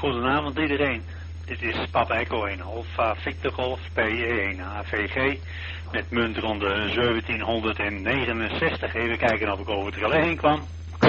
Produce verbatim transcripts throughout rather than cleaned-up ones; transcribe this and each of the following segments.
Goedenavond iedereen. Dit is Papa Echo een Alpha Victor Golf P E één A V G met muntronde zeventienhonderdnegenenzestig. Even kijken of ik over het relais heen kwam.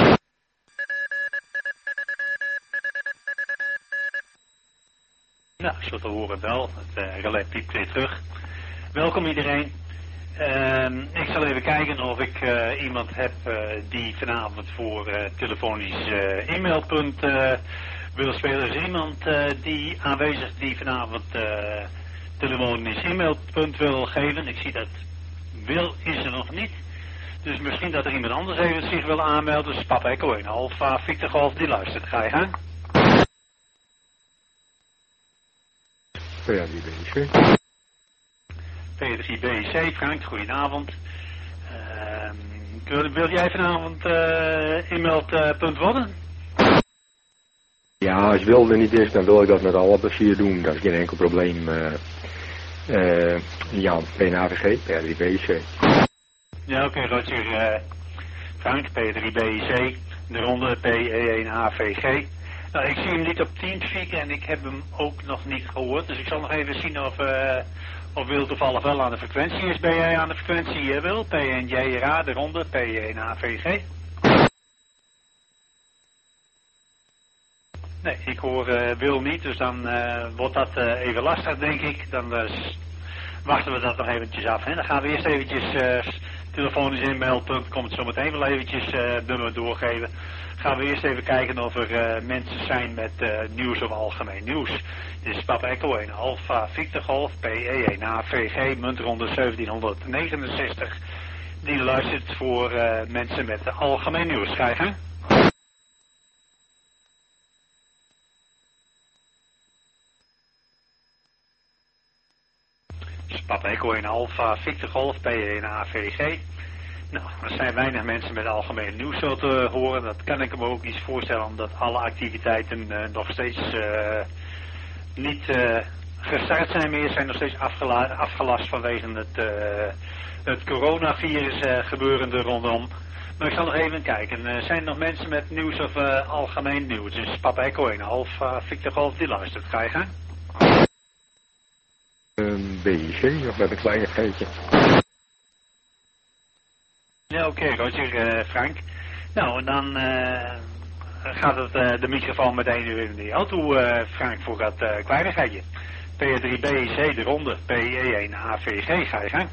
Nou, zoals te horen wel. Het uh, relais piept weer terug. Welkom iedereen. Uh, ik zal even kijken of ik uh, iemand heb uh, die vanavond voor uh, telefonisch uh, e-mailpunt uh, wil spelen. Er is iemand uh, die aanwezig die vanavond uh, telefonisch e-mailpunt wil geven. Ik zie dat wil is er nog niet. Dus misschien dat er iemand anders even zich wil aanmelden. Dus Papa Echo een Alpha Victor Golf, die luistert. Ga je gang. P A drie B C. P A drie B C, Frank, goedenavond. Uh, wil, wil jij vanavond uh, e-mailpunt worden? Ja, als je wilde niet is, dan wil ik dat met alle plezier doen. Dat is geen enkel probleem. Uh, uh, ja, P A V G, P A drie B C. Ja, oké, okay, Roger. Uh, Frank, P A drie B C, de ronde P E één A V G. Nou, ik zie hem niet op Teamspeak en ik heb hem ook nog niet gehoord. Dus ik zal nog even zien of, uh, of Wil toevallig wel aan de frequentie is. Ben jij aan de frequentie, uh, Wil? P N J R A, de ronde, P E één A V G. Nee, ik hoor uh, Wil niet, dus dan uh, wordt dat uh, even lastig, denk ik. Dan uh, wachten we dat nog eventjes af. Hè? Dan gaan we eerst eventjes uh, telefonisch inmailpunt, komt zo meteen wel eventjes uh, nummer doorgeven. Gaan we eerst even kijken of er uh, mensen zijn met uh, nieuws of algemeen nieuws. Dit is Papa Echo een Alpha Victor Golf P E één A V G muntronde zeventienhonderdnegenenzestig. Die luistert voor uh, mensen met algemeen nieuws. Ga je gang? Dit is Papa Echo een Alpha Victor Golf P E één A V G. Nou, er zijn weinig mensen met algemeen nieuws zo te horen. Dat kan ik me ook niet voorstellen, omdat alle activiteiten uh, nog steeds uh, niet uh, gestart zijn meer. Zijn nog steeds afgela afgelast vanwege het, uh, het coronavirus uh, gebeurende rondom. Maar ik zal nog even kijken. Uh, zijn er nog mensen met nieuws of uh, algemeen nieuws? Dus Papa Echo een Alpha Victor Golf, die luistert. Ga je gang? Um, B I C, nog met een kleinigheidje. Ja, oké, okay, Roger, uh, Frank. Nou, en dan uh, gaat het, uh, de microfoon meteen weer in de auto, uh, Frank, voor dat uh, kleinigheidje. P A drie B C, de ronde, P E één A V G, ga je gang.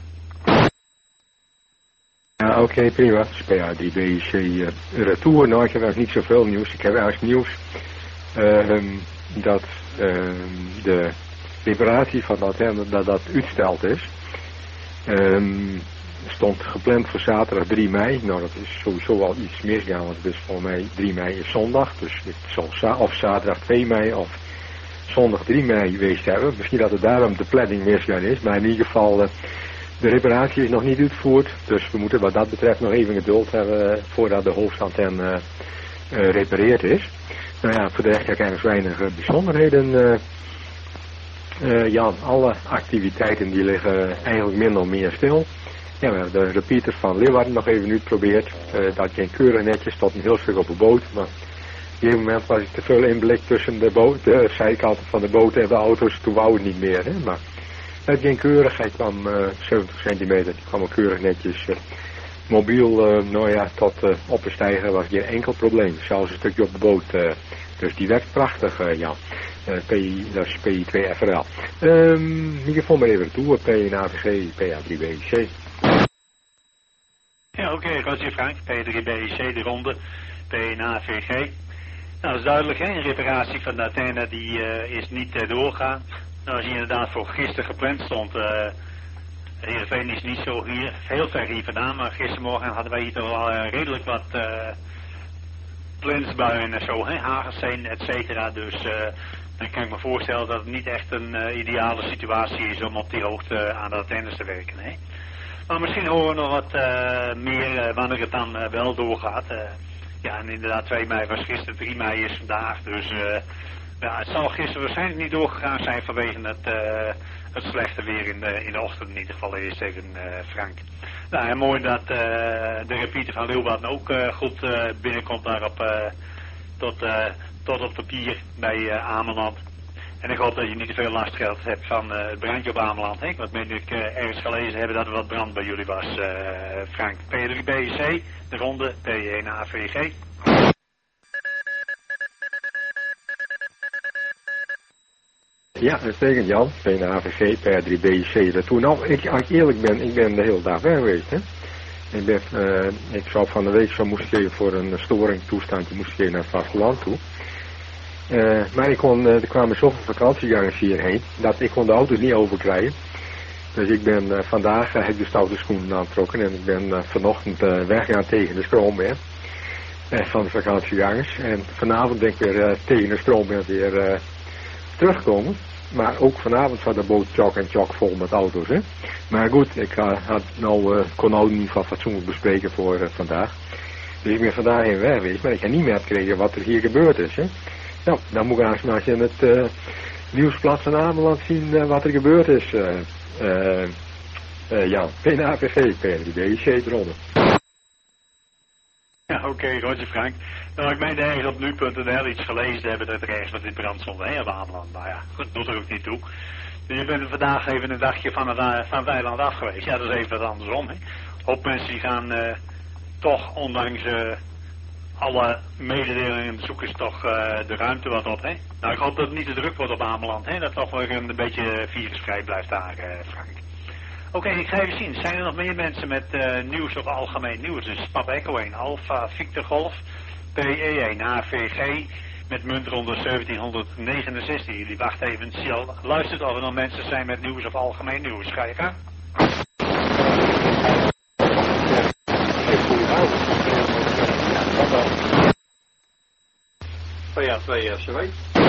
Ja, oké, okay, prima. P A drie B C uh, retour. Nou, ik heb eigenlijk niet zoveel nieuws. Ik heb eigenlijk nieuws uh, um, dat uh, de reparatie van dat, hè, dat dat uitgesteld is. Um, stond gepland voor zaterdag drie mei. Nou, dat is sowieso al iets misgaan, want het is volgens mij drie mei is zondag. Dus het zal za of zaterdag twee mei of zondag drie mei geweest hebben. Misschien dat het daarom de planning misgaan is. Maar in ieder geval, uh, de reparatie is nog niet uitgevoerd. Dus we moeten wat dat betreft nog even geduld hebben uh, voordat de hoofdantenne uh, uh, repareerd is. Nou ja, voor de rest heb ik eigenlijk weinig uh, bijzonderheden. Uh, uh, ja, alle activiteiten die liggen eigenlijk min of meer stil. Ja, we hebben de repeater van Leeuwarden nog even uitgeprobeerd. Uh, dat ging keurig netjes tot een heel stuk op de boot. Maar op een gegeven moment was ik te veel inblik tussen de, boot, de zijkanten van de boot en de auto's. Toen wou het niet meer. Hè? Maar het ging keurig. Hij kwam uh, zeventig centimeter. Die kwam ook keurig netjes. Uh, mobiel, uh, nou ja, tot uh, op een stijger was geen enkel probleem. Zelfs een stukje op de boot. Uh, dus die werkt prachtig, uh, ja. Uh, P I, dat is P I twee F R L. Um, in ieder geval maar even toe. P één A V G, P A drie B C. Ja, oké, okay, Roger Frank, P drie B C, de ronde, P één A V G. Nou, dat is duidelijk, hè, een reparatie van de antenne die uh, is niet uh, doorgaan. Nou, als je inderdaad voor gisteren gepland stond, uh, Heerenveen is niet zo hier, heel ver hier vandaan, maar gistermorgen hadden wij hier toch wel uh, redelijk wat uh, plensbuien en zo, hè, hagelsteen, et cetera. Dus uh, dan kan ik me voorstellen dat het niet echt een uh, ideale situatie is om op die hoogte uh, aan de antennes te werken, hè. Maar misschien horen we nog wat uh, meer uh, wanneer het dan uh, wel doorgaat. Uh, ja, en inderdaad twee mei was gisteren, drie mei is vandaag. Dus uh, ja, het zal gisteren waarschijnlijk niet doorgegaan zijn vanwege het, uh, het slechte weer in de, in de ochtend. In ieder geval eerst even uh, Frank. Nou, en mooi dat uh, de repeater van Leeuwarden ook uh, goed uh, binnenkomt daar op, uh, tot uh, tot op papier bij uh, Ameland. En ik hoop dat je niet te veel last gehad hebt van uh, het brandje op Ameland. Hè? Want meen ik uh, ergens gelezen hebben dat er wat brand bij jullie was, uh, Frank. P drie B C, de ronde, P één A V G. Ja, uitstekend Jan, P één A V G, P drie B C. Dat toen, nou, ik, als ik eerlijk ben, ik ben de hele dag weg geweest, hè. Ik, ben, uh, ik zou van de week zo moest ik voor een storing toestand, moest ik naar het vasteland toe. Uh, maar ik kon, uh, er kwamen zoveel vakantiegangers hierheen, dat ik kon de auto's niet overkrijgen. Dus ik ben uh, vandaag, uh, heb ik de stoute schoenen aangetrokken en ik ben uh, vanochtend uh, weggegaan tegen de stroomberg uh, van de vakantiegangers. En vanavond ben ik weer uh, tegen de stroomberg weer uh, teruggekomen. Maar ook vanavond zat de boot tjok en tjok vol met auto's, hè. Maar goed, ik uh, had nou, uh, kon nou niet van fatsoenlijk bespreken voor uh, vandaag. Dus ik ben vandaag heen weg geweest, maar ik heb niet meer gekregen wat er hier gebeurd is, hè. Nou, dan moet ik eens maar eens in het uh, nieuwsblad van Ameland zien uh, wat er gebeurd is. Uh, uh, uh, ja, P één A V G, P drie B C eronder. Ja, oké, okay, Roger Frank. Nou, ik meende ergens op nu punt n l iets gelezen te hebben dat er ergens wat in brand stond, hè, op Ameland. Nou ja, goed, doet er ook niet toe. Dus je bent vandaag even een dagje van het, uh, van het eiland af geweest. Ja, dat is even wat andersom, hè. Een hoop mensen die gaan uh, toch, ondanks uh, alle mededelingen, zoeken ze toch uh, de ruimte wat op, hè. Nou, ik hoop dat het niet te druk wordt op Ameland, hè. Dat toch weer een beetje virusvrij blijft daar, uh, Frank. Oké, okay, ik ga even zien. Zijn er nog meer mensen met uh, nieuws of algemeen nieuws? Dus Papa Echo één, Alpha Victor Golf, P E één A V G met muntronde zeventienhonderdnegenenzestig. Jullie wachten even, Ciel. Luistert of er nog mensen zijn met nieuws of algemeen nieuws. Ga je gaan? P A twee R C W.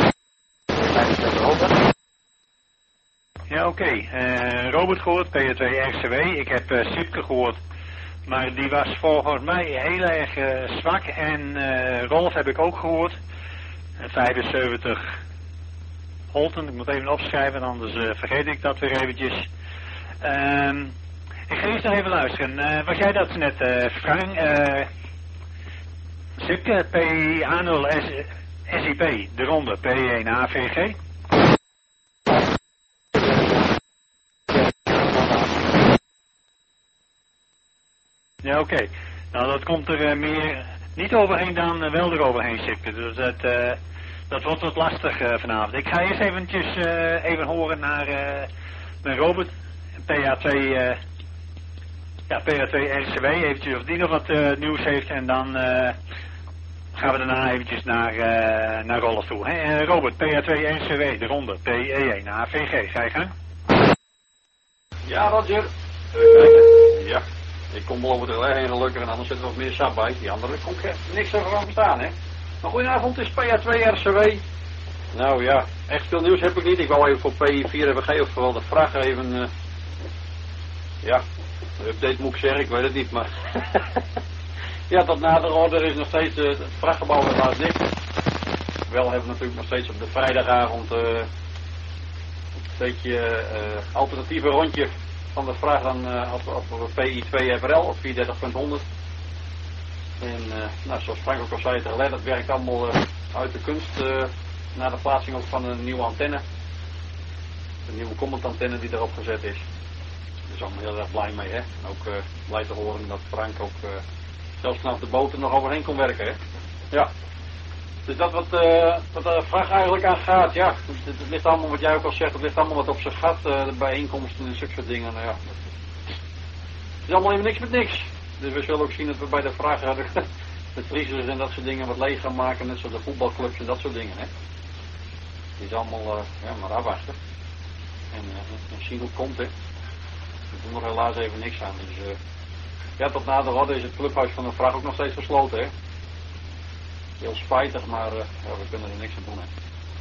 Ja, oké. Okay. Uh, Robert gehoord, P A twee R C W. Ik heb uh, Sipke gehoord. Maar die was volgens mij heel erg uh, zwak. En uh, Rolf heb ik ook gehoord. Uh, vijfenzeventig Holten. Ik moet even opschrijven, anders uh, vergeet ik dat weer eventjes. Uh, ik ga eerst nog even luisteren. Uh, was jij dat net, uh, Frank? Uh, Sipke, P A nul S I P, de ronde, P één A V G. Ja, oké. Okay. Nou, dat komt er uh, meer niet overheen dan uh, wel eroverheen, Sipke. Dus dat, uh, dat wordt wat lastig uh, vanavond. Ik ga eerst eventjes uh, even horen naar, uh, naar Robert, P A twee, uh, ja, P A twee R C W, eventjes of die nog wat uh, nieuws heeft. En dan uh, gaan we daarna eventjes naar, uh, naar Rolf toe. Hey, uh, Robert, P A twee R C W, de ronde, P E één A V G. Ga je gang? Ja, Roger. Uh, ja. Ik kom wel over de lijn heen gelukkig en anders zit er nog meer sap bij. Die andere kon ik niks over aan verstaan, hè. Maar goedenavond, het is P A twee R C W. Nou ja, echt veel nieuws heb ik niet. Ik wou even voor P I vier R V G of wel de vraag even... Uh, ja, de update moet ik zeggen, ik weet het niet, maar... ja, tot na de orde is nog steeds uh, het vrachtgebouw helaas dicht. Wel hebben we natuurlijk nog steeds op de vrijdagavond... Uh, een beetje uh, alternatieve rondje... van de vraag dan uh, op, op P I twee F R L op vierendertig punt honderd. En uh, nou, zoals Frank ook al zei, het relais, dat werkt allemaal uh, uit de kunst uh, na de plaatsing ook van een nieuwe antenne. Een nieuwe command antenne die erop gezet is. Daar zijn we heel erg blij mee, hè. En ook uh, blij te horen dat Frank ook uh, zelfs vanaf de boot er nog overheen kon werken, hè. Ja. Dus dat wat, uh, wat de vraag eigenlijk aan gaat, ja, het, het ligt allemaal, wat jij ook al zegt, het ligt allemaal wat op zich gat, uh, de bijeenkomsten en zulke soort dingen, nou ja. Het is allemaal even niks met niks. Dus we zullen ook zien dat we bij de vraag hadden, de vriezers en dat soort dingen wat leeg gaan maken, net zoals de voetbalclubs en dat soort dingen, hè. Het is allemaal, uh, ja, maar afwachten. En, uh, en zien hoe het komt, hè. We doen er helaas even niks aan, dus, uh, ja, tot na de orde is het clubhuis van de vraag ook nog steeds gesloten, hè. Heel spijtig, maar uh, ja, we kunnen er niks aan doen. Hè.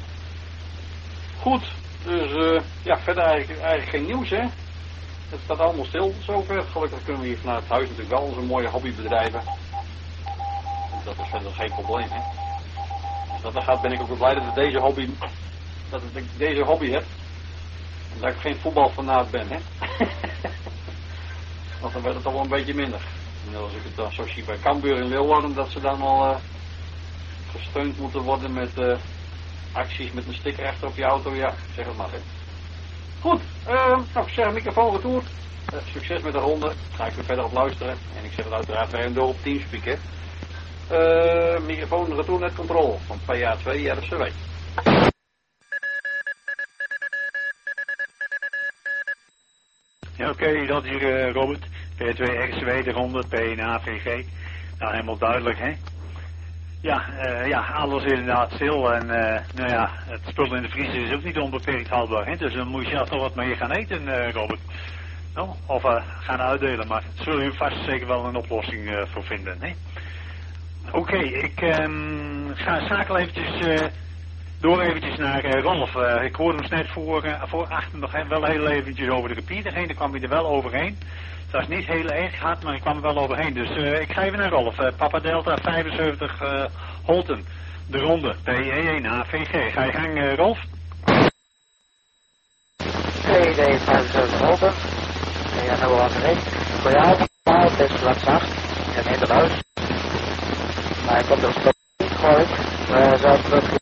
Goed, dus uh, ja, verder eigenlijk, eigenlijk geen nieuws, hè. Het staat allemaal stil zover. Gelukkig kunnen we hier vanuit het huis natuurlijk wel onze mooie hobby bedrijven. Dat is verder geen probleem, hè. Als dat er gaat, ben ik ook weer blij dat ik deze hobby, dat ik deze hobby heb. En dat ik geen voetbalfanaat ben, hè. Want dan werd het al wel een beetje minder. En als ik het dan zo zie bij Cambuur in Leeuwarden, dat ze dan al... Uh, gesteund moeten worden met uh, acties met een sticker achter op je auto, ja, zeg het maar. Hè. Goed, uh, nou, ik zeg microfoon retour. Uh, succes met de ronde. Ga ik weer verder op luisteren. En ik zeg het uiteraard weer door op Teamspeak. Hè. Uh, microfoon retour net controle van P A twee R C W. Ja, oké, okay, dat hier uh, Robert. P A twee R C W, de ronde, P één A V G. Nou, helemaal duidelijk, hè. Ja, uh, ja, alles is inderdaad stil en uh, nou ja, het spul in de vriezer is ook niet onbeperkt houdbaar, hè. Dus dan moet je zelf nog wat mee gaan eten, uh, Robert. Nou, of uh, gaan uitdelen, maar daar zullen we vast zeker wel een oplossing uh, voor vinden, hè. Oké, okay, ik um, ga zakel eventjes uh, door eventjes naar uh, Rolf. Uh, ik hoorde hem net voor, uh, voor achter nog wel heel eventjes over de repeater heen, daar kwam hij er wel overheen. Dat is niet heel erg hard, maar ik kwam er wel overheen. Dus uh, ik ga even naar Rolf. Uh, Papa Delta vijfenzeventig uh, Holten. De ronde. P E één A V G. Ga je gang, uh, Rolf? P E D vijfenzeventig Holten. Ja, nou wel aan Goedenavond. Het is wat zacht. Ik ga niet eruit. Maar ik kom er stop niet gooien. Uh, zoals terug.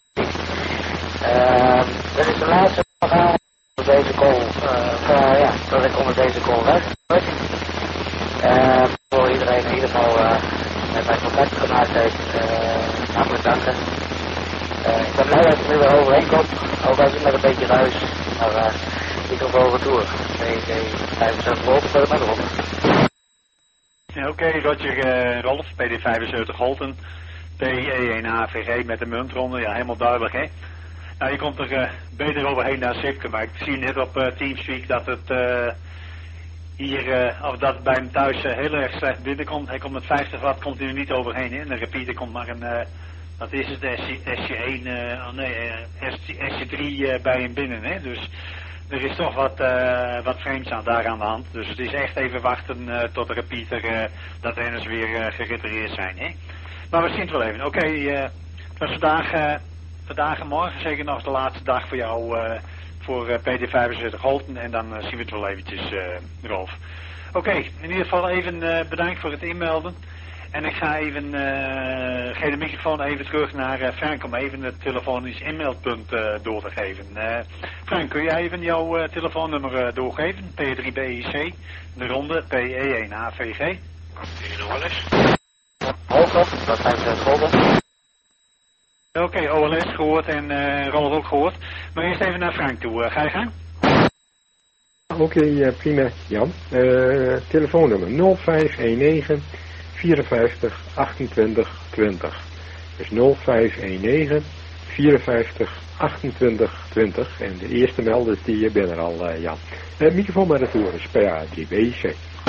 Uh, dit is de laatste vraag. Deze call, uh, uh, ja, dat ik onder deze call weg. Uh, voor iedereen in ieder geval uh, met mij contact gemaakt heeft, uh, hartelijk danken. Uh, ik ben blij dat ik nu weer overheen kom, ook als ik met een beetje ruis, maar uh, ik kom over toer. P D vijfenzeventig Holten, voor de erop. Ja, oké, okay, Roger uh, Rolf, P D vijfenzeventig Holten, P E één A V G met de muntronde, ja, helemaal duidelijk, hè. Nou, je komt er uh, beter overheen naar Sipke, maar ik zie net op uh, Teamspeak dat het uh, hier, uh, of dat het bij hem thuis uh, heel erg slecht binnenkomt. Hij komt met vijftig watt, komt hij er niet overheen, hè. En de repeater komt maar een, uh, wat is het, S C één, uh, oh nee, uh, S C drie uh, bij hem binnen, hè. Dus er is toch wat, uh, wat vreemds aan, daar aan de hand. Dus het is echt even wachten uh, tot de repeater, uh, dat renners weer uh, geretireerd zijn, hè. Maar we zien het wel even. Oké, okay, uh, het was vandaag... Uh, Vandaag en morgen zeker nog de laatste dag voor jou uh, voor uh, P D vijfenzeventig Holten en dan uh, zien we het wel eventjes, uh, Rolf. Oké, okay, in ieder geval even uh, bedankt voor het inmelden. En ik ga even, uh, geef de microfoon even terug naar uh, Frank om even het telefonisch inmeldpunt uh, door te geven. Uh, Frank, kun jij even jouw uh, telefoonnummer uh, doorgeven? P drie B I C, de ronde, P E één A V G. In O L S. Holten, dat zijn ze Holten. Oké, okay, O L S gehoord en uh, Rolf ook gehoord. Maar eerst even naar Frank toe. Uh, ga je gang? Oké, okay, uh, prima, Jan. Uh, telefoonnummer nul vijf een negen vierenvijftig achtentwintig twintig. Dus nul vijf een negen vierenvijftig achtentwintig twintig. En de eerste melder die je bent er al, uh, Jan. Uh, microfoon maar retour is P A drie B I C.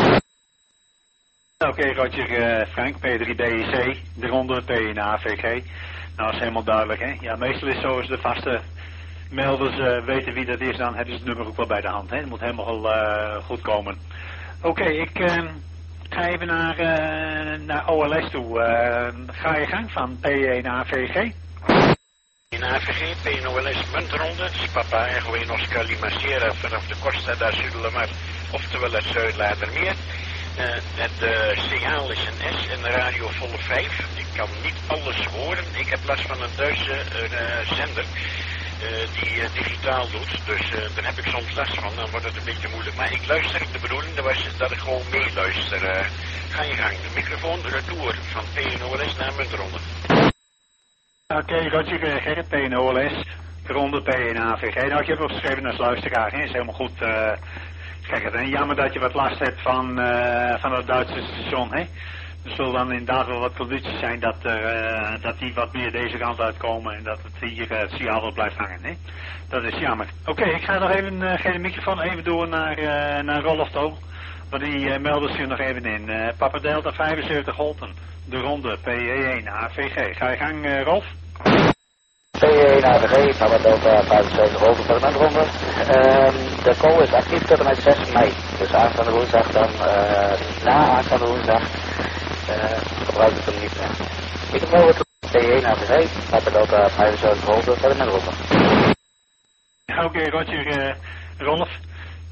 Oké, okay, Roger, uh, Frank, P drie B I C, de ronde P één A V G. Nou, dat is helemaal duidelijk, hè. Ja, meestal is het zo, als de vaste melders uh, weten wie dat is, dan hebben ze het nummer ook wel bij de hand, hè. Het moet helemaal uh, goed komen. Oké, okay, ik uh, ga even naar, uh, naar O L S toe. Uh, ga je gang van P één A V G? In A V G, P één O L S muntronde, Papa Echo één Oscar Lima Sierra vanaf de Costa da Zuiderlamar, oftewel het Zuidlaardermeer. Uh, het uh, signaal is een S en de radio volle vijf. Ik kan niet alles horen. Ik heb last van een Duitse uh, zender uh, die uh, digitaal doet. Dus uh, daar heb ik soms last van. Dan wordt het een beetje moeilijk. Maar ik luister. De bedoeling was dat ik gewoon meeluister. Uh, ga je gang. De microfoon retour van P één O L S naar muntronde. Oké, okay, Roger Gerrit, P één O L S. Ronde P één A V G. Nou, ik heb opgeschreven als luisteraar. Hè. Is helemaal goed. Uh, Kijk, het is jammer dat je wat last hebt van, uh, van het Duitse station, hè. Er zullen dan inderdaad wel wat condities zijn dat, uh, dat die wat meer deze kant uitkomen en dat het hier uh, het signaal blijft hangen, hè. Dat is jammer. Oké, okay, ik ga nog even, uh, geef de microfoon even door naar, uh, naar Rolf toe. Want die uh, melden zich nog even in. Uh, Papa Delta vijfenzeventig Holten, de ronde, P E één A V G. Ga je gang, uh, Rolf? P één A V G, Papa Delta vijfenzeventig Holten voor de ronde. Uh, de call is actief tot en met zes mei. Dus aanstaande woensdag dan, uh, na aanstaande woensdag, uh, gebruik ik hem niet meer. Ik heb over P één A V G, Papa Delta vijfenzeventig Holten voor de ronde. Oké, okay, Roger, uh, Rolf.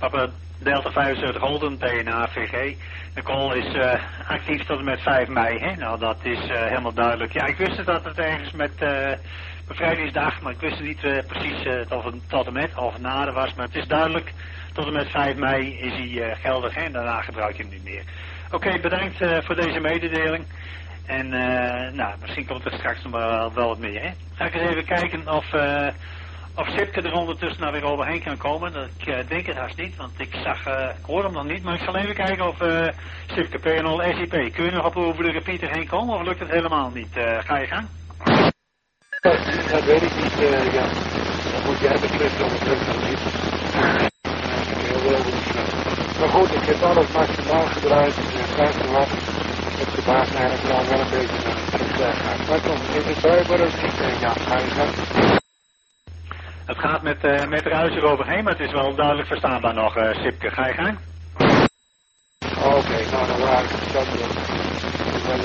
Papa Delta vijfenzeventig Holden, P N A V G. De call is uh, actief tot en met vijf mei. Hè? Nou, dat is uh, helemaal duidelijk. Ja, ik wist het dat het ergens met uh, bevrijdingsdag, maar ik wist niet uh, precies uh, tot, tot en met of na was. Maar het is duidelijk, tot en met vijf mei is hij uh, geldig hè? En daarna gebruik je hem niet meer. Oké, okay, bedankt uh, voor deze mededeling. En uh, nou, misschien komt er straks nog wel, wel wat meer. Hè? Ga ik eens even kijken of... Uh, Of Sipke er ondertussen nou weer overheen kan komen. Dat, ik uh, denk het haast niet, want ik zag, uh, ik hoor hem nog niet. Maar ik zal even kijken of uh, Sipke P nul S I P. Kun je nog op over de repeater heen komen of lukt het helemaal niet? Uh, ga je gang? Dat, dat weet ik niet, uh, Jan. Dan moet jij beslissen of het lukt of niet. Heel wel maar goed, ik heb alles maximaal gedraaid. vijftig watt. Het verbaast mij eigenlijk wel wel een beetje naar het terug gaat. Maar kom, is het bruikbaar of niet, uh, Jan? Ga je gang? Het gaat met, uh, met ruis eroverheen, maar het is wel duidelijk verstaanbaar nog, uh, Sipke. Ga je gang? Oké, okay, nou dan waar ik het dat wel. Wel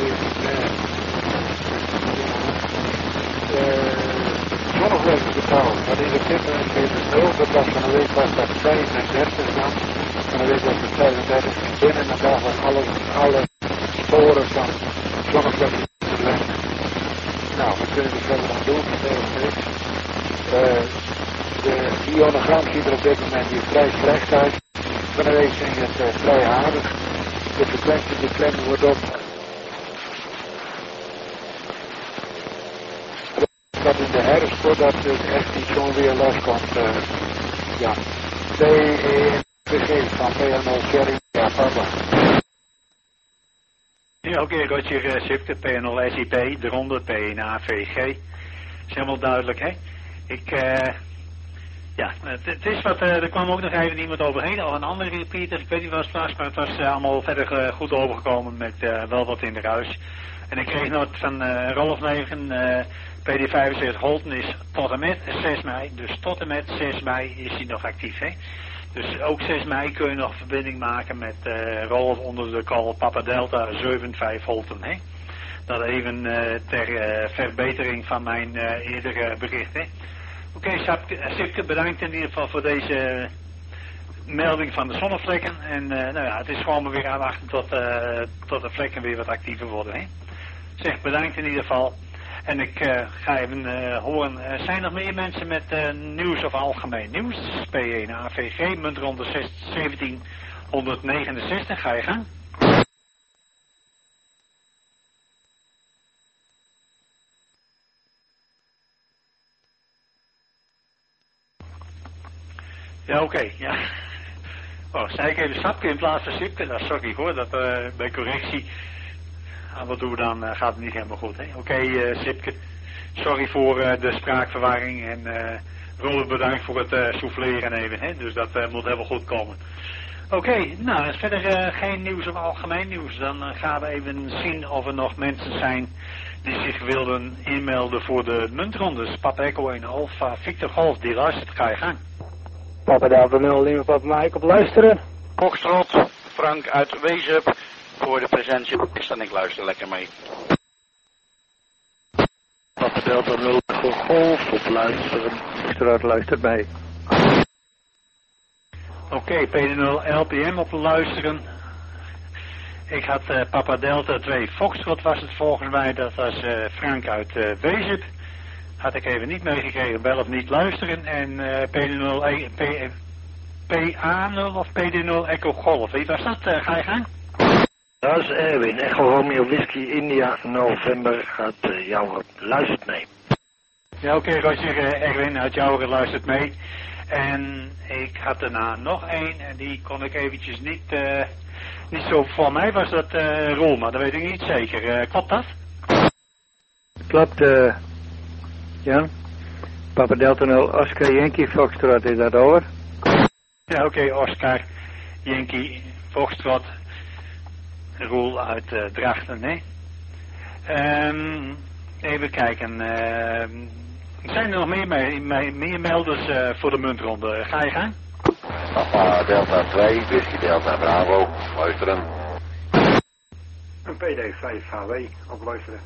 een zonnegelegd betaald. Dat is op dit moment weer de nul. Dat was van een week was dat vijfendertig dan. Van een week was het vijfendertig. En binnen een dag was alle, alle sporen van zonnegelegd verlegd. Nou, we kunnen het verder dan doen. Uh, de ionogram ziet er op dit moment hier vrij slecht uit. Van de week ging het uh, vrij aardig. De frequentie die klem wordt op. Dat in de herfst, voordat het echt niet zo'n weer loskomt. Uh, ja. P E N G van P N L Sherry. Ja, papa. Ja, oké, okay, Roger uh, Sipke, P N L S I P, eronder P N A V G. Is helemaal duidelijk, hè? Ik, uh, ja, het, het is wat, uh, er kwam ook nog even iemand overheen, of een andere repeater, ik weet niet wat het was, maar het was uh, allemaal verder uh, goed overgekomen met uh, wel wat in de ruis. En ik kreeg nog van uh, Rolf negen, uh, P D vijfenzeventig Holten is tot en met zes mei, dus tot en met zes mei is hij nog actief, hè. Dus ook zes mei kun je nog verbinding maken met uh, Rolf onder de call Papa Delta zevenenvijftig Holten, hè. Dat even uh, ter uh, verbetering van mijn uh, eerdere bericht, hè. Oké, okay, Sipke, bedankt in ieder geval voor deze melding van de zonnevlekken. En uh, nou ja, het is gewoon maar weer aanwachten tot, uh, tot de vlekken weer wat actiever worden. Hè? Zeg, bedankt in ieder geval. En ik uh, ga even uh, horen, uh, zijn er nog meer mensen met uh, nieuws of algemeen nieuws? P één A V G, muntronde zeventienhonderdnegenenzestig, ga je gang. Ja, oké, okay, ja. Oh, zei ik even Sapke in plaats van Sipke? Dat sorry hoor, dat uh, bij correctie. Ah, wat doen we dan? Uh, gaat het niet helemaal goed, hè? Oké, okay, uh, Sipke. Sorry voor uh, de spraakverwarring en uh, Robert bedankt voor het uh, souffleren even, hè? Dus dat uh, moet helemaal goed komen. Oké, okay, nou, is verder uh, geen nieuws of algemeen nieuws. Dan uh, gaan we even zien of er nog mensen zijn die zich wilden inmelden voor de muntrondes. Papa Echo en Alpha Victor Golf, die luistert, ga je gang. Papa Delta nul, neem Papa Mike op luisteren. Foxtrot, Frank uit Wezep, voor de presentie en ik luister lekker mee. Papa Delta nul voor Golf op luisteren. Straat luistert mee. Oké, okay, P nul L P M op luisteren. Ik had uh, Papa Delta twee Foxtrot was het volgens mij, dat was uh, Frank uit uh, Wezep. Had ik even niet meegekregen, bel of niet luisteren. En uh, P nul, P, P A nul of P D nul Echo Golf. Wie was dat? Uh, ga je gang? Dat is Erwin. Echo Romeo Whisky India November gaat uh, jouw luistert mee. Ja, oké, okay, Roger, uh, Erwin uit jouw luistert mee. En ik had daarna nog één en die kon ik eventjes niet, uh, niet zo, voor mij was dat uh, Roel, maar dat weet ik niet zeker. Uh, klopt dat? Klopt, uh, Jan. Papa Delta nul, Oscar Yankee Foxtrot, is dat over? Ja, oké, okay, Oscar Yankee Foxtrot, Roel uit uh, Drachten, hè. Um, even kijken, uh, zijn er nog meer, mee, mee, meer melders uh, voor de muntronde? Ga je gaan? Papa Delta twee, Whisky Delta Bravo, luisteren. Een P D vijf H W, op luisteren.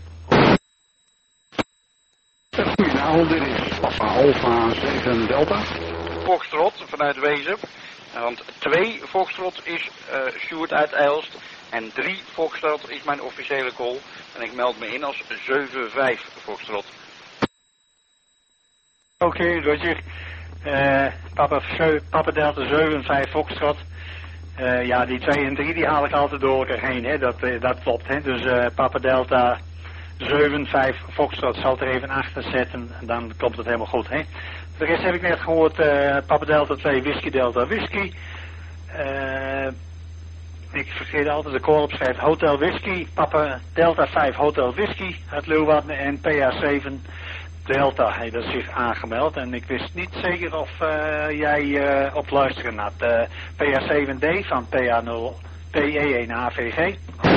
Goedenavond, dit is Papa Alpha zeven Delta. Foxtrot vanuit Wezep. Want twee Foxtrot is uh, Sjoerd uit Eilst en drie Foxtrot is mijn officiële call. En ik meld me in als zeven vijf Foxtrot. Oké, okay, Roger. Uh, papa, papa Delta zeven vijf Foxtrot. Uh, ja, die twee en drie die haal ik altijd door elkaar heen, hè. Dat, uh, dat klopt, hè. Dus uh, Papa Delta zeven vijf Foxtrot zal er even achter zetten en dan komt het helemaal goed, hè. De rest heb ik net gehoord, uh, Papa Delta twee Whisky Delta Whisky. Uh, ik vergeet altijd de call opschrijft Hotel Whisky. Papa Delta vijf Hotel Whisky uit Leeuwarden en P A zeven Delta heeft er zich aangemeld. En ik wist niet zeker of uh, jij uh, op luisteren had. Uh, P A zeven D van P A nul P E één A V G.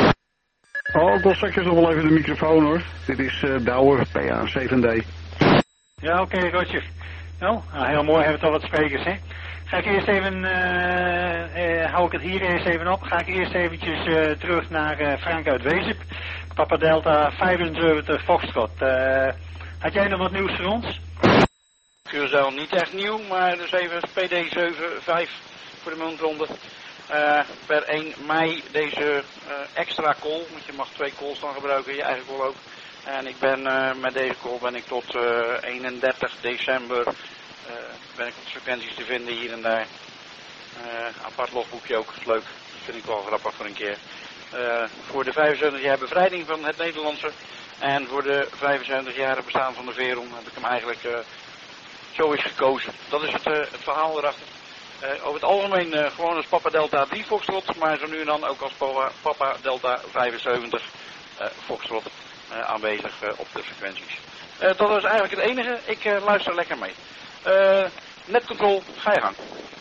Oh, ik wil straks nog wel even de microfoon hoor. Dit is uh, Douwer, P A zeven D. Ja, oké, okay, Roger. Nou, heel mooi hebben we toch wat sprekers, hè. Ga ik eerst even, uh, uh, hou ik het hier eerst even op. Ga ik eerst eventjes uh, terug naar uh, Frank uit Wezep. Papa Delta vijfenzeventig Foxtrot. Uh, had jij nog wat nieuws voor ons? Curaçao niet echt nieuw, maar dus even P D zeven vijf voor de muntronde. Uh, per één mei deze uh, extra call, want je mag twee calls dan gebruiken, je eigen call ook. En ik ben uh, met deze call ben ik tot uh, eenendertig december uh, ben ik op frequenties te vinden hier en daar. Uh, apart logboekje ook, leuk, dat vind ik wel grappig voor een keer. Uh, voor de vijfenzeventig jaar bevrijding van het Nederlandse en voor de vijfenzeventig jaren bestaan van de Veron heb ik hem eigenlijk uh, zo is gekozen. Dat is het, uh, het verhaal erachter. Uh, over het algemeen uh, gewoon als Papa Delta drie Foxtrot, maar zo nu en dan ook als Papa, Papa Delta vijfenzeventig uh, Foxtrot uh, aanwezig uh, op de frequenties. Uh, dat is eigenlijk het enige. Ik uh, luister lekker mee. Uh, Netcontrol, ga je gang.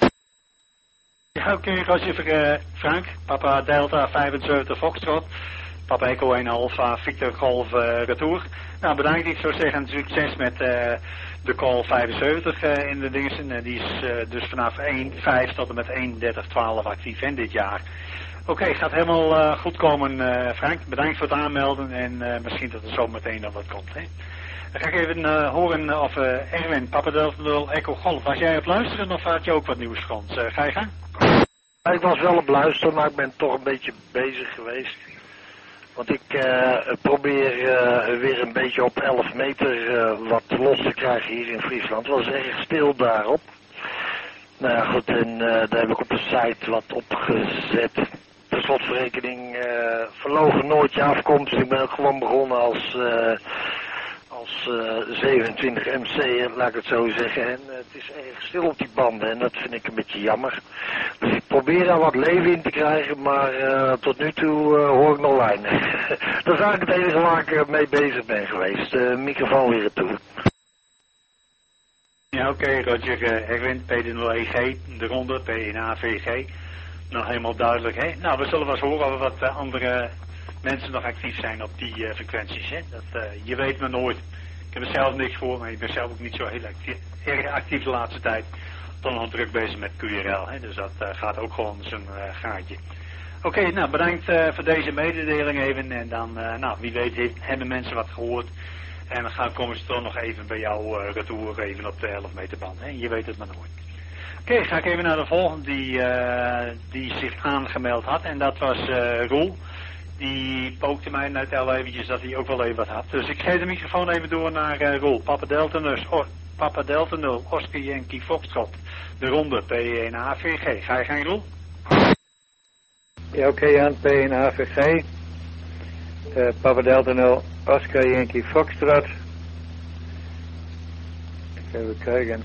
Ja, oké, okay, Roger, uh, Frank. Papa Delta vijfenzeventig Foxtrot. Papa Echo één Alpha, Victor Golf uh, Retour. Nou, bedankt. Ik zou zeggen succes met uh, de call vijfenzeventig uh, in de dingen. Uh, die is uh, dus vanaf één vijf tot en met één dertig twaalf actief in dit jaar. Oké, okay, gaat helemaal uh, goed komen, uh, Frank. Bedankt voor het aanmelden en uh, misschien dat er zo meteen nog wat komt. Hè. Dan ga ik even uh, horen of uh, Erwin, Papa Delta Echo Golf, was jij op luisteren of had je ook wat nieuws voor ons? Uh, ga je gang? Ik was wel op luisteren, maar ik ben toch een beetje bezig geweest. Want ik uh, probeer uh, weer een beetje op elf meter uh, wat los te krijgen hier in Friesland. Het was erg stil daarop. Nou ja, goed, en uh, daar heb ik op de site wat opgezet. Per slotverrekening uh, verlogen nooit je afkomst. Ik ben ook gewoon begonnen als, uh, als uh, zevenentwintig M C, laat ik het zo zeggen. En uh, het is erg stil op die banden en dat vind ik een beetje jammer. Dus ik probeer daar wat leven in te krijgen, maar uh, tot nu toe uh, hoor ik nog lijnen. Dat is eigenlijk het enige waar ik uh, mee bezig ben geweest. Uh, microfoon weer toe. Ja, oké, okay, Roger, uh, Erwin, P D nul E G, de ronde, P één A V G. Nog helemaal duidelijk, hè? Nou, we zullen wel eens horen of wat uh, andere mensen nog actief zijn op die uh, frequenties, hè? Dat, uh, je weet maar nooit. Ik heb er zelf niks voor, maar ik ben zelf ook niet zo heel actief, erg actief de laatste tijd. Toch nog druk bezig met Q R L, hè? Dus dat uh, gaat ook gewoon zijn uh, gaatje. Oké, okay, nou, bedankt uh, voor deze mededeling even. En dan, uh, nou, wie weet heeft, hebben mensen wat gehoord. En dan gaan, komen ze toch nog even bij jou uh, retour even op de elf meter band, hè? Je weet het maar nooit. Oké, okay, ga ik even naar de volgende die, uh, die zich aangemeld had. En dat was uh, Roel. Die pookte mij net al eventjes dat hij ook wel even wat had. Dus ik geef de microfoon even door naar uh, Roel. Papa Delta nul, oh, Papa Delta nul, Oscar Yankee Foxtrot. De ronde, P één A V G. Ga je gang, Roel? Ja, oké, okay, Jan, P één A V G. Uh, Papa Delta nul, Oscar Yankee Foxtrot. Even kijken.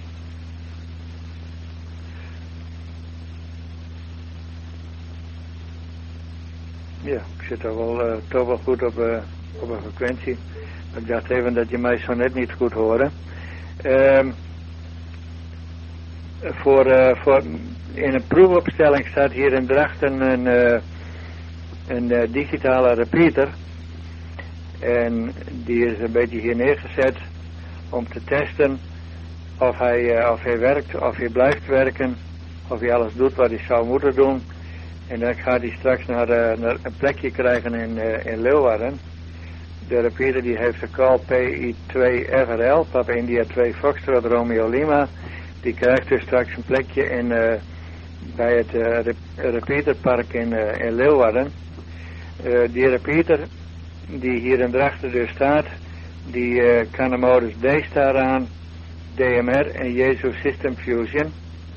Ja, ik zit er wel, uh, toch wel goed op, uh, op een frequentie. Ik dacht even dat je mij zo net niet goed hoorde. Um, voor, uh, voor, in een proefopstelling staat hier in Drachten een, uh, een uh, digitale repeater. En die is een beetje hier neergezet om te testen of hij, uh, of hij werkt, of hij blijft werken, of hij alles doet wat hij zou moeten doen. En dan gaat hij straks naar, uh, naar een plekje krijgen in, uh, in Leeuwarden. De repeater die heeft de call P I twee F R L, Papa India twee Foxtrot Romeo Lima. Die krijgt dus straks een plekje in uh, bij het uh, repeaterpark in, uh, in Leeuwarden. Uh, die repeater die hier in Drachten dus staat, die uh, kan de modus D-Star aan, D M R en Jesus System Fusion.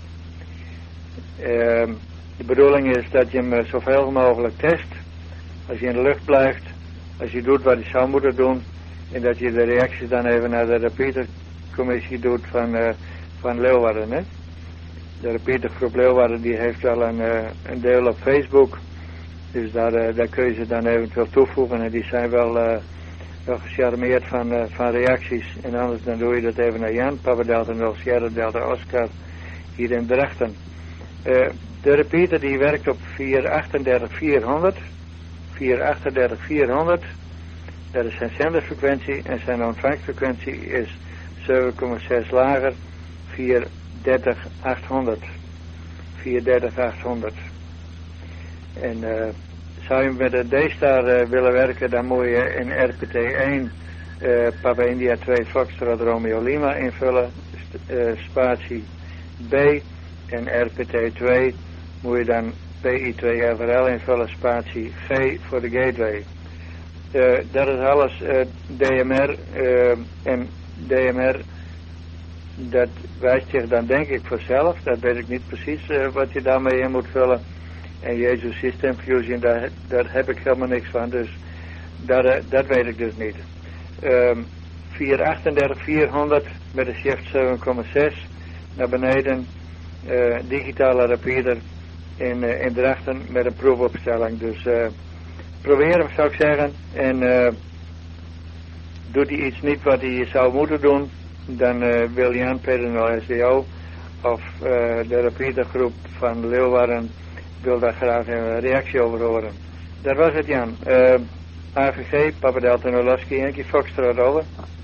Uh, de bedoeling is dat je hem uh, zoveel mogelijk test. Als je in de lucht blijft, als je doet wat je zou moeten doen, en dat je de reacties dan even naar de repeatercommissie doet van, uh, van Leeuwarden. Hè? De repeatergroep Leeuwarden die heeft wel een, uh, een deel op Facebook. Dus daar, uh, daar kun je ze dan eventueel toevoegen. En die zijn wel, uh, wel gecharmeerd van, uh, van reacties. En anders dan doe je dat even naar Jan, Papa Delta nul, Sierra Delta Oscar, hier in Drachten. Uh, de repeater die werkt op vier achtendertig vierhonderd. vier achtendertig vierhonderd. Dat is zijn zenderfrequentie. En zijn ontvangstfrequentie is zeven komma zes lager, vier dertig achthonderd. vier dertig achthonderd. En uh, zou je met de D-Star uh, willen werken, dan moet je in R P T één uh, Papa India twee Foxtrot Romeo Lima invullen, st- uh, spatie B. En R P T twee moet je dan P I twee R L invullen, spatie G voor de gateway. Uh, dat is alles uh, D M R uh, en D M R, dat wijst zich dan denk ik vanzelf, dat weet ik niet precies uh, wat je daarmee in moet vullen. En Jesus System Fusion, daar, daar heb ik helemaal niks van, dus dat, uh, dat weet ik dus niet. Um, vier achtendertig vierhonderd met een shift zeven komma zes naar beneden, uh, digitale repeater in, uh, in Drachten met een proefopstelling. Dus uh, probeer hem, zou ik zeggen, en uh, doet hij iets niet wat hij zou moeten doen, dan uh, wil Jan Peter nul S D O of uh, de repeatergroep van Leeuwarden wil daar graag een reactie over horen. Dat was het, Jan. Uh, A V G, Papa Delta nul Oscar Yankee Foxtrot, over.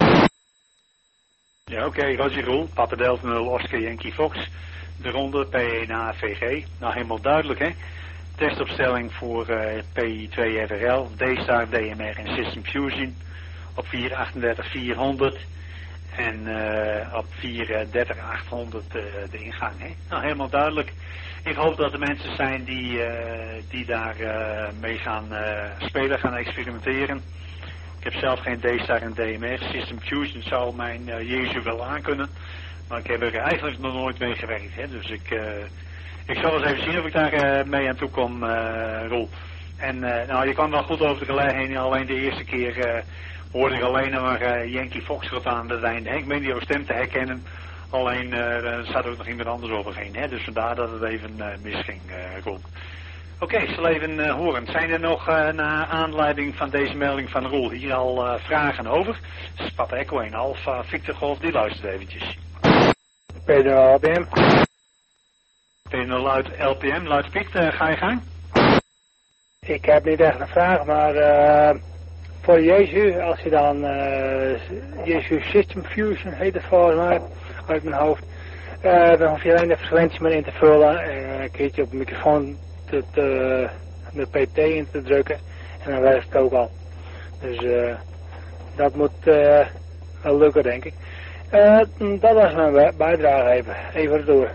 Ja, oké, okay, Roger Roel, Papa Delta nul Oscar Yankee Fox. De ronde P één A V G. Nou, helemaal duidelijk, hè. Testopstelling voor uh, P I twee R R L, D-Star, D M R en System Fusion op vier achtendertig vierhonderd en uh, op vier dertig achthonderd uh, de ingang. Hè? Nou, helemaal duidelijk. Ik hoop dat er mensen zijn die, uh, die daar uh, mee gaan uh, spelen, gaan experimenteren. Ik heb zelf geen D-Star en D M R. System Fusion zou mijn uh, Jezu wel aankunnen, maar ik heb er eigenlijk nog nooit mee gewerkt. Hè? Dus ik... Uh, Ik zal eens even zien of ik daar uh, mee aan toe kom, uh, Roel. En uh, nou, je kwam wel goed over de gelei heen. Alleen de eerste keer uh, hoorde ik alleen maar uh, Yankee Foxtrot aan het einde. Ik meen jouw stem te herkennen. Alleen uh, er zat ook nog iemand anders overheen. Hè? Dus vandaar dat het even uh, misging, uh, Roel. Oké, ik zal even uh, horen. Zijn er nog uh, naar aanleiding van deze melding van Roel hier al uh, vragen over? Dat is Papa Echo één Alpha Victor Golf, die luistert eventjes. Peter L P M. Peter Luid L P M, Luid Piet, uh, ga je gang? Ik heb niet echt een vraag, maar uh, voor Jezus, als je dan uh, Jezus System Fusion heet het volgens mij, uit mijn hoofd, uh, dan hoef je alleen de frequentie maar in te vullen en een keertje op de microfoon te, te, de P T in te drukken en dan werkt het ook al. Dus uh, dat moet uh, wel lukken, denk ik. Uh, dat was mijn bijdrage even, even door.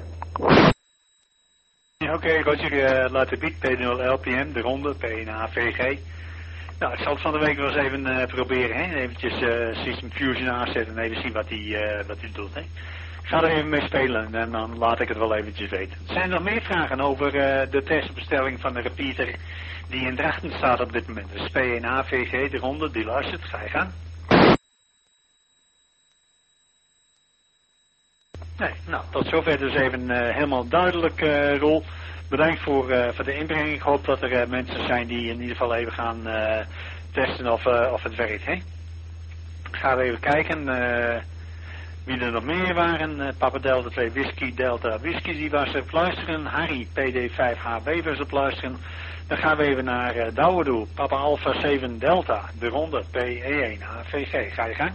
Ja, oké, okay, Roger, uh, laat de beat P nul L P M, de ronde, P één A V G. Nou, ik zal het van de week wel eens even uh, proberen, hè. Eventjes uh, System Fusion aanzetten en even zien wat hij uh, wat hij doet, hè. Ik ga er even mee spelen en dan laat ik het wel eventjes weten. Zijn er nog meer vragen over uh, de testbestelling van de repeater die in Drachten staat op dit moment? Dus P één A V G, de ronde, die luistert, ga je gaan. Nee, nou, tot zover dus even uh, helemaal duidelijk, uh, Roel. Bedankt voor, uh, voor de inbreng. Ik hoop dat er uh, mensen zijn die in ieder geval even gaan uh, testen of, uh, of het werkt, hè? Gaan we even kijken uh, wie er nog meer waren. Uh, Papa Delta twee Whisky, Delta Whisky, die was op luisteren. Harry, P D vijf H B was op luisteren. Dan gaan we even naar uh, Douwedoe. Papa Alpha zeven Delta, de ronde P E één A V G. Ga je gang?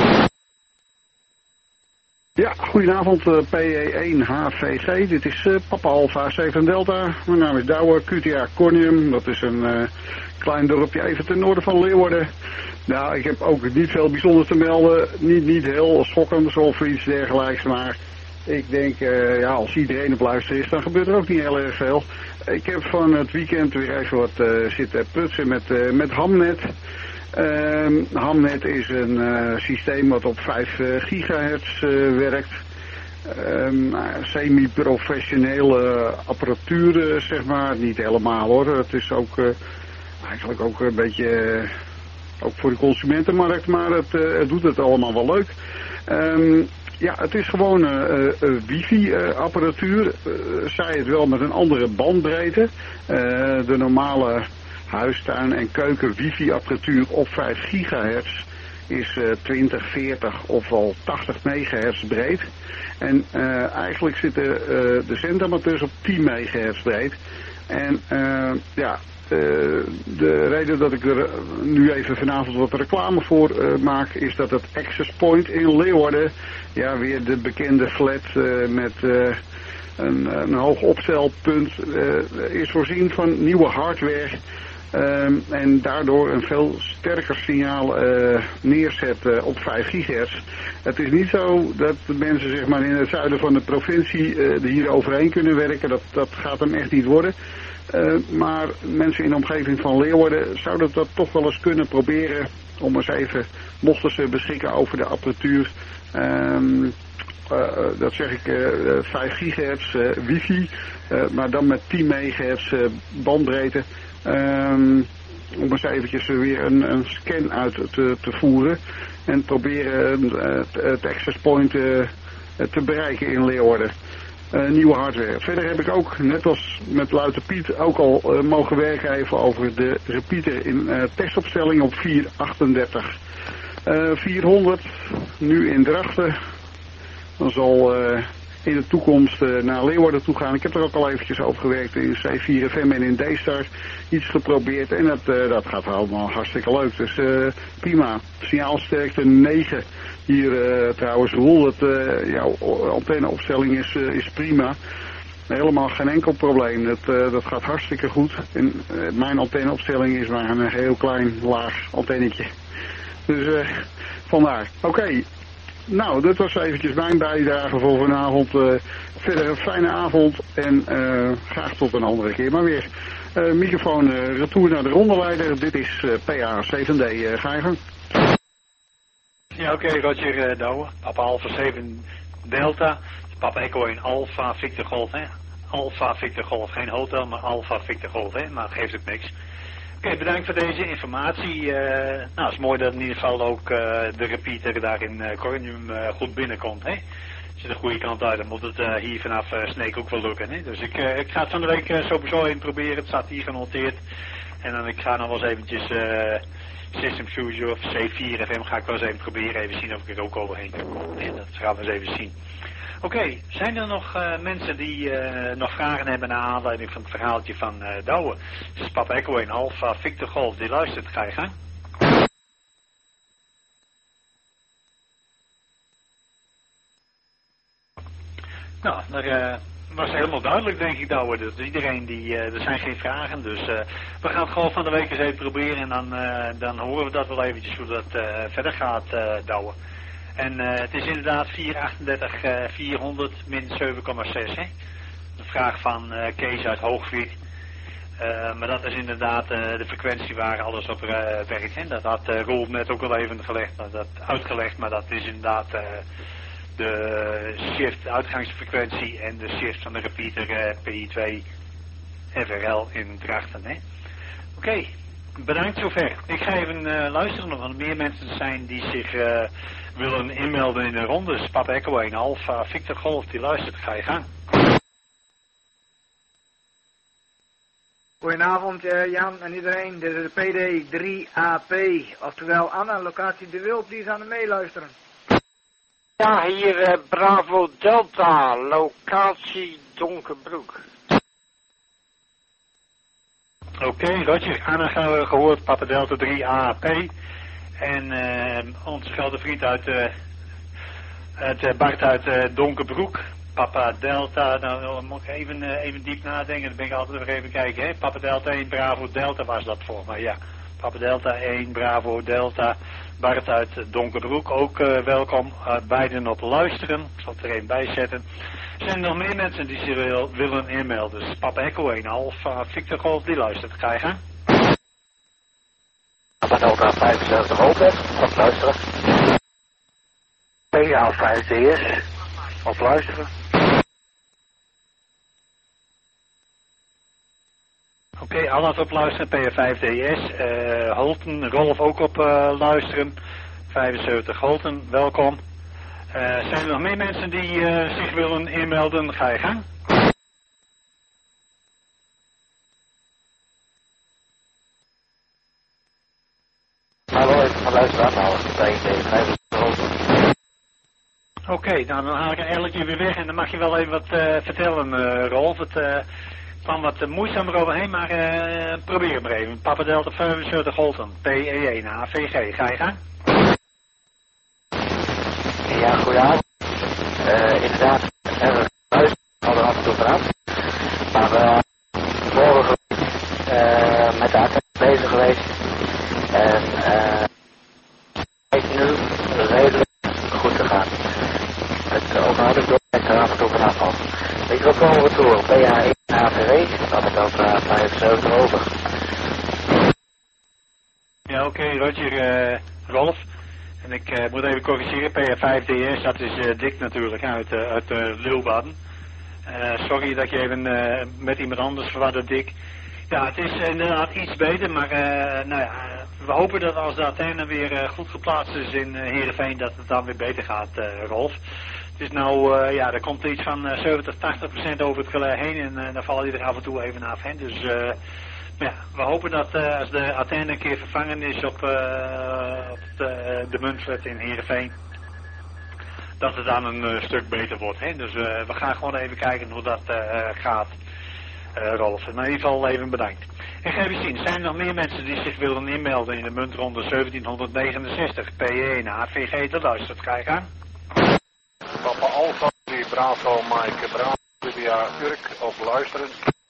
Ja, goedenavond uh, P E één H V G. Dit is uh, Papa Alpha zeven Delta. Mijn naam is Douwe, Q T A Cornium. Dat is een uh, klein dorpje even ten noorden van Leeuwarden. Nou, ik heb ook niet veel bijzonders te melden. Niet, niet heel schokkend of iets dergelijks, maar ik denk, uh, ja, als iedereen op luisteren is, dan gebeurt er ook niet heel erg veel. Ik heb van het weekend weer even wat uh, zitten prutsen met, uh, met Hamnet. Uh, Hamnet is een uh, systeem wat op vijf gigahertz uh, werkt. Um, semi-professionele apparatuur, uh, zeg maar. Niet helemaal hoor. Het is ook uh, eigenlijk ook een beetje uh, ook voor de consumentenmarkt, maar het, uh, het doet het allemaal wel leuk. Um, ja, het is gewoon uh, uh, wifi-apparatuur. Uh, zij het wel met een andere bandbreedte. Uh, de normale huistuin- en keuken wifi-apparatuur op vijf gigahertz is uh, twintig, veertig of wel tachtig megahertz breed. En uh, eigenlijk zitten uh, de zendamateurs op tien megahertz breed. En uh, ja, uh, de reden dat ik er nu even vanavond wat reclame voor uh, maak, is dat het Access Point in Leeuwarden, ja, weer de bekende flat uh, met uh, een, een hoog opstelpunt, uh, is voorzien van nieuwe hardware. Um, en daardoor een veel sterker signaal uh, neerzet uh, op vijf gigahertz. Het is niet zo dat de mensen zeg maar, in het zuiden van de provincie uh, er hier overheen kunnen werken. Dat, dat gaat hem echt niet worden. Uh, maar mensen in de omgeving van Leeuwarden zouden dat toch wel eens kunnen proberen. Om eens even, mochten ze beschikken over de apparatuur. Um, uh, dat zeg ik, uh, vijf gigahertz uh, wifi. Uh, maar dan met tien megahertz uh, bandbreedte. Um, om eens eventjes weer een, een scan uit te, te voeren en proberen uh, het access point uh, te bereiken in Leeuwarden. Uh, nieuwe hardware. Verder heb ik ook, net als met Luiter Piet, ook al uh, mogen werken even over de repeater in uh, testopstelling op vier achtendertig. Uh, vierhonderd, nu in Drachten. Dan zal uh, in de toekomst uh, naar Leeuwarden toe gaan. Ik heb er ook al eventjes over gewerkt in C vier F M en in D-Star. Iets geprobeerd en dat, uh, dat gaat allemaal hartstikke leuk. Dus uh, prima. Signaalsterkte negen. Hier uh, trouwens Roel, dat uh, jouw antenneopstelling is, uh, is prima. Helemaal geen enkel probleem. Dat, uh, dat gaat hartstikke goed. En uh, mijn antenneopstelling is maar een heel klein laag antennetje. Dus uh, vandaar. Oké. Okay. Nou, dat was eventjes mijn bijdrage voor vanavond. Uh, verder een fijne avond en uh, graag tot een andere keer maar weer. Uh, microfoon uh, retour naar de rondeleider. Dit is uh, P A zeven D. Uh, ga je gang. Ja, oké, okay, Roger uh, Douwe. Papa Alpha zeven Delta. Papa Echo in Alpha Victor Golf, hè. Alpha Victor Golf. Geen hotel, maar Alpha Victor Golf, hè. Maar het geeft ook niks. Oké, okay, bedankt voor deze informatie. Uh, nou, het is mooi dat in ieder geval ook uh, de repeater daar in uh, Cornium uh, goed binnenkomt, hè. Als je de goede kant uit, dan moet het uh, hier vanaf uh, Sneek ook wel lukken, hè. Dus ik, uh, ik ga het van de week uh, sowieso even proberen. Het staat hier genoteerd. En dan ik ga nog wel eens eventjes uh, System Fusion of C vier F M ga ik wel eens even proberen. Even zien of ik er ook overheen kan. Nee, dat gaan we eens even zien. Oké, okay, zijn er nog uh, mensen die uh, nog vragen hebben naar aanleiding van het verhaaltje van uh, Douwe? Dus Papa Echo in Alpha Victor Golf, die luistert, ga je gang. Nou, dat uh, was helemaal duidelijk denk ik Douwe. Dus iedereen die, uh, er zijn geen vragen, dus uh, we gaan het gewoon van de week eens even proberen en dan, uh, dan horen we dat wel eventjes hoe dat uh, verder gaat uh, Douwe. En uh, het is inderdaad vier achtendertig uh, vierhonderd min zeven komma zes, hè. De vraag van uh, Kees uit Hoogvliet. Uh, maar dat is inderdaad uh, de frequentie waar alles op uh, werkt, hè. Dat had uh, Roel net ook al even gelegd, maar dat, uitgelegd, maar dat is inderdaad uh, de shift, de uitgangsfrequentie en de shift van de repeater uh, P I twee F R L in Drachten, hè. Oké. Okay. Bedankt zover. Ik ga even uh, luisteren of er meer mensen zijn die zich uh, willen inmelden in de ronde. Dus Papa Echo in Alpha Victor Golf, die luistert. Ga je gang. Goedenavond uh, Jan en iedereen. Dit is de P D drie A P, oftewel Anna, locatie De Wild, die is aan het meeluisteren. Ja, hier uh, Bravo Delta, locatie Donkerbroek. Oké, okay, Roger. Anna gaan we gehoord, Papa Delta drie A P. En uh, onze grote vriend uit, uh, uit uh, Bart uit uh, Donkerbroek. Papa Delta, nou, nou moet ik even, uh, even diep nadenken, dan ben ik altijd weer even kijken, hè. Papa Delta één Bravo Delta was dat voor mij, ja. Papa Delta één, Bravo Delta, Bart uit Donkerbroek ook uh, welkom. Uh, beiden op luisteren, ik zal het er een bij zetten. Zijn er nog meer mensen die zich wil, willen inmelden? Dus Papa Echo één, Alpha Victor Golf, die luistert. Ga je gaan? Papa Delta vijfenzeventig Opet, op luisteren. P A vijf D S, op luisteren. Oké, okay, Allard op luisteren, P A vijf D S, uh, Holten, Rolf ook op uh, luisteren, vijfenzeventig Holten, welkom. Uh, zijn er nog meer mensen die uh, zich willen inmelden? Ga je gang. Hallo, ik ga luisteren aan, vijfenzeventig Holten. Oké, okay, nou dan haal ik eigenlijk weer weg en dan mag je wel even wat uh, vertellen, uh, Rolf. Het uh, kwam wat uh, moeizamer overheen, maar uh, probeer maar even. Papa Delta vijfenzeventig Holten, P E één, A V G. Ga je gaan? Ja, goedenavond. Uh, inderdaad, hebben we luisteren, hadden we af en toe vanaf. Maar we uh, vorige uh, met de A T bezig geweest. En uh, het is nu redelijk goed te gaan. Het overhoudelijk door ik er af en toe vanaf had. Microfoon retour, P A één A V W, dat ik ook uh, vijfenzeventig over. Ja, oké, okay, Roger, uh, Rolf. En ik uh, moet even corrigeren, P A vijf D S, dat is uh, Dick natuurlijk, uit, uh, uit uh, Leeuwarden. Uh, sorry dat je even uh, met iemand anders verwarde, Dick. Ja, het is uh, inderdaad iets beter, maar uh, nou ja, we hopen dat als de antenne weer uh, goed geplaatst is in uh, Heerenveen, dat het dan weer beter gaat, uh, Rolf. Het is nou, uh, ja, er komt iets van uh, zeventig, tachtig procent over het relais heen en uh, dan val je er af en toe even af, hè. Dus uh, ja, we hopen dat uh, als de antenne een keer vervangen is op, uh, op de, de Muntflat in Heerenveen, dat het dan een uh, stuk beter wordt, hè. Dus uh, we gaan gewoon even kijken hoe dat uh, gaat, uh, Rolf. Maar in ieder geval even bedankt. En geef eens zien, zijn er nog meer mensen die zich willen inmelden in de muntronde zeventienhonderdnegenenzestig, P één, A V G, te luisteren? Ga je gaan? Papa Alpha drie, Bravo, Mike, Bravo, Lydia, Urk, op luisteren.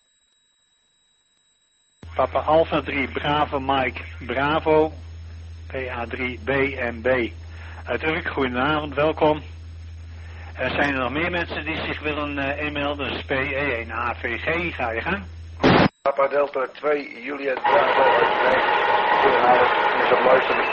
Papa Alpha drie, Bravo, Mike, Bravo, P A drie, B en B. Uit Urk, goedenavond, welkom. Er zijn er nog meer mensen die zich willen uh, inmelden, dus P E één, A V G, ga je gaan? Papa Delta twee, Juliet Bravo uit Wijk, goedenavond, is op luisteren.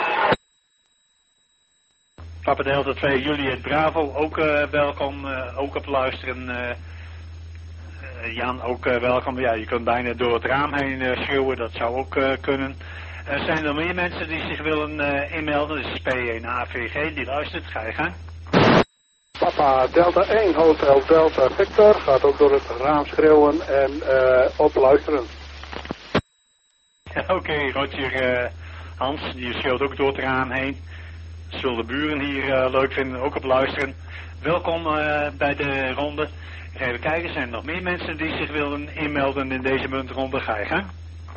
Papa Delta twee, Juliet Bravo, ook uh, welkom, uh, ook op luisteren. Uh, uh, Jan, ook uh, welkom. Ja, je kunt bijna door het raam heen uh, schreeuwen, dat zou ook uh, kunnen. Er uh, zijn er meer mensen die zich willen uh, inmelden, dus P één A V G, die luistert, ga je gaan. Papa Delta één, Hotel Delta Victor, gaat ook door het raam schreeuwen en uh, op luisteren. Oké, okay, Roger uh, Hans, die schreeuwt ook door het raam heen. Zullen de buren hier uh, leuk vinden, ook op luisteren. Welkom uh, bij de ronde. Even kijken, zijn er nog meer mensen die zich willen inmelden in deze muntronde? Ga je gaan.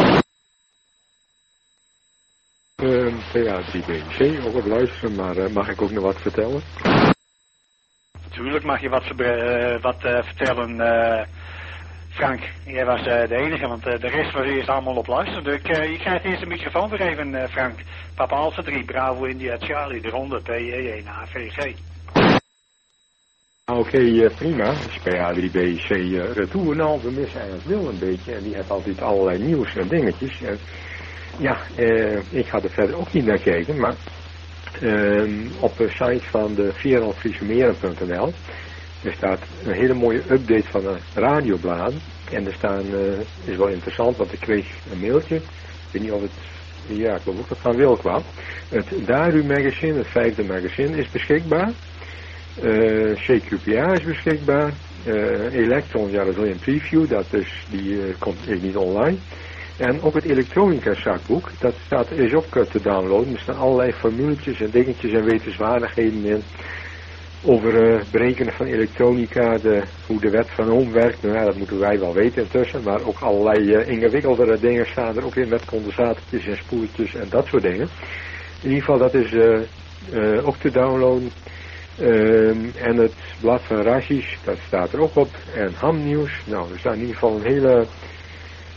Uh, P A drie B C, ook op luisteren, maar uh, mag ik ook nog wat vertellen? Natuurlijk mag je wat, uh, wat uh, vertellen, uh, Frank. Jij was uh, de enige, want uh, de rest was eerst allemaal op luisteren. Dus uh, je krijgt eerst de microfoon weer even, uh, Frank. Papa Alpha drie, Bravo India Charlie, de ronde, P E één, A V G. Oké, okay, uh, prima. Dus P A drie B C uh, retour. Nou, we missen eigenlijk Wil een beetje. En die heeft altijd allerlei nieuws en dingetjes. En ja, uh, ik ga er verder ook niet naar kijken, maar uh, op de site van de vierhonderd friesumeren punt n l er staat een hele mooie update van de radiobladen. En er staan, uh, is wel interessant, want ik kreeg een mailtje. Ik weet niet of het, ja, ik geloof ook dat het van Wil kwam. Het Daru magazine, het vijfde magazine, is beschikbaar. Uh, C Q P A is beschikbaar. Uh, Electron, ja, dat is een preview, dat is, die uh, komt is niet online. En ook het elektronica zakboek, dat staat, is ook te downloaden. Er staan allerlei formuletjes en dingetjes en wetenswaardigheden in. Over uh, berekenen van elektronica, de, hoe de wet van Ohm werkt. Nou ja, dat moeten wij wel weten intussen. Maar ook allerlei uh, ingewikkeldere dingen staan er ook in met condensatortjes en spoeltjes en dat soort dingen. In ieder geval, dat is uh, uh, ook te downloaden. Um, en het blad van Rashis, dat staat er ook op. En Hamnieuws. Nou, er staat in ieder geval een hele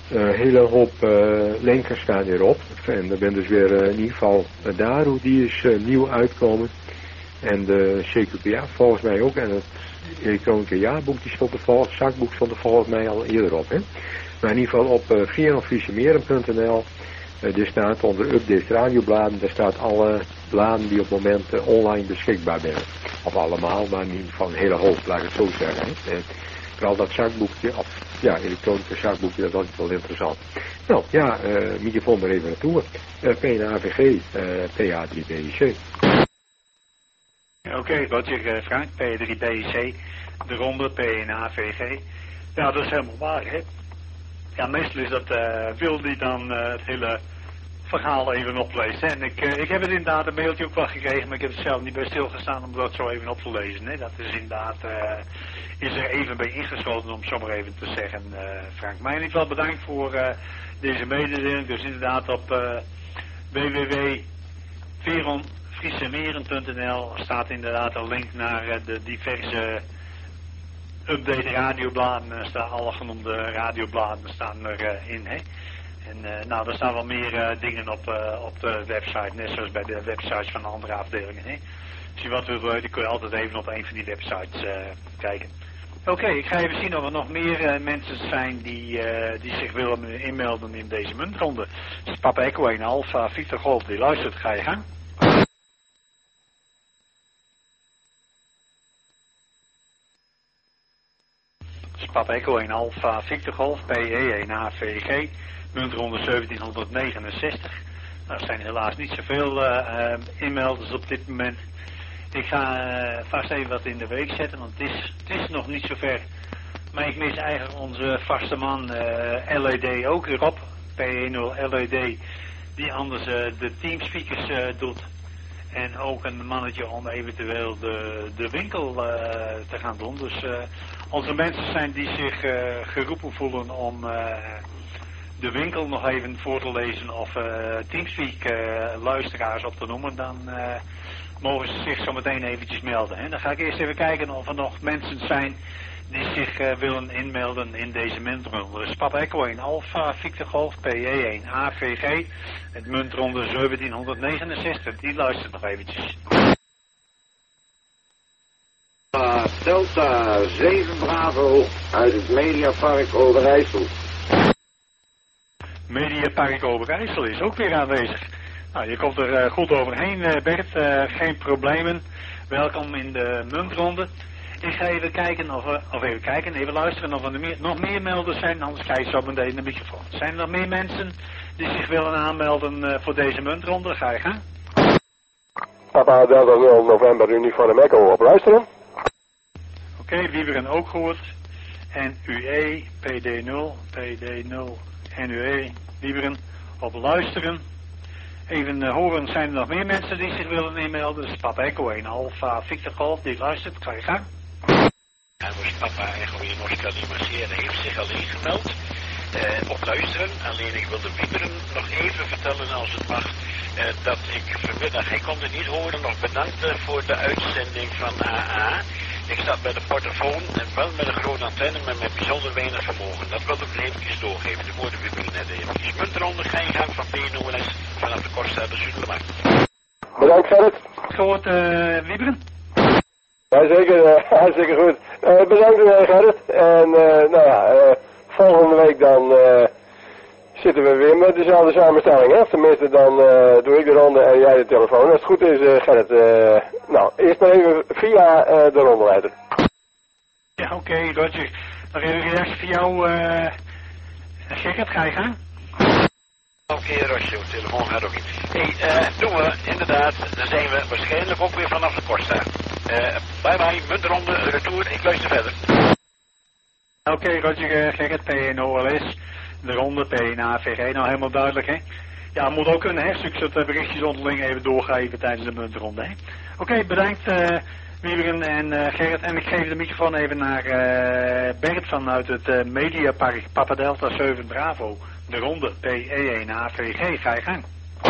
Een hele hoop uh, linkers staan hierop. En er ben dus weer uh, in ieder geval uh, Daru, die is uh, nieuw uitkomen. En de C Q P A volgens mij ook. En het elektronische jaarboek, die stond er volgens, het zakboek stond er volgens mij al eerder op. Hè? Maar in ieder geval op uh, vierhonderdvisemeren punt n l, uh, er staat onder updates radiobladen, daar staat alle bladen die op het moment uh, online beschikbaar zijn. Of allemaal, maar in ieder geval een hele hoop, laat ik het zo zeggen. Hè? En vooral dat zakboekje, of ja, elektronische zakboekje, dat was wel interessant. Nou ja, uh, microfoon er even naartoe. Uh, P N A V G, uh, P A drie B I C. Oké, okay, Roger uh, Frank, P A drie B I C, de ronde, P N A V G. Ja, dat is helemaal waar, hè. Ja, meestal is dat uh, Wil die dan uh, het hele verhaal even opleest. Hè? En ik, uh, ik heb het inderdaad een mailtje ook wel gekregen, maar ik heb het zelf niet bij stilgestaan om dat zo even op te lezen. Hè? Dat is inderdaad, uh, is er even bij ingeschoten om het zo maar even te zeggen, uh, Frank. Maar in ieder geval bedankt voor uh, deze mededeling. Dus inderdaad op uh, w w w punt veron friesemeren punt n l staat inderdaad een link naar uh, de diverse update radiobladen. Er staan alle genoemde radiobladen staan erin. Uh, hè? En uh, nou, er staan wel meer uh, dingen op, uh, op de website, net zoals bij de websites van de andere afdelingen. Hè? Als je wat wil weten, kun je altijd even op een van die websites uh, kijken. Oké, okay, ik ga even zien of er nog meer uh, mensen zijn die, uh, die zich willen inmelden in deze muntronde. Dus Papa Echo één Alpha, Victor Golf, die luistert, ga je gang. Dus Papa Echo één Alpha, Victor Golf, P E één A V G. Muntronde zeventienhonderdnegenenzestig. Nou, er zijn helaas niet zoveel uh, uh, inmelders op dit moment. Ik ga uh, vast even wat in de week zetten, want het is, het is nog niet zover. Maar ik mis eigenlijk onze vaste man uh, L E D ook weer op. P E nul L E D, die anders uh, de teamspeakers uh, doet. En ook een mannetje om eventueel de, de winkel uh, te gaan doen. Dus uh, onze mensen zijn die zich uh, geroepen voelen om... Uh, de winkel nog even voor te lezen of uh, Teamspeak uh, luisteraars op te noemen, dan uh, mogen ze zich zo meteen eventjes melden. Hè. Dan ga ik eerst even kijken of er nog mensen zijn die zich uh, willen inmelden in deze muntronde. Dus Papa Echo één Alpha, Victor Golf, P E één A V G, het muntronde zeventienhonderdnegenenzestig, die luistert nog eventjes. Uh, Delta zeven Bravo uit het Mediapark Overijssel. Mediapark Overijssel is ook weer aanwezig. Nou, je komt er uh, goed overheen, uh, Bert. Uh, geen problemen. Welkom in de muntronde. Ik ga even kijken of, uh, of even kijken, even luisteren of er meer, nog meer melders zijn. Anders krijg je zo meteen de microfoon. Zijn er nog meer mensen die zich willen aanmelden uh, voor deze muntronde? Ga je gaan. Papa Delta nul November Uniform Echo op luisteren. Oké, okay, Wieberen ook gehoord. En U E, P D nul, P D nul. N U E, Wieberen, op luisteren. Even uh, horen, zijn er nog meer mensen die zich willen inmelden? Dus Papa Echo één Alpha, Victor Golf, die luistert, ga je gang. En dus Papa Echo één Oscar Lima Sierra heeft zich al ingemeld. Uh, op luisteren, alleen ik wilde Wieberen nog even vertellen als het mag, uh, dat ik vanmiddag, hij kon het niet horen, nog bedankt uh, voor de uitzending van A A. Ik zat bij de portofoon en wel met een grote antenne, maar met bijzonder weinig vermogen. Dat wilde ik eventjes doorgeven. De woorden Wieberen net eventjes. Muntronde, ga je gang van P N O L S vanaf de Kortstraat de Zuidermarkt. Bedankt, Gerrit. Gehoord, uh, Wieberen? Ja, zeker. Uh, hartstikke goed. Uh, bedankt, uh, Gerrit. En uh, nou ja, uh, volgende week dan uh, zitten we weer met dezelfde samenstelling. Hè? Tenminste, dan uh, doe ik de ronde en jij de telefoon. Als het goed is, uh, Gerrit. Uh, nou, eerst maar even via uh, de rondeleider. Ja, oké, okay, Roger. Nog even een reactie voor jou. Uh, Gerrit, ga je gaan? Oké, okay, Roger, de telefoon gaat ook niet. Hé, hey, uh, doen we, inderdaad. Dan zijn we waarschijnlijk ook weer vanaf de Kortstraat. Uh, bye bye, muntronde, retour. Ik luister verder. Oké, okay, Roger, uh, Gerrit, P N O L S. De ronde, P N A V G, nou helemaal duidelijk, hè? Ja, moet ook kunnen, hè? Succes berichtjes onderling even doorgeven tijdens de muntronde, hè? Oké, okay, bedankt, uh, Wieberen en uh, Gerrit. En ik geef de microfoon even naar uh, Bert vanuit het uh, Mediapark Papa Delta zeven Bravo. De ronde, P E één A V G, ga je gang.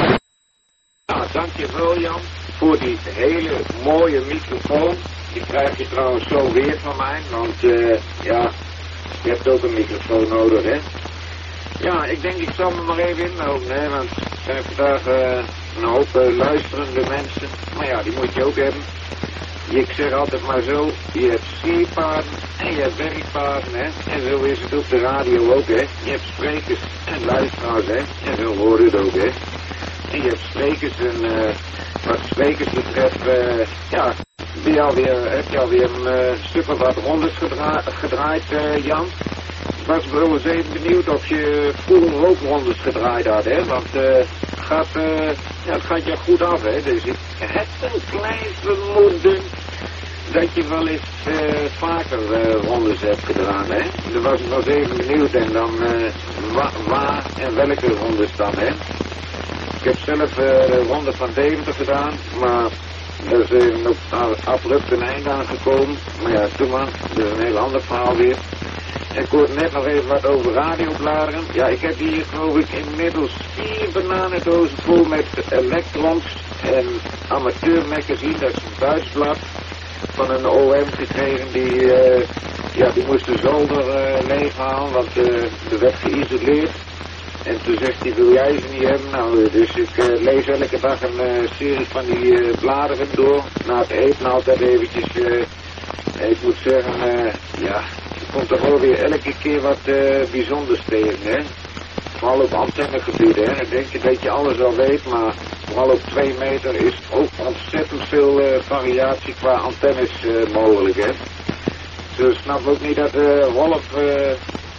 Nou, dankjewel Jan voor die hele mooie microfoon. Die krijg je trouwens zo weer van mij, want uh, ja, je hebt ook een microfoon nodig, hè? Ja, ik denk ik zal me maar even inhouden, hè, want er zijn vandaag uh, een hoop uh, luisterende mensen. Maar ja, die moet je ook hebben. Ik zeg altijd maar zo, je hebt sierpaarden en je hebt werkpaarden, hè. En zo is het op de radio ook, hè. Je hebt sprekers en luisteraars, hè. En zo hoort het ook, hè. En je hebt sprekers en uh, wat sprekers betreft, uh, ja, ben je alweer, heb je alweer een uh, stuk of wat rondes gedra gedraaid, uh, Jan? Ik was wel eens even benieuwd of je vroeger ook rondes gedraaid had, hè. Want uh, het, gaat, uh, ja, het gaat je goed af, hè. Dus ik heb een klein vermoeden dat je wel eens uh, vaker uh, rondes hebt gedaan, hè. Daar was ik nog even benieuwd en dan uh, wa waar en welke rondes dan, hè. Ik heb zelf uh, de ronde van Deventer gedaan, maar er is even op abrupt een einde aangekomen. Maar ja, toen man, dat is een heel ander verhaal weer. En ik hoorde net nog even wat over radiobladeren. Ja, ik heb hier geloof ik inmiddels vier bananendozen vol met elektrons en amateurmagazine, dat is een buisblad van een O M gekregen die, uh, ja, die moest de zolder uh, leeghalen, want uh, er werd geïsoleerd. En toen zegt hij, wil jij ze niet hebben? Nou, dus ik uh, lees elke dag een uh, serie van die uh, bladeren door. Na het eten altijd eventjes, uh, ik moet zeggen, uh, ja, er komt toch wel weer elke keer wat uh, bijzonders tegen, hè. Vooral op antennegebieden, hè. Dan denk je dat je alles al weet, maar vooral op twee meter is ook ontzettend veel uh, variatie qua antennes uh, mogelijk, hè. Dus ik snap ook niet dat uh, Rolf uh,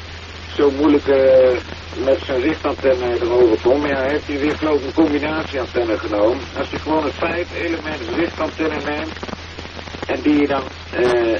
zo moeilijk uh, met zijn richtantenne erover komt. Maar ja, heeft hij weer geloof ik een combinatieantenne genomen. Als je gewoon een vijf elementen richtantenne neemt en die je dan uh,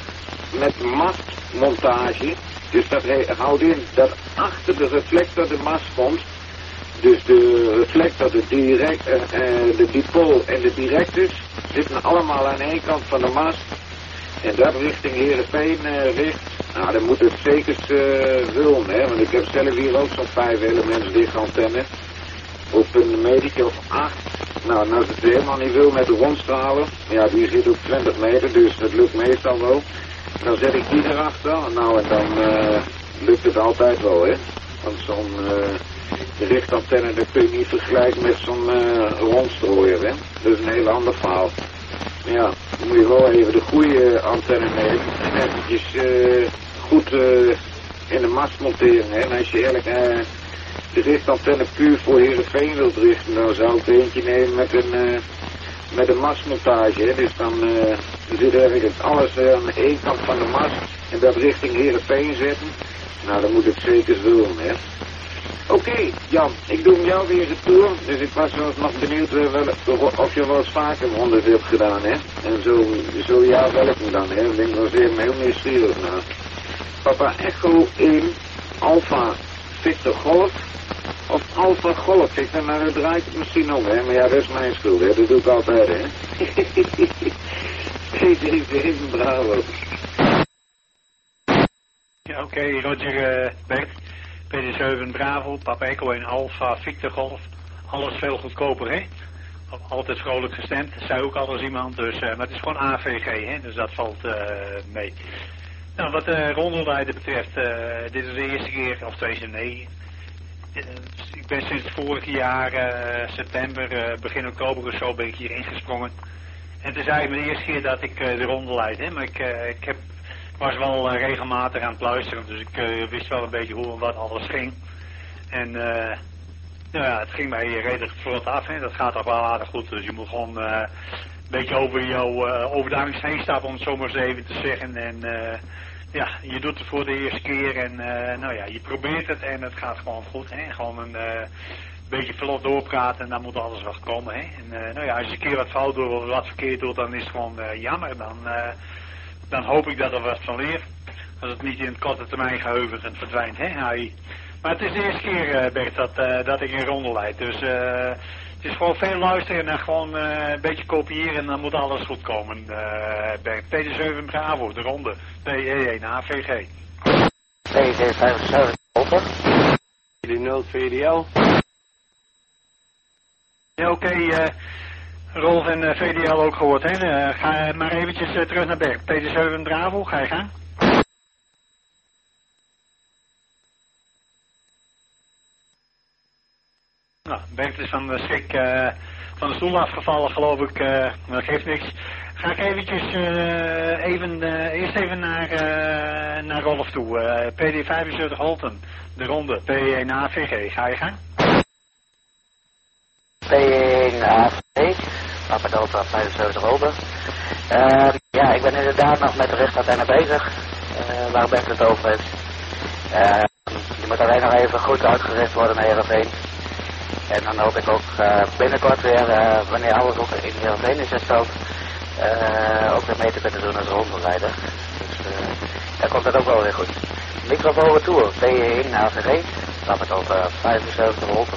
met mastmontage, dus dat houdt in dat achter de reflector de mast komt. Dus de reflector, de, direct, uh, uh, de dipool en de directus zitten allemaal aan één kant van de mast. En dat richting Heerenveen uh, richt. Nou, dan moet het zeker uh, vullen, hè. Want ik heb zelf hier ook zo'n vijf elements lichtantenne. Op een metertje of acht. Nou, en als het helemaal niet wil met de rondstralen. Ja, die zit op twintig meter, dus dat lukt meestal wel. Dan zet ik die erachter. Nou, en dan uh, lukt het altijd wel, hè. Want zo'n uh, richtantenne, dat kun je niet vergelijken met zo'n uh, rondstrooier, hè. Dat is een heel ander verhaal. Ja, dan moet je wel even de goede antenne nemen en eventjes uh, goed uh, in de mast monteren. Hè. En als je eigenlijk uh, de richtantenne puur voor Heerenveen wilt richten, dan zou ik er eentje nemen met een, uh, met een mastmontage. Hè. Dus dan uh, zit eigenlijk alles uh, aan één kant van de mast en dat richting Heerenveen zetten. Nou, dan moet het zeker doen, hè. Oké, okay, Jan, ik doe hem jou weer de tour, dus ik was nog benieuwd uh, wel, of je wel eens vaker rondes hebt gedaan, hè? En zo, zo ja, welke dan, hè? Ik ben wel zeer heel nieuwsgierig naar. Papa Echo één, Alpha Victor Golf, of Alpha Golf Victor, nou dat draait het misschien om, hè? Maar ja, dat is mijn schuld, hè? Dat doe ik altijd, hè? Deze is even bravo. Ja, oké, okay, Roger uh, Bert. P D zeven Bravo, Papa Echo en Alpha Victor Golf. Alles veel goedkoper, hè? Altijd vrolijk gestemd, zei ook al eens iemand. Dus, uh, maar het is gewoon A V G, hè? Dus dat valt uh, mee. Nou, wat de uh, rondelleider betreft, uh, dit is de eerste keer, of tweeduizend negen. Uh, ik ben sinds vorig jaar, uh, september, uh, begin oktober of zo, ben ik hier ingesprongen. En het is eigenlijk de eerste keer dat ik uh, de ronde leid, hè? Maar ik, uh, ik heb... was wel uh, regelmatig aan het luisteren, dus ik uh, wist wel een beetje hoe en wat alles ging. En uh, nou ja, het ging mij redelijk vlot af, hè. Dat gaat toch wel aardig goed, dus je moet gewoon uh, een beetje over jouw uh, over de angst heen stappen, om het zo maar eens even te zeggen. En uh, ja, je doet het voor de eerste keer en uh, nou ja, je probeert het en het gaat gewoon goed, hè. Gewoon een uh, beetje vlot doorpraten en dan moet alles wel komen, hè. En uh, nou ja, als je een keer wat fout doet of wat verkeerd doet, dan is het gewoon uh, jammer, dan... Uh, Dan hoop ik dat er wat van leert. Als het niet in het korte termijn geheugen verdwijnt, hè, Harry. Maar het is de eerste keer, uh, Bert, dat, uh, dat ik een ronde leid. Dus uh, het is gewoon veel luisteren en gewoon uh, een beetje kopiëren en dan moet alles goed komen, uh, Bert. P D zeven Bravo, de ronde. P E één A V G. P D vijfenzeventig, open. P D nul V D L. Ja, oké, okay, uh, Rolf en uh, V D L ook gehoord, hè. Uh, ga maar eventjes uh, terug naar Bert. P D zeven Bravo, ga je gaan? Nou, Bert is van de schrik uh, van de stoel afgevallen, geloof ik. Uh, dat geeft niks. Ga ik eventjes uh, even, uh, eerst even naar, uh, naar Rolf toe. Uh, P D vijfenzeventig Holten, de ronde, P één A V G. Ga je gang? P één A V G, Papa Delta vijfenzeventig Holten. Uh, ja, ik ben inderdaad nog met de richtantenne bezig, uh, waar Bert het over heeft. Uh, die moet alleen nog even goed uitgericht worden naar Heerenveen. En dan hoop ik ook uh, binnenkort weer, uh, wanneer alles ook in Heerenveen is hersteld, uh, ook weer mee te kunnen doen als rondeleider. Dus uh, daar komt het ook wel weer goed. Microfoon retour, P één A V G, Papa Delta vijfenzeventig Holten.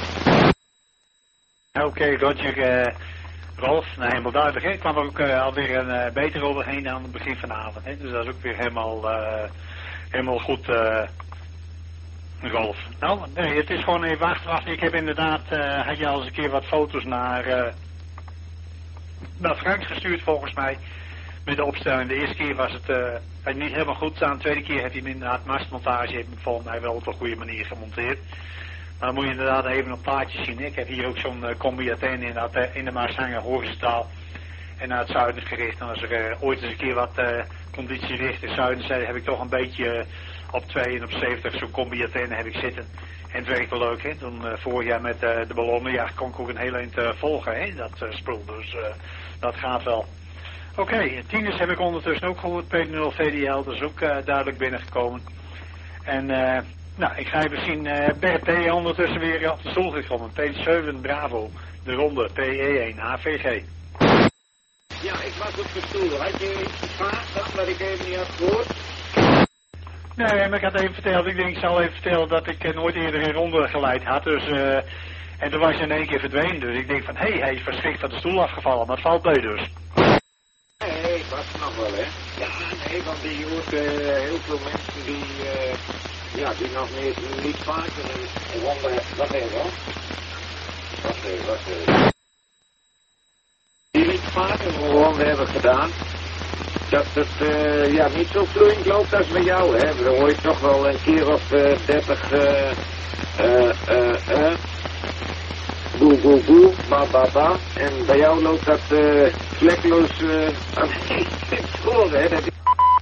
Oké, okay, Roger. Uh, Rolf, nou helemaal duidelijk. Hè? Ik kwam er ook uh, alweer een uh, beter overheen dan het begin van de avond. Hè? Dus dat is ook weer helemaal, uh, helemaal goed, uh, Rolf. Nou, nee, het is gewoon even achteraf. Ik heb inderdaad, uh, had je al eens een keer wat foto's naar, uh, naar Frank gestuurd volgens mij. Met de opstelling. De eerste keer was het uh, niet helemaal goed staan. De tweede keer heeft hij hem inderdaad mastmontage, heeft hem volgens mij wel op een goede manier gemonteerd. Maar dan moet je inderdaad even op plaatjes zien. Ik heb hier ook zo'n uh, combi-Athene in, uh, in de Maas hangen, horizontaal. En naar het zuiden gericht. En als er uh, ooit eens een keer wat uh, conditie ligt in het zuiden, zei, heb ik toch een beetje uh, op twee en op zeventig zo'n combi-Athene heb ik zitten. En het werkt wel leuk, hè. Toen uh, vorig jaar met uh, de ballonnen, ja, kon ik ook een heel eind uh, volgen, hè, dat uh, spul. Dus uh, dat gaat wel. Oké, okay, tieners heb ik ondertussen ook gehoord. P nul V D L, dat is ook uh, duidelijk binnengekomen. En... Uh, Nou, ik ga even zien, uh, Bert P. ondertussen weer op de stoel gekomen. P zeven Bravo, de ronde, P E één A V G. Ja, ik was op de stoel. Had je iets gevraagd dan, dat ik even niet had gehoord? Nee, maar ik had even verteld, ik denk ik zal even vertellen dat ik uh, nooit eerder een ronde geleid had. Dus, uh, en toen was hij in één keer verdwenen. Dus ik denk van, hé, hey, hij is verschrikt van de stoel afgevallen. Maar het valt mee dus. Nee, ik was nog wel, hè. Ja, nee, want je hoort uh, heel veel mensen die... Uh, Ja, die nog niet, niet vaker een ronde... Wat even, hoor. Wat even, wat even. Die niet vaker een ronde hebben gedaan. Dat het uh, ja, niet zo vloeiend loopt als bij jou, hè. Dan hoor je toch wel een keer of uh, dertig... Uh, uh, uh, uh, boe, boe, boe, ba, ba, ba. En bij jou loopt dat uh, vlekloos uh, aan het sporen, hè. Dat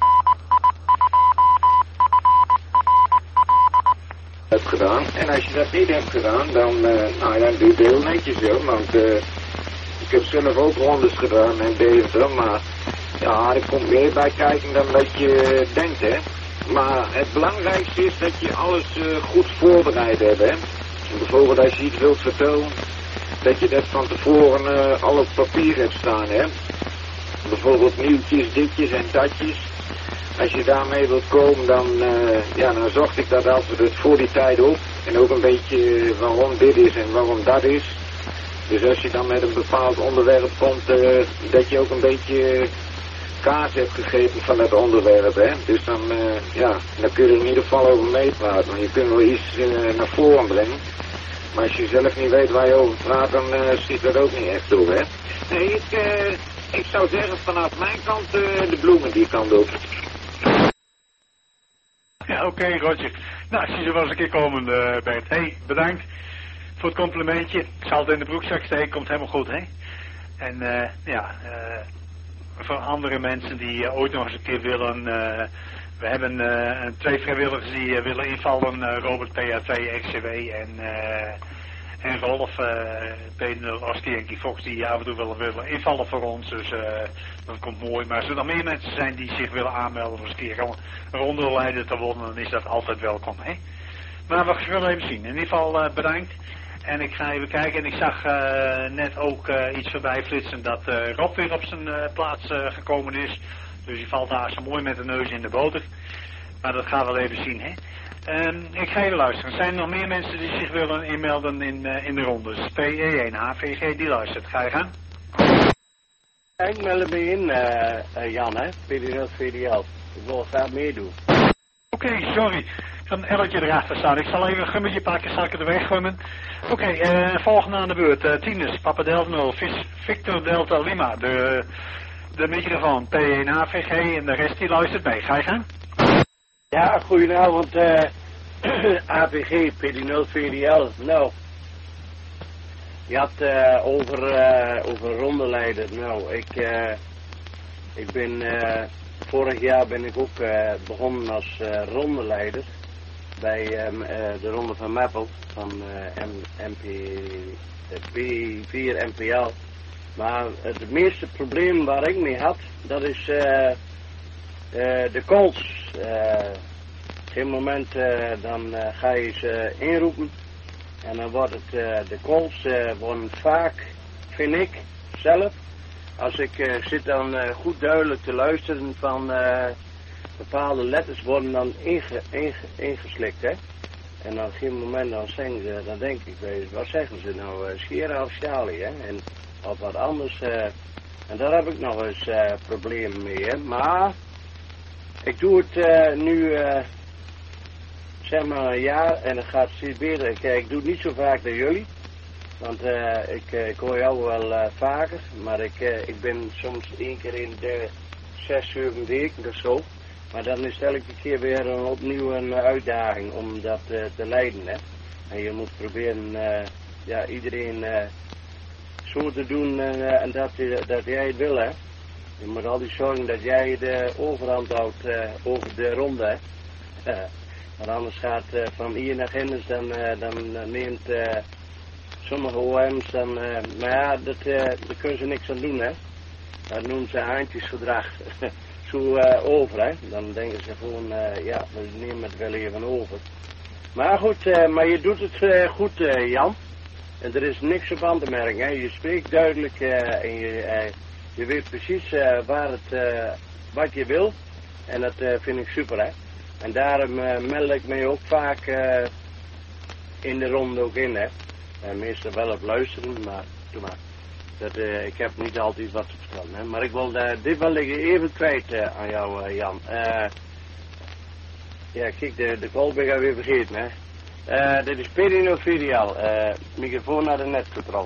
hebt gedaan. En als je dat niet hebt gedaan, dan, uh, nou ja, doe je heel netjes hoor, want uh, ik heb zelf ook rondes gedaan en Deventer, maar ja, er komt meer bij kijken dan dat je denkt, hè. Maar het belangrijkste is dat je alles uh, goed voorbereid hebt, hè. Bijvoorbeeld als je iets wilt vertellen, dat je dat van tevoren uh, al op papier hebt staan, hè. Bijvoorbeeld nieuwtjes, ditjes en datjes. Als je daarmee wilt komen, dan, uh, ja, dan zocht ik dat altijd voor die tijd op. En ook een beetje waarom dit is en waarom dat is. Dus als je dan met een bepaald onderwerp komt, uh, dat je ook een beetje kaas hebt gegeven van dat onderwerp, hè. Dus dan, uh, ja, dan kun je er in ieder geval over meepraten. Want je kunt wel iets uh, naar voren brengen. Maar als je zelf niet weet waar je over praat, dan uh, schiet dat ook niet echt door, hè. Nee, ik, uh, ik zou zeggen vanaf mijn kant uh, de bloemen die kant op. Ja, oké, okay, Roger. Nou, zie je wel eens een keer komen, uh, Bert. Hé, hey, bedankt voor het complimentje. Ik zal het in de broekzak steken, komt helemaal goed, hè? En uh, ja, uh, voor andere mensen die uh, ooit nog eens een keer willen... Uh, we hebben uh, twee vrijwilligers die uh, willen invallen. Uh, Robert P A twee, X C W en, uh, en Rolf uh, P nul, Oski en Kifox die af en toe willen, willen invallen voor ons. Dus uh, dat komt mooi. Maar als er nog meer mensen zijn die zich willen aanmelden om eens een keer gewoon een ronde leider te worden, dan is dat altijd welkom, hè? Maar we gaan even zien. In ieder geval uh, bedankt. En ik ga even kijken. En ik zag uh, net ook uh, iets voorbij flitsen dat uh, Rob weer op zijn uh, plaats uh, gekomen is. Dus die valt daar zo mooi met de neus in de boter. Maar dat gaan we wel even zien, hè. Um, ik ga even luisteren. Zijn er nog meer mensen die zich willen inmelden in, uh, in de rondes? P E één A V G die luistert. Ga je gaan? Ik meld me in, uh, uh, Jan, hè. P D nul V D L. Ik wil graag meedoen. Oké, okay, sorry. Ik ga een elletje erachter staan. Ik zal even een gummetje pakken. Zal ik het weggummen? Oké, okay, uh, volgende aan de beurt. Uh, Tieners, Papa Delta nul, Victor Delta Lima. De... De microfoon P één A V G en de rest die luistert mee. Ga je gaan? Ja, goedenavond uh, A V G, P D nul V D L. Nou, Je had uh, over, uh, over rondeleider. Nou, ik, uh, ik ben, uh, vorig jaar ben ik ook uh, begonnen als uh, rondeleider bij um, uh, de Ronde van Meppel van uh, M P, B vier M P L. Maar het meeste probleem waar ik mee had, dat is uh, uh, de calls. Uh, op een moment uh, dan uh, ga je ze inroepen en dan wordt het, uh, de calls uh, worden vaak, vind ik zelf, als ik uh, zit dan uh, goed duidelijk te luisteren van uh, bepaalde letters worden dan inge, inge, ingeslikt, hè. En op een gegeven moment dan zeggen ze, dan denk ik, wat zeggen ze nou, uh, Sierra of Charlie, hè, en, of wat anders. Uh, en daar heb ik nog eens uh, problemen mee, hè. Maar ik doe het uh, nu, uh, zeg maar een jaar en het gaat steeds beter. Ik, ik doe het niet zo vaak naar jullie, want uh, ik, uh, ik hoor jou wel uh, vaker, maar ik, uh, ik ben soms één keer in de zes, zeven weken of zo. Maar dan is het elke keer weer een, opnieuw een uitdaging om dat uh, te leiden, hè. En je moet proberen, uh, ja, iedereen uh, zo te doen uh, en dat, uh, dat jij het wil, hè. Je moet altijd zorgen dat jij de overhand houdt uh, over de ronde, hè. Uh, want anders gaat uh, van hier naar Gindes, dan, uh, dan neemt uh, sommige O M's dan, uh, maar ja, dat, uh, daar kunnen ze niks aan doen, hè. Dat noemen ze haantjesgedrag. Zo uh, over, hè. Dan denken ze gewoon, uh, ja, we nemen het wel even over. Maar goed, uh, maar je doet het uh, goed, uh, Jan. En er is niks op aan te merken, hè. Je spreekt duidelijk uh, en je, uh, je weet precies uh, waar het, uh, wat je wil. En dat uh, vind ik super, hè. En daarom uh, meld ik mij ook vaak uh, in de ronde ook in, hè. Uh, meestal wel op luisteren, maar doe maar. Dat, uh, ik heb niet altijd wat te vertellen, hè. Maar ik wil uh, dit wel even kwijt uh, aan jou, uh, Jan. Uh, ja, kijk, de, de call ben ik alweer vergeten, hè. Uh, dit is P D nul Filiaal. Uh, microfoon naar de netcontrole.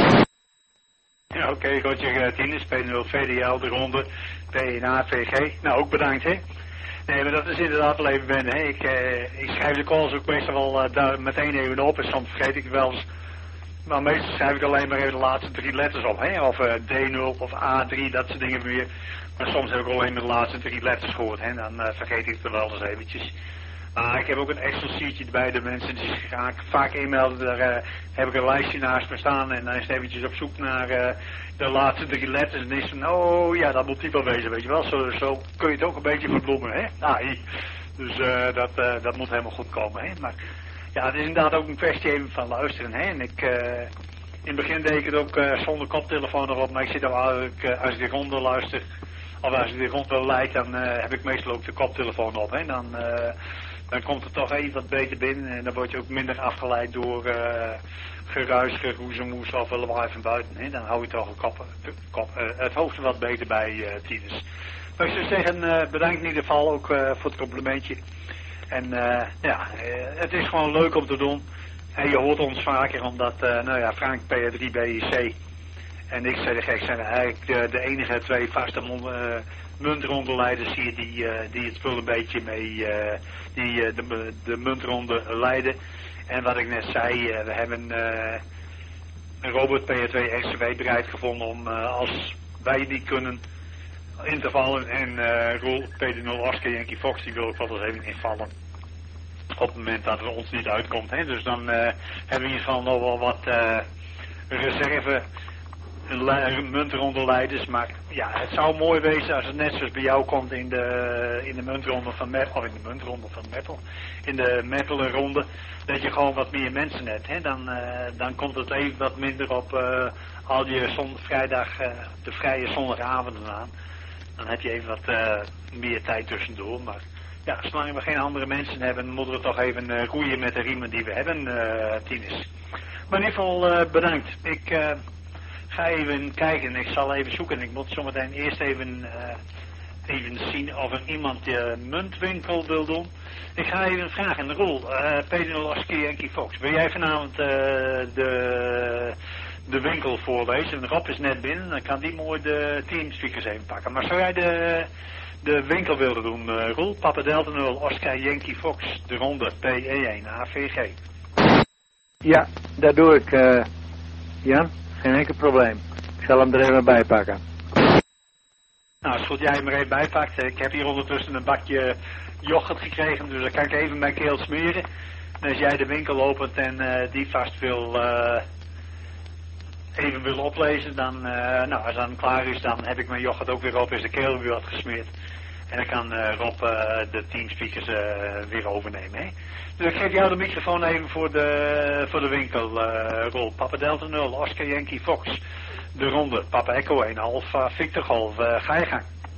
Ja, oké, okay, Roger Tinus, P nul V D L, de ronde, P één A V G. Nou, ook bedankt, hè. Nee, maar dat is inderdaad wel even wennen, hè. Ik, uh, ik schrijf de calls ook meestal wel uh, daar meteen even op en soms vergeet ik het wel eens. Maar meestal schrijf ik alleen maar even de laatste drie letters op, hè. Of uh, D nul of A drie, dat soort dingen weer. Maar soms heb ik alleen maar de laatste drie letters gehoord, hè. Dan uh, vergeet ik het wel eens eventjes. Maar ik heb ook een Excel-sheetje bij de mensen die zich graag vaak inmelden. Daar uh, heb ik een lijstje naast me staan en dan is het eventjes op zoek naar uh, de laatste drie letters. En dan is van, oh ja, dat moet die wel wezen, weet je wel. Zo, zo kun je het ook een beetje verbloemen, hè. Ah, dus uh, dat, uh, dat moet helemaal goed komen, hè. Maar ja, het is inderdaad ook een kwestie even van luisteren, hè. En ik, uh, in het begin deed ik het ook uh, zonder koptelefoon erop, maar ik zit al eigenlijk, uh, als ik de ronde luister, of als ik de ronde leid, dan uh, heb ik meestal ook de koptelefoon op, hè. Dan... Uh, Dan komt het toch even wat beter binnen en dan word je ook minder afgeleid door uh, geruis, geroezemoes of lawaai van buiten. Hè? Dan hou je toch een kop, kop, uh, het hoofd er wat beter bij, uh, Tinus. Maar ik zou zeggen, uh, bedankt in ieder geval ook uh, voor het complimentje. En uh, ja, uh, het is gewoon leuk om te doen. En je hoort ons vaker omdat, uh, nou ja, Frank P R drie B I C en ik zei de gek zijn eigenlijk de, de enige twee vaste uh, muntrondeleiders hier die, uh, die het spul een beetje mee, uh, die uh, de, de muntronde leiden. En wat ik net zei, uh, we hebben uh, Robert P R twee S C W bereid gevonden om uh, als wij die kunnen in te vallen. En uh, Roel P D nul Oscar Yankee Fox die wil ook wel eens even invallen. Op het moment dat het ons niet uitkomt. Hè. Dus dan uh, hebben we in ieder geval nog wel wat uh, reserve muntronde leiders, maar ja, het zou mooi wezen als het net zoals bij jou komt in de, in de muntronde van Meppel, of in de muntronde van Meppel, in de Meppelenronde, dat je gewoon wat meer mensen hebt, hè? Dan, uh, dan komt het even wat minder op uh, al je zon, vrijdag, uh, de vrije zondagavonden aan. Dan heb je even wat uh, meer tijd tussendoor, maar ja, zolang we geen andere mensen hebben, moeten we toch even uh, roeien met de riemen die we hebben, uh, Tinus. Maar in ieder geval uh, bedankt. Ik uh, ga even kijken, ik zal even zoeken. Ik moet zometeen eerst even, uh, even zien of er iemand de muntwinkel wil doen. Ik ga even vragen, Roel, uh, P D nul Oscar Yankee Fox, wil jij vanavond uh, de, de winkel voorlezen? Rob is net binnen, dan kan die mooi de teamspeakers even pakken. Maar zou jij de, de winkel willen doen, uh, Roel? Papa Delta nul Oscar Yankee Fox, de ronde P E één A V G. Ja, dat doe ik. Uh, Jan, geen enkel probleem. Ik zal hem er even bij pakken. Nou, als goed jij hem er even bijpakt. Ik heb hier ondertussen een bakje yoghurt gekregen, dus dat kan ik even mijn keel smeren. En als jij de winkel opent en uh, die vast wil, uh, even wil oplezen, dan, uh, nou, als dat dan klaar is, dan heb ik mijn yoghurt ook weer op, is de keel weer wat gesmeerd. En dan kan uh, Rob uh, de teamspeakers uh, weer overnemen, hè. Dus ik geef jou de microfoon even voor de, voor de winkel, uh, Roel. Papa Delta nul, Oscar Yankee Fox. De ronde, Papa Echo één, Alpha Victor Golf. Uh, ga je gang.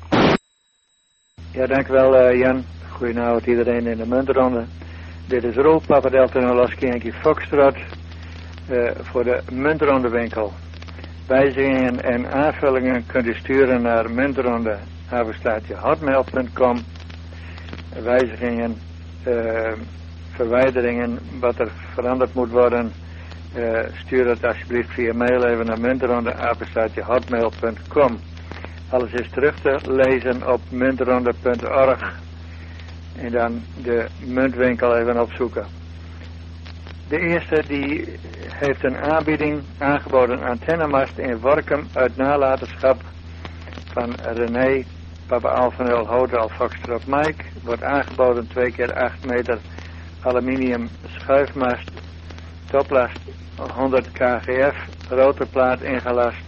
Ja, dankjewel uh, Jan. Goedenavond iedereen in de muntronde. Dit is Roel, Papa Delta nul, Oscar Yankee Foxtrot. Uh, voor de muntrondewinkel. Wijzigingen en aanvullingen kunt u sturen naar muntronde, apenstaartje hotmail punt com. Wijzigingen, uh, verwijderingen, wat er veranderd moet worden, uh, stuur het alsjeblieft via mail even naar muntronde, apenstaartje hotmail punt com. Alles is terug te lezen op muntronde punt org en dan de muntwinkel even opzoeken. De eerste die heeft een aanbieding aangeboden, antennemast in Workum uit nalatenschap van René, Papa Alpha nul Hotel Foxtrot Mike. Wordt aangeboden twee keer acht meter aluminium schuifmast, toplast honderd kgf, rotorplaat ingelast.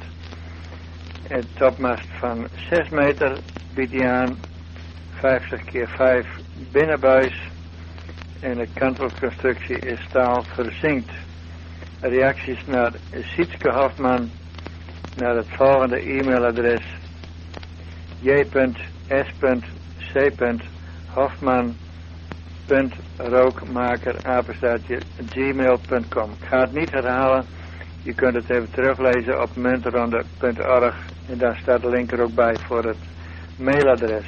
En topmast van zes meter biedt hij aan, vijftig keer vijf binnenbuis. En de kantelconstructie is staal verzinkt. Reacties naar Sietske Hofman naar het volgende e-mailadres j punt s punt c punt hofman punt rookmaker apenstaartje gmail punt com. Ik ga het niet herhalen. Je kunt het even teruglezen op muntronde punt org en daar staat de link er ook bij voor het mailadres.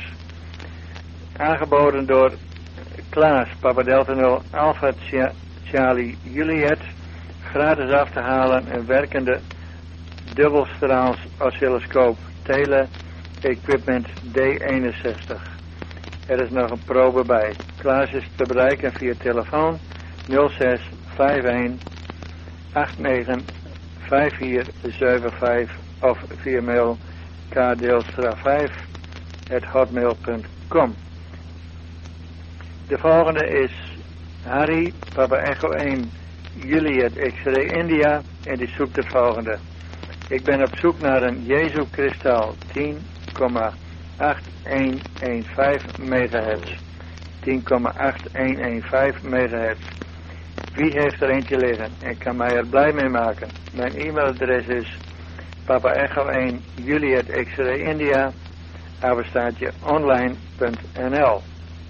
Aangeboden door Klaas, Papa Delta nul, Alpha Charlie Juliet, gratis af te halen een werkende dubbelstraals oscilloscoop Tele Equipment D eenenzestig. Er is nog een probe bij. Klaas is te bereiken via telefoon nul zes vijf een acht negen vijf vier zeven vijf of via mail kdeelstra vijf at hotmail punt com. De volgende is Harry, Papa Echo één, Juliet X-Ray India en die zoekt het volgende. Ik ben op zoek naar een Jesu kristal tien komma acht een een vijf megahertz. tien komma acht een een vijf megahertz. Wie heeft er eentje liggen en kan mij er blij mee maken? Mijn e-mailadres is Papa Echo één, Juliet X-Ray India, apenstaartje online punt n l.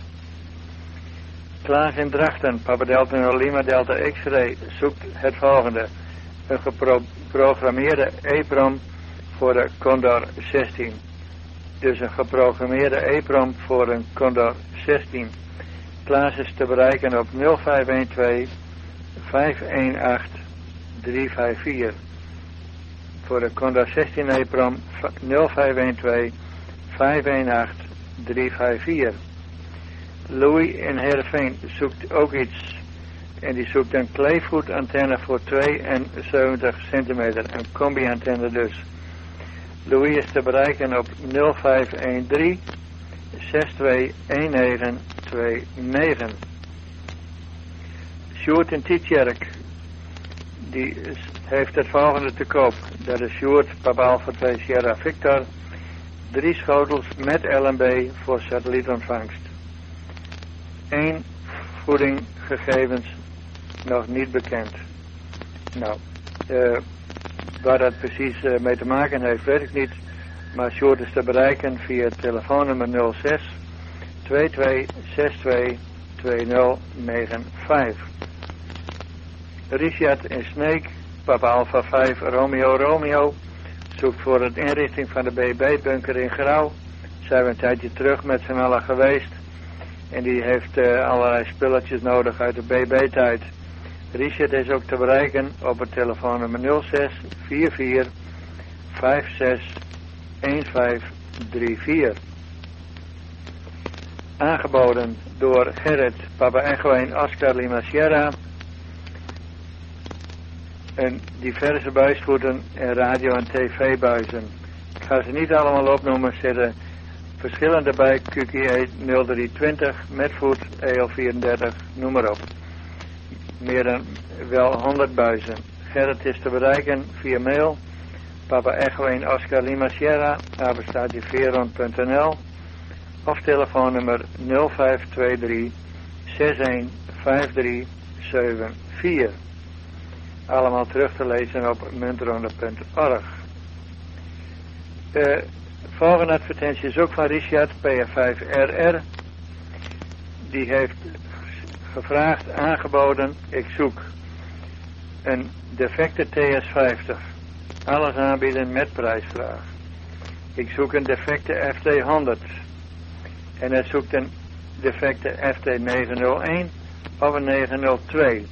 Klaas in Drachten, Papa Delta nul Lima Delta X-Ray zoekt het volgende. Een geprogrammeerde EEPROM voor de Condor zestien. Dus een geprogrammeerde EEPROM voor een Condor zestien. Klaas is te bereiken op nul vijf een twee vijf een acht drie vijf vier. Voor de Condor zestien EEPROM nul vijf een twee vijf een acht drie vijf vier. Louis in Heerenveen zoekt ook iets. En die zoekt een Clayfoot antenne voor tweeënzeventig centimeter. Een combi antenne dus. Louis is te bereiken op nul vijf een drie zes twee een negen twee negen. Sjoerd in Tietjerk. Die is, heeft het volgende te koop. Dat is Sjoerd, Papa Alpha twee Sierra Victor. Drie schotels met L N B voor satellietontvangst. Eén voeding gegevens nog niet bekend. Nou, uh, waar dat precies uh, mee te maken heeft, weet ik niet. Maar Sjoerd is te bereiken via het telefoonnummer nul zes twee twee zes twee twee nul negen vijf. Richard in Sneek, Papa Alpha vijf Romeo Romeo, zoekt voor de inrichting van de B B-bunker in Grauw. Zijn we een tijdje terug met z'n allen geweest. En die heeft uh, allerlei spulletjes nodig uit de B B-tijd. Richard is ook te bereiken op het telefoonnummer nul zes vier vier vijf zes een vijf drie vier. Aangeboden door Gerrit, Papa Echo één Oscar Lima Sierra. en diverse buisvoeten en radio- en tv-buizen. Ik ga ze niet allemaal opnoemen, zitten verschillende bij Q Q E nul drie twintig, Medfood, E L vierendertig, noem maar op. Meer dan wel honderd buizen. Gerrit is te bereiken via mail. Papa Echo één Oscar Lima Sierra, apenstaartje veron punt n l of telefoonnummer nul vijf twee drie zes een vijf drie zeven vier. Allemaal terug te lezen op muntronde punt org. De volgende advertentie is ook van Richard, P F vijf R R. Die heeft gevraagd, aangeboden, ik zoek een defecte T S vijftig. Alles aanbieden met prijsvraag. Ik zoek een defecte F T honderd. En hij zoekt een defecte F T negenhonderdéén of een negenhonderdtwee.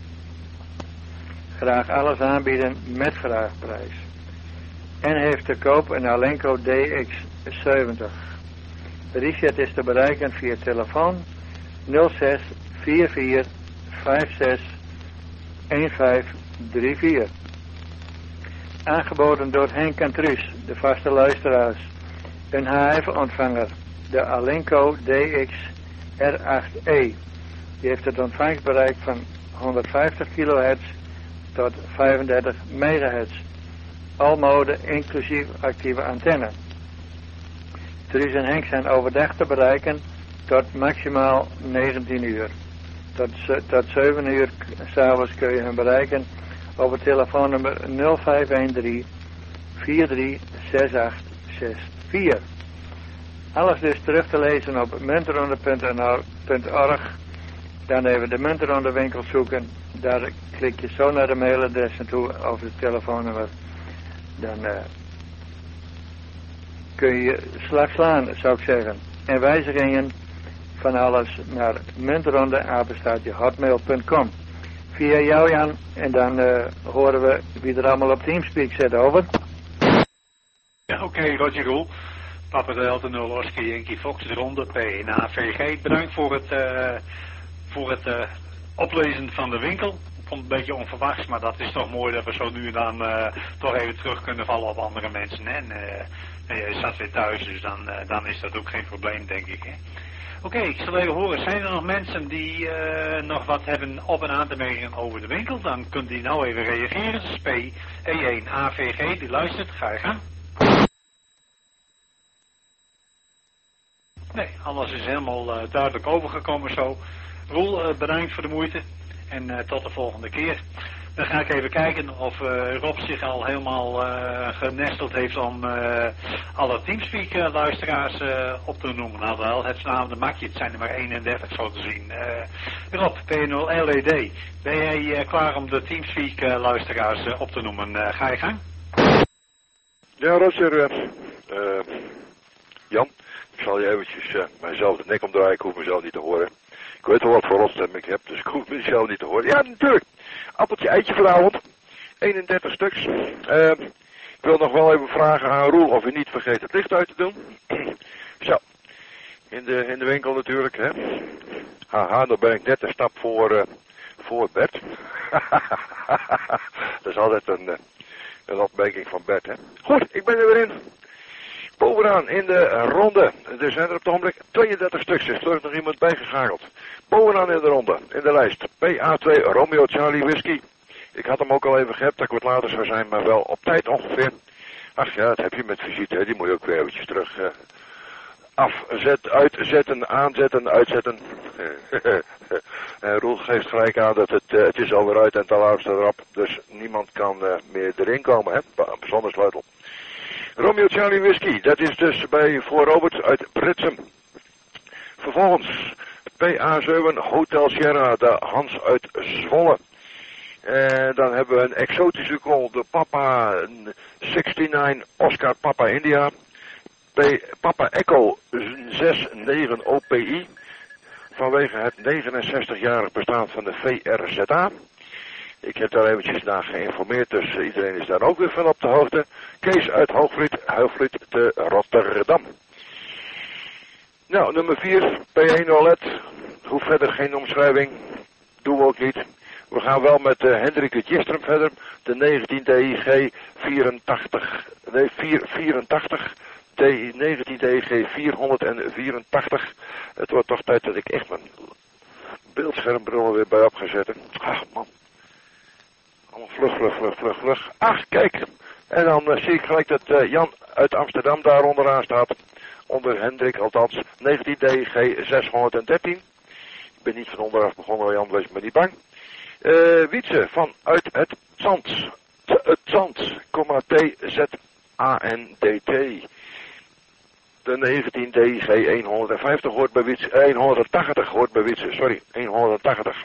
Graag alles aanbieden met vraagprijs. En heeft te koop een Alenco D X zeventig. Richard is te bereiken via telefoon nul zes vier vier vijf zes een vijf drie vier. Aangeboden door Henk en Truus, de vaste luisteraars. Een H F-ontvanger, de Alenco D X R acht E. Die heeft het ontvangstbereik van honderdvijftig kilohertz tot vijfendertig megahertz. Almode inclusief actieve antenne. Truus en Henk zijn overdag te bereiken tot maximaal negentien uur. Tot, tot zeven uur s'avonds kun je hem bereiken op het telefoonnummer nul vijf een drie vier drie zes acht zes vier. Alles dus terug te lezen op muntronde punt org. Dan even de Muntronde winkel zoeken. Daar klik je zo naar de mailadres naartoe of het telefoonnummer. Dan uh, kun je slag slaan, zou ik zeggen. En wijzigingen van alles naar muntronde apenstaartje hotmail punt com. Via jou, Jan, en dan uh, horen we wie er allemaal op Teamspeak zit, over. Ja, oké, okay, Roger Roel. Papa Delta nul Oscar Yankee Fox, de ronde P N A V G. Bedankt voor het, uh, voor het uh, oplezen van de winkel. Vond het een beetje onverwachts, maar dat is toch mooi dat we zo nu en dan uh, toch even terug kunnen vallen op andere mensen. En uh, je zat weer thuis, dus dan, uh, dan is dat ook geen probleem, denk ik. Hè. Oké, okay, ik zal even horen, zijn er nog mensen die uh, nog wat hebben op en aan te merken over de winkel? Dan kunt u nou even reageren. P E één A V G, die luistert, ga je gaan. Nee, alles is helemaal uh, duidelijk overgekomen zo. Roel, uh, bedankt voor de moeite en uh, tot de volgende keer. Dan ga ik even kijken of uh, Rob zich al helemaal uh, genesteld heeft om uh, alle Teamspeak uh, luisteraars uh, op te noemen. Nou wel, het is namelijk de makje, het zijn er maar eenendertig zo te zien. Uh, Rob, P nul L E D, ben jij uh, klaar om de Teamspeak uh, luisteraars uh, op te noemen? Uh, ga je gang? Ja, Roger, uh, uh, Jan, ik zal je eventjes uh, mijzelf de nek omdraaien, ik hoef mezelf niet te horen. Ik weet wel wat voor rotstem ik heb, dus ik hoef mezelf niet te horen. Ja, natuurlijk. Appeltje eitje vanavond. eenendertig stuks. Uh, ik wil nog wel even vragen aan Roel of hij niet vergeet het licht uit te doen. Zo. In de, in de winkel natuurlijk, hè. Haha, dan ben ik net een stap voor, uh, voor Bert. Dat is altijd een, uh, een opmerking van Bert, hè. Goed, ik ben er weer in. Bovenaan in de ronde. Er zijn er op het ogenblik tweeëndertig stuks. Er is nog iemand bijgeschakeld. Bovenaan in de ronde. In de lijst. P A twee Romeo Charlie Whisky. Ik had hem ook al even gehad dat ik wat later zou zijn. Maar wel op tijd ongeveer. Ach ja, dat heb je met visite. Hè. Die moet je ook weer eventjes terug uh, afzetten, uitzetten, aanzetten, uitzetten. En Roel geeft gelijk aan dat het, uh, het is alweer uit en te laatste erop. Dus niemand kan uh, meer erin komen. Hè. Zonder sleutel. Romeo Charlie Whisky, dat is dus bij voor Robert uit Britsum. Vervolgens P A zeven Hotel Sierra, de Hans uit Zwolle. En dan hebben we een exotische call, de Papa negenenzestig Oscar Papa India. P Papa Echo zes negen O P I. Vanwege het negenenzestigjarig bestaan van de V R Z A. Ik heb daar eventjes naar geïnformeerd, dus iedereen is daar ook weer van op de hoogte. Kees uit Hoogvliet, Hoogvliet te Rotterdam. Nou, nummer vier, P één O L E D. Hoeft verder geen omschrijving. Doen we ook niet. We gaan wel met uh, Hendrik het Jistrum verder. De negentien D I G vierentachtig. Nee, vier, vierentachtig. D negentien D I G vierhonderdvierentachtig. Het wordt toch tijd dat ik echt mijn beeldschermbril weer bij op ga zetten. Ach man. Allemaal vlug, vlug, vlug, vlug, vlug. Ach, kijk. En dan uh, zie ik gelijk dat uh, Jan uit Amsterdam daar onderaan staat. Onder Hendrik althans. negentien D I G zeshonderddertien. Ik ben niet van onderaf begonnen, Jan, wees me niet bang. Uh, Wietse vanuit het Zand. Het Zand, T Z A N D T. De negentien D I G honderdvijftig hoort bij Wietse. honderdtachtig hoort bij Wietse, sorry, honderdtachtig.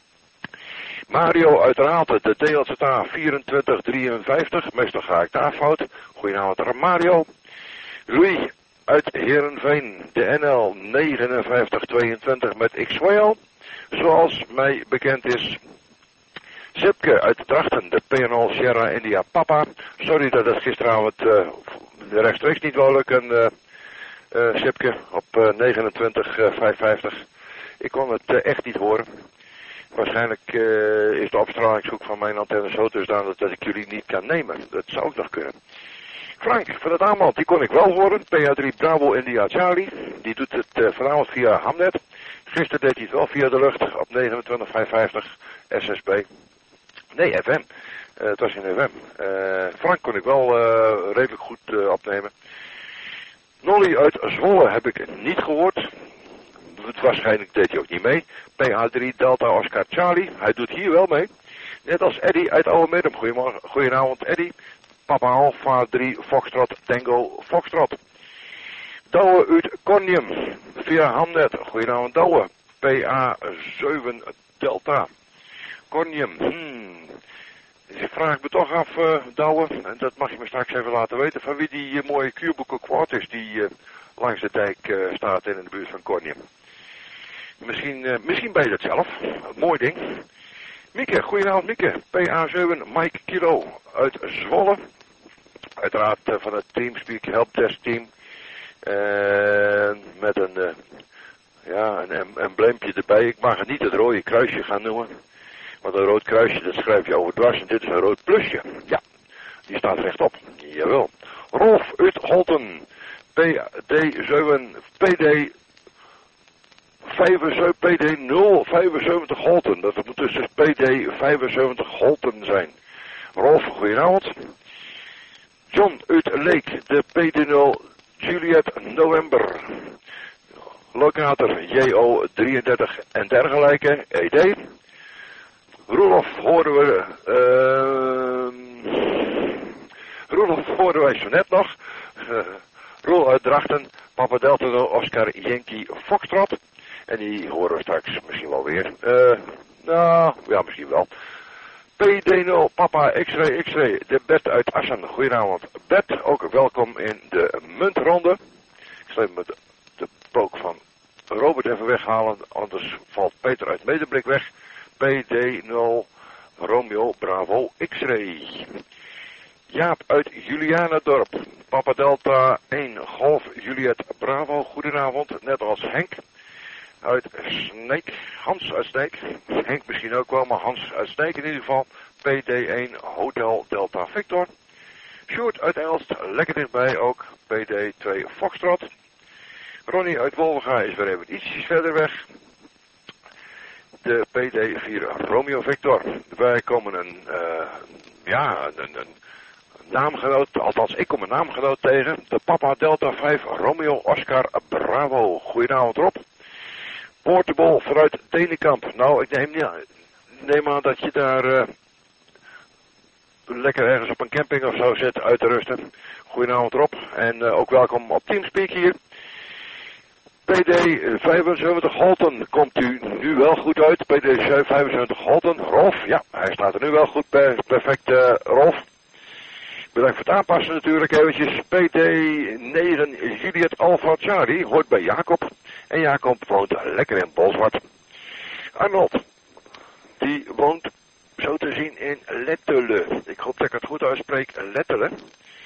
Mario uit Raalte, de D L Z A vierentwintig drieënvijftig. Meestal ga ik daar fout. Goedenavond Mario. Louis uit Heerenveen, de N L negenenvijftig tweeëntwintig met X-Whale. Zoals mij bekend is. Sipke uit Drachten, de P N L Sierra India Papa. Sorry dat het gisteravond uh, rechtstreeks niet wou lukken, uh, uh, Sipke, op uh, negenentwintig vijfenvijftig. Ik kon het uh, echt niet horen. Waarschijnlijk uh, is de opstralingshoek van mijn antenne zo dusdanig dat ik jullie niet kan nemen. Dat zou ook nog kunnen. Frank van het aanbod, die kon ik wel horen. P A drie Bravo India Charlie. Die doet het uh, vanavond via Hamnet. Gisteren deed hij het wel via de lucht op negenentwintig vijfenvijftig S S B. Nee, F M. Uh, het was in F M. Uh, Frank kon ik wel uh, redelijk goed uh, opnemen. Nolly uit Zwolle heb ik niet gehoord. Waarschijnlijk deed hij ook niet mee. P A drie Delta Oscar Charlie. Hij doet hier wel mee. Net als Eddy uit Oude Medem. Goedemorgen. Goedenavond Eddy. Papa Alpha drie Foxtrot Tango Foxtrot. Douwe uit Cornium. Via Hamnet. Goedenavond Douwe. P A zeven Delta. Cornium. Hmm. Ik vraag me toch af, uh, Douwe, en dat mag je me straks even laten weten, van wie die uh, mooie Cubicle Quad is die uh, langs de dijk uh, staat in de buurt van Cornium. Misschien, uh, misschien ben je dat zelf. Mooi ding. Mieke, goedenavond Mieke. P A zeven Mike Kilo uit Zwolle. Uiteraard uh, van het Teamspeak Helpdesk team. Uh, met een, uh, ja, een em embleempje erbij. Ik mag het niet het rode kruisje gaan noemen. Want een rood kruisje, dat schrijf je overdwars. En dit is een rood plusje. Ja, die staat rechtop. Jawel. Rolf uit Holten. P D zeven, P D vijfenzeventig, P D nul vijfenzeventig Holten. Dat moet dus P D vijfenzeventig Holten zijn. Rolf, goedenavond. John uit Leek, de P D nul Juliet November. Locator J O drieëndertig en dergelijke, E D. Roelof hoorden we, uh, Roelof hoorden wij zo net nog. Uh, Roel uit Drachten, Papa Delta Oscar Yankee Foxtrot. En die horen we straks misschien wel weer. Uh, nou, ja, misschien wel. P D nul, Papa X-Ray X-Ray, de Bert uit Assen. Goedenavond. Bert, ook welkom in de muntronde. Ik zal even de, de pook van Robert even weghalen, anders valt Peter uit Medeblik weg. P D nul, Romeo Bravo X-Ray. Jaap uit Julianadorp, Papa Delta één, Golf Juliet Bravo, goedenavond, net als Henk uit Sneek, Hans uit Sneek, Henk misschien ook wel, maar Hans uit Sneek in ieder geval, P D één, Hotel Delta Victor, Sjoerd uit Elst, lekker dichtbij ook, P D twee, Foxtrot, Ronnie uit Wolvenga is weer even ietsjes verder weg, de P D vier, Romeo Victor, wij komen een, uh, ja, een, een naamgenoot, althans ik kom een naamgenoot tegen, de Papa Delta vijf, Romeo Oscar Bravo, goedenavond Rob. Portable vanuit Denenkamp. Nou, ik neem, ja, neem aan dat je daar uh, lekker ergens op een camping of zo zit uit te rusten. Goedenavond Rob. En uh, ook welkom op Teamspeak hier. P D vijfenzeventig Holten, komt u nu wel goed uit? P D vijfenzeventig Holten, Rolf, ja, hij staat er nu wel goed bij. Perfect, uh, Rolf. Bedankt voor het aanpassen natuurlijk eventjes. P D negen Juliet Alpha Charlie hoort bij Jacob. En Jacob woont lekker in Bolzwart. Arnold, die woont zo te zien in Lettelen. Ik hoop dat ik het goed uitspreek, Lettelen.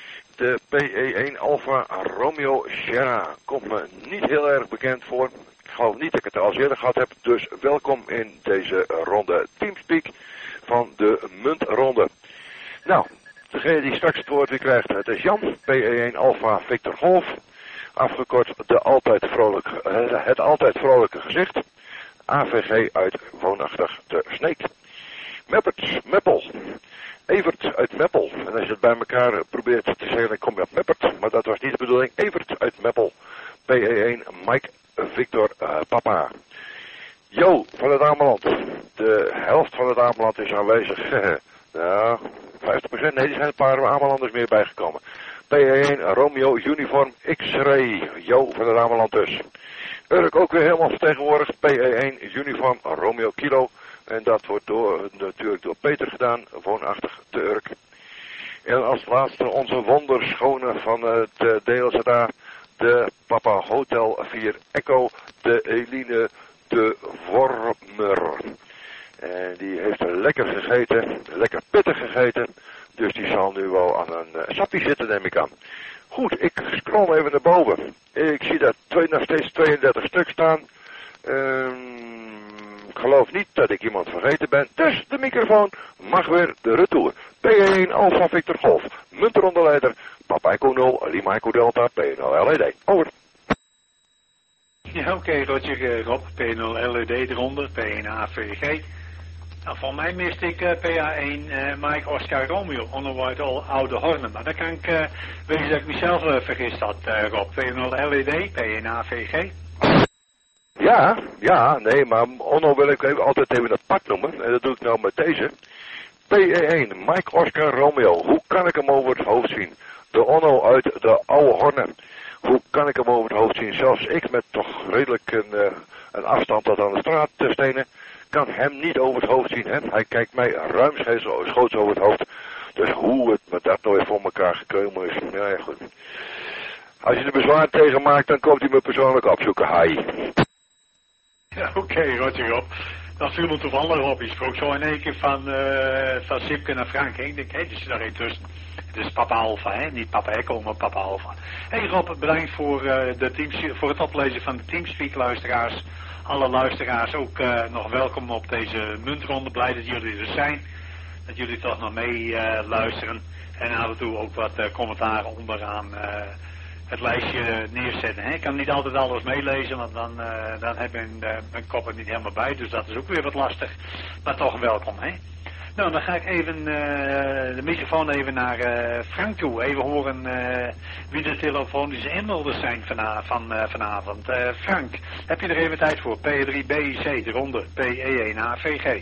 De P E één Alpha Romeo Sierra komt me niet heel erg bekend voor. geloof niet dat ik het al eerder gehad heb. Dus welkom in deze ronde Teamspeak van de muntronde. Nou, degene die straks het woord weer krijgt, het is Jan, P E één Alpha Victor Golf. Afgekort de altijd vrolijk, het altijd vrolijke gezicht. A V G uit woonachtig de Sneek. Meppert, Meppel. Evert uit Meppel. En als je het bij elkaar probeert te zeggen, dan kom je op Meppert. Maar dat was niet de bedoeling. Evert uit Meppel. P E één Mike Victor uh, Papa. Jo van het Ameland. De helft van het Ameland is aanwezig. Nou, vijftig procent. Nee, er zijn een paar Amelanders meer bijgekomen. P E één Romeo Uniform X-Ray. Jo van het Ameland dus. Urk ook weer helemaal vertegenwoordigd. P E één Uniform Romeo Kilo. En dat wordt door, natuurlijk door Peter gedaan, woonachtig te Urk. En als laatste onze wonderschone van het uh, D L Z A, de Papa Hotel vier Echo, de Eline de Wormer. En die heeft lekker gegeten, lekker pittig gegeten, dus die zal nu wel aan een uh, sappie zitten, neem ik aan. Goed, ik scroll even naar boven. Ik zie daar twee, nog steeds tweeëndertig stuk staan. Um, Ik geloof niet dat ik iemand vergeten ben, dus de microfoon mag weer de retour. P E één Alpha Victor Golf, munteronderleider, Papa Echo nul, Lima Echo Delta, P nul L E D. Over. Ja, oké, okay, Roger, uh, Rob, P nul L E D de ronde, P één A V G. Nou, van mij miste ik uh, P A één uh, Mike Oscar Romeo, onderwaard al oude Hornen. Maar dan kan ik uh, weten dat ik mezelf uh, vergist had, uh, Rob. P nul L E D, P één A V G. Ja, ja, nee, maar Onno wil ik even, altijd even een pak noemen. En dat doe ik nou met deze. P E één, Mike Oscar Romeo. Hoe kan ik hem over het hoofd zien? De Onno uit de oude Hornen. Hoe kan ik hem over het hoofd zien? Zelfs ik met toch redelijk een, uh, een afstand tot aan de straat te stenen, kan hem niet over het hoofd zien. Hè? Hij kijkt mij ruimschoots over het hoofd. Dus hoe het met dat nooit voor elkaar gekomen is. Ja, ja, goed. Als je er bezwaar tegen maakt, dan komt hij me persoonlijk opzoeken. Hi. Ja, oké, okay, Roger op. Dat viel me toevallig op. Je sprak zo in één keer van, uh, van Sipke naar Frank. Hè? Ik denk, hé, hey, er zit daar één tussen. Het is Papa Alpha, hè? Niet Papa Echo, maar Papa Alpha. Hé hey Rob, bedankt voor, uh, de teams, voor het oplezen van de Teamspeak-luisteraars. Alle luisteraars ook uh, nog welkom op deze muntronde. Blij dat jullie er zijn. Dat jullie toch nog mee uh, luisteren. En af en toe ook wat uh, commentaren onderaan uh, het lijstje neerzetten. Hè? Ik kan niet altijd alles meelezen, want dan, uh, dan heb ik mijn, uh, mijn kop er niet helemaal bij. Dus dat is ook weer wat lastig. Maar toch welkom, hè? Nou, dan ga ik even uh, de microfoon even naar uh, Frank toe. Even horen uh, wie de telefonische inmelders zijn vana van, uh, vanavond. Uh, Frank, heb je er even tijd voor? P drie B I C, de ronde. P E één A V G.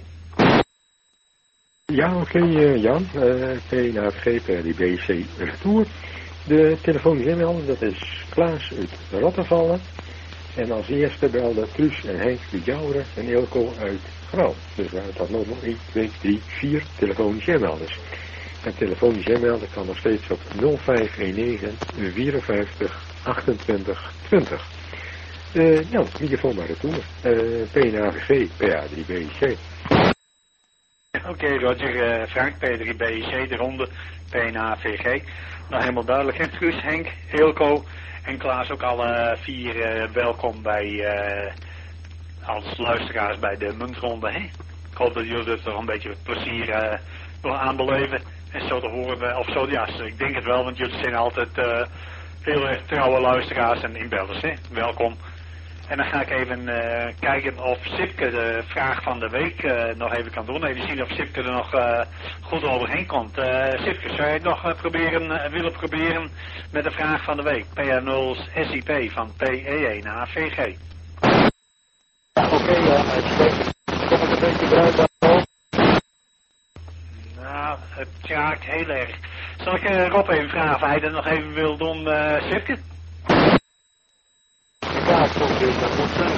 Ja, oké, okay, uh, Jan. Uh, P één A V G, P drie B I C, retour. De telefonische inmelder, dat is Klaas uit Rottervallen. En als eerste belden Truus en Henk uit Jouweren en Ilko uit Grauw. Dus we hebben tot nog één, twee, drie, vier telefonische inmelders. En telefonische inmelder kan nog steeds op nul vijf een negen, vierenvijftig, achtentwintig, twintig. Uh, nou, microfoon maar retour. Uh, P één A V G, P A drie B I C. Oké, okay, Roger, uh, Frank, P drie B I C, de ronde, P één A V G. Nou, helemaal duidelijk. En Truus, Henk, Ilko en Klaas ook alle vier uh, welkom bij, uh, als luisteraars bij de muntronde. Hè? Ik hoop dat jullie er toch een beetje plezier uh, nog aan beleven. En zo te horen, of zo, ja, ik denk het wel, want jullie zijn altijd uh, heel erg trouwe luisteraars en inbelders. Hè? Welkom. En dan ga ik even uh, kijken of Sipke de vraag van de week uh, nog even kan doen. Even zien of Sipke er nog uh, goed overheen komt. Uh, Sipke, zou je het nog uh, proberen, uh, willen proberen met de vraag van de week? P R nul S I P van P E één A V G. Ja, oké, okay, ja, uitstekend. Kom ik een beetje bruikbaar op? Nou, het raakt heel erg. Zal ik uh, Rob even vragen of hij dat nog even wil doen, uh, Sipke? Ja, klopt, dus dat moet zijn.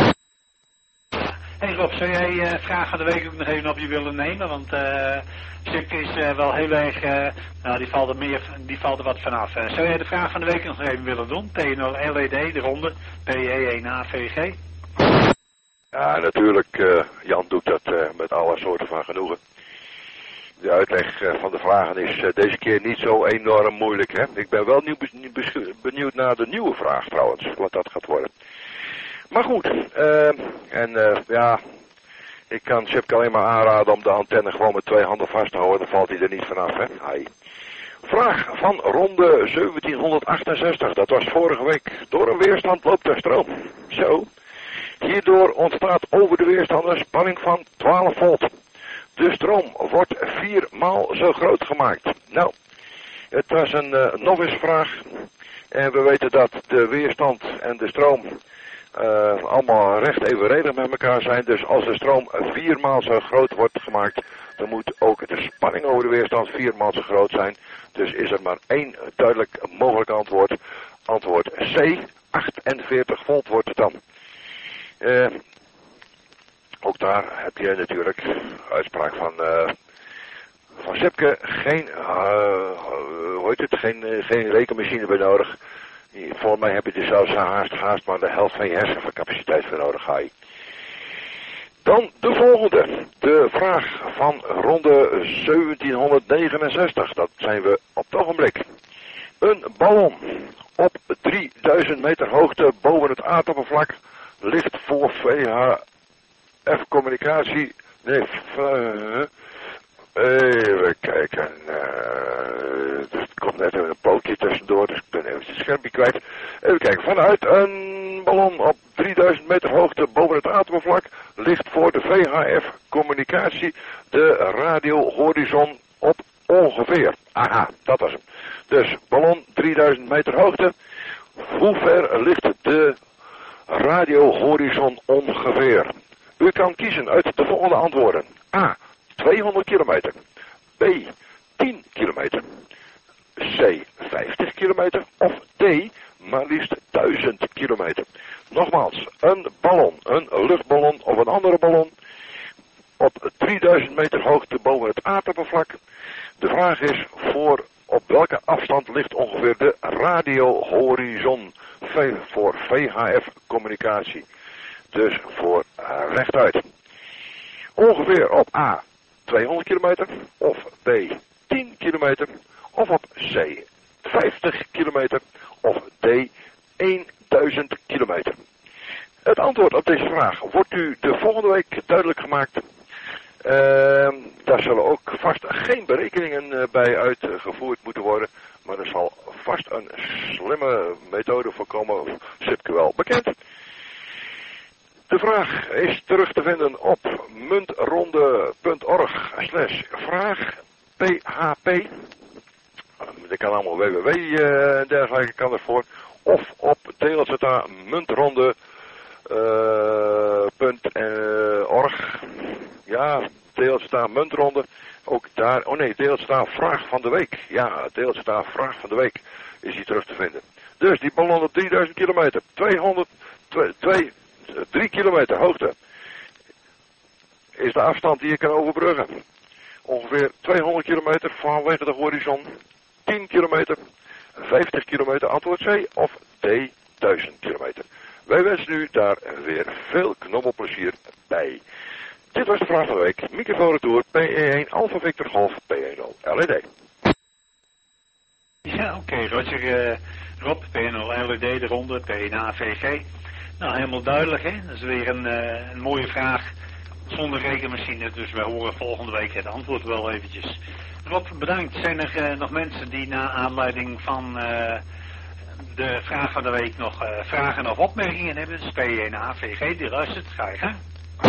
Hey Rob, zou jij uh, vraag van de week ook nog even op je willen nemen? Want uh, Sipke is uh, wel heel erg, uh, nou die valt er meer, die valt er wat vanaf. Uh, zou jij de vraag van de week nog even willen doen? P nul L E D, de ronde, P E één A V G. Ja, natuurlijk, uh, Jan doet dat uh, met alle soorten van genoegen. De uitleg uh, van de vragen is uh, deze keer niet zo enorm moeilijk, hè. Ik ben wel nieuw, benieuwd naar de nieuwe vraag trouwens, wat dat gaat worden. Maar goed, uh, en uh, ja, ik kan Sipke alleen maar aanraden om de antenne gewoon met twee handen vast te houden, dan valt hij er niet vanaf, hè. Hai. Vraag van ronde zeventienhonderdachtenzestig, dat was vorige week. Door een weerstand loopt de stroom. Zo. Hierdoor ontstaat over de weerstand een spanning van twaalf volt. De stroom wordt viermaal zo groot gemaakt. Nou, het was een uh, novice vraag. En we weten dat de weerstand en de stroom uh, allemaal recht evenredig met elkaar zijn. Dus als de stroom viermaal zo groot wordt gemaakt, dan moet ook de spanning over de weerstand viermaal zo groot zijn. Dus is er maar één duidelijk mogelijk antwoord. Antwoord C, achtenveertig volt wordt het dan. Uh, ook daar heb je natuurlijk uitspraak van, uh, van Sipke. Geen, uh, hoe heet het, geen, uh, geen rekenmachine bij nodig. Volgens mij heb je er zelfs haast, haast maar de helft van je hersencapaciteit voor nodig. Ga je. Dan de volgende. De vraag van ronde zeventienhonderdnegenenzestig. Dat zijn we op het ogenblik. Een ballon op drieduizend meter hoogte boven het aardoppervlak ligt voor V H F-communicatie. Nee, uh, even kijken. Uh, er komt net even een pootje tussendoor, dus ik ben even het schermpje kwijt. Even kijken. Vanuit een ballon op drieduizend meter hoogte boven het aardoppervlak ligt voor de V H F-communicatie de radiohorizon op ongeveer. Aha, dat was hem. Dus ballon drieduizend meter hoogte. Hoe ver ligt de radiohorizon ongeveer? U kan kiezen uit de volgende antwoorden. A, tweehonderd kilometer. B, tien kilometer. C, vijftig kilometer. Of D, maar liefst duizend kilometer. Nogmaals, een ballon, een luchtballon of een andere ballon op drieduizend meter hoogte boven het aardoppervlak. De vraag is voor op welke afstand ligt ongeveer de radiohorizon voor V H F-communicatie. Dus voor uh, rechtuit. Ongeveer op A tweehonderd kilometer of B tien kilometer of op C vijftig kilometer of D duizend kilometer. Het antwoord op deze vraag wordt u de volgende week duidelijk gemaakt. Uh, daar zullen ook vast geen berekeningen uh, bij uitgevoerd moeten worden. Maar er zal vast een slimme methode voor komen. Sipke wel bekend. De vraag is terug te vinden op muntronde.org slash vraag P H P. Dat kan allemaal www uh, en dergelijke kan ervoor. Of op D L Z A muntronde punt org. Ja, D L Z A muntronde. Ook daar, oh nee, D L Z A vraag van de week. Ja, D L Z A vraag van de week is hier terug te vinden. Dus die ballon op drieduizend kilometer, tweehonderd, twee, drie kilometer hoogte is de afstand die je kan overbruggen. Ongeveer tweehonderd kilometer vanwege de horizon, tien kilometer, vijftig kilometer, antwoord C of D duizend kilometer. Wij wensen u daar weer veel knobbelplezier bij. Dit was de vraag van de week. Microfoon retour P E één Alpha Victor Golf P E nul L E D. Ja, oké, okay, Roger, uh, Rob, P E nul L E D, de ronde, P E N A V G. Nou, helemaal duidelijk, hè. Dat is weer een, uh, een mooie vraag zonder rekenmachine, dus wij horen volgende week het antwoord wel eventjes. Rob, bedankt. Zijn er uh, nog mensen die na aanleiding van uh, de vraag van de week nog uh, vragen of opmerkingen hebben? Dus P E N A V G, die luistert. Ga je gang.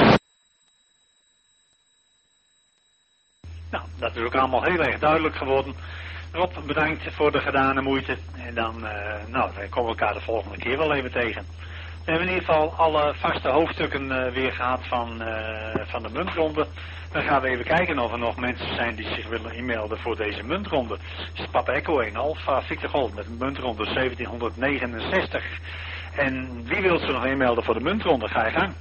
Nou, dat is ook allemaal heel erg duidelijk geworden. Rob, bedankt voor de gedane moeite. En dan, uh, nou, dan komen we elkaar de volgende keer wel even tegen. We hebben in ieder geval alle vaste hoofdstukken uh, weer gehad van, uh, van de muntronde. Dan gaan we even kijken of er nog mensen zijn die zich willen inmelden voor deze muntronde. Het is Papa Echo één Alpha Victor Golf met muntronde zeventienhonderdnegenenzestig. En wie wil zich nog inmelden voor de muntronde? Ga je gang.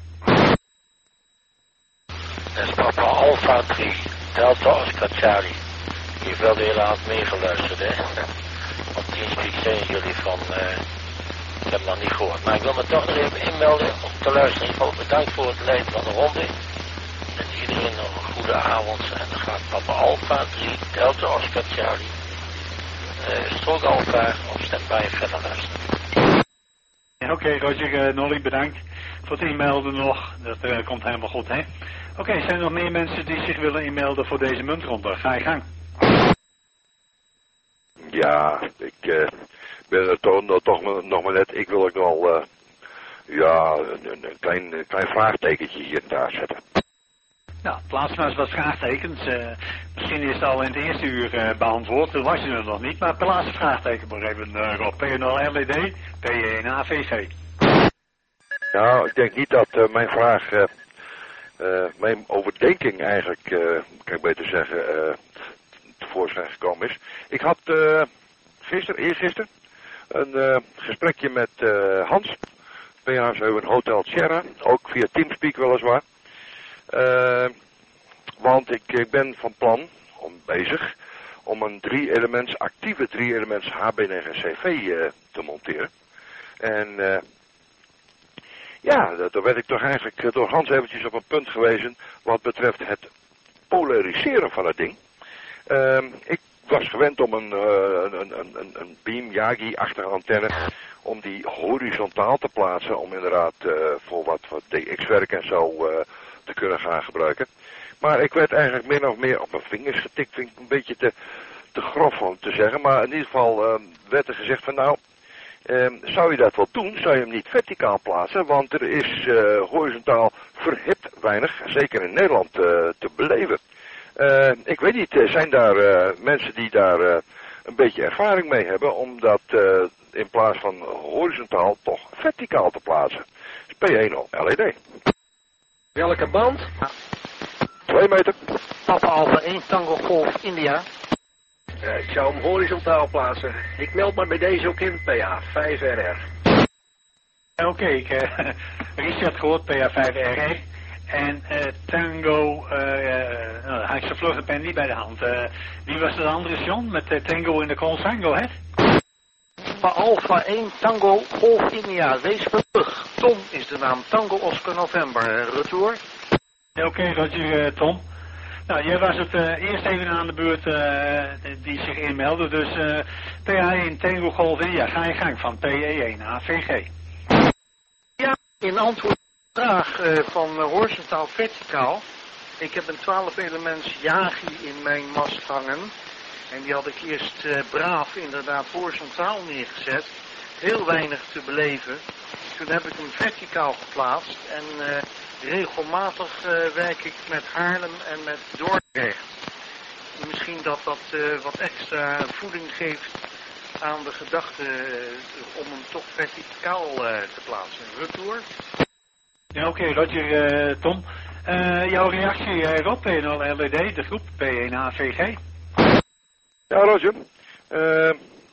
Dat is Papa Alpha drie, Delta Oscar Charlie. Je hebt wel de hele avond meegeluisterd, hè? Op Teamspeak zijn jullie van... Uh... Ik heb het nog niet gehoord, maar ik wil me toch nog even inmelden om te luisteren. In ieder geval bedankt voor het leiden van de ronde. En iedereen nog een goede avond. En dan gaat Papa Alpha drie, Delta Oscar Charlie, uh, Strook Alpha op standby verder luisteren. Ja, oké, okay, Roger, uh, Nolly, bedankt voor het inmelden nog. Dat uh, komt helemaal goed, hè? Oké, okay, zijn er nog meer mensen die zich willen inmelden voor deze muntronde? Ga je gang. Ja, ik uh, ben er toch, toch nog maar net. Ik wil ook nog wel, uh, ja, een, een klein, een klein vraagtekentje hier en daar zetten. Nou, plaats maar eens wat vraagtekens. Uh, misschien is het al in het eerste uur uh, beantwoord. Dat was je er nog niet. Maar plaats een vraagteken maar even, uh, Rob. P nul L E D, P één A V G. Nou, ik denk niet dat uh, mijn vraag, uh, uh, mijn overdenking eigenlijk, uh, kan ik beter zeggen, uh, tevoorschijn gekomen is. Ik had uh, gisteren, eergisteren, een uh, gesprekje met uh, Hans. Bij H zeven Hotel Sierra, ook via Teamspeak weliswaar. Uh, want ik, ik ben van plan, om bezig, om een drie elements, actieve drie elements H B negen C V uh, te monteren. En uh, ja, daar werd ik toch eigenlijk door Hans eventjes op een punt gewezen wat betreft het polariseren van het ding. Uh, ik was gewend om een, uh, een, een, een, een Beam Yagi-achtige antenne, om die horizontaal te plaatsen, om inderdaad uh, voor wat, wat D X-werk en zo uh, te kunnen gaan gebruiken. Maar ik werd eigenlijk min of meer op mijn vingers getikt, vind ik een beetje te, te grof om te zeggen. Maar in ieder geval uh, werd er gezegd van nou, uh, zou je dat wel doen, zou je hem niet verticaal plaatsen, want er is uh, horizontaal verhit weinig, zeker in Nederland, uh, te beleven. Uh, ik weet niet, zijn daar uh, mensen die daar uh, een beetje ervaring mee hebben om dat uh, in plaats van horizontaal toch verticaal te plaatsen? P één L E D. Welke band? Twee meter. Papa Alpha één Tango Golf India. Uh, ik zou hem horizontaal plaatsen. Ik meld me bij deze ook in, P A vijf R R. Oké, okay, ik uh, Richard gehoord, P A vijf R R. En uh, Tango, uh, uh, nou, hij heeft zijn vlugge pen niet bij de hand. Uh, wie was de andere, John, met uh, Tango in de Consango, hè? Papa Alpha één Tango Golf India, Weesperbrug. Tom is de naam, Tango Oscar November, retour. Oké, okay, Roger, uh, Tom. Nou, jij was het uh, eerst even aan de beurt uh, die zich inmeldde, dus uh, P A één Tango Golf India, ga je gang van P E één A V G. Ja, in antwoord. Vraag uh, van uh, horizontaal verticaal. Ik heb een twaalf elements Yagi in mijn mast hangen. En die had ik eerst uh, braaf inderdaad horizontaal neergezet. Heel weinig te beleven. Toen heb ik hem verticaal geplaatst. En uh, regelmatig uh, werk ik met Haarlem en met Dordrecht. Misschien dat dat uh, wat extra voeding geeft aan de gedachte uh, om hem toch verticaal uh, te plaatsen. Retour. Ja, oké, okay, Roger, uh, Tom. Uh, jouw reactie, uh, Rob, P nul L E D, de groep P één A V G. Ja, Roger. Uh,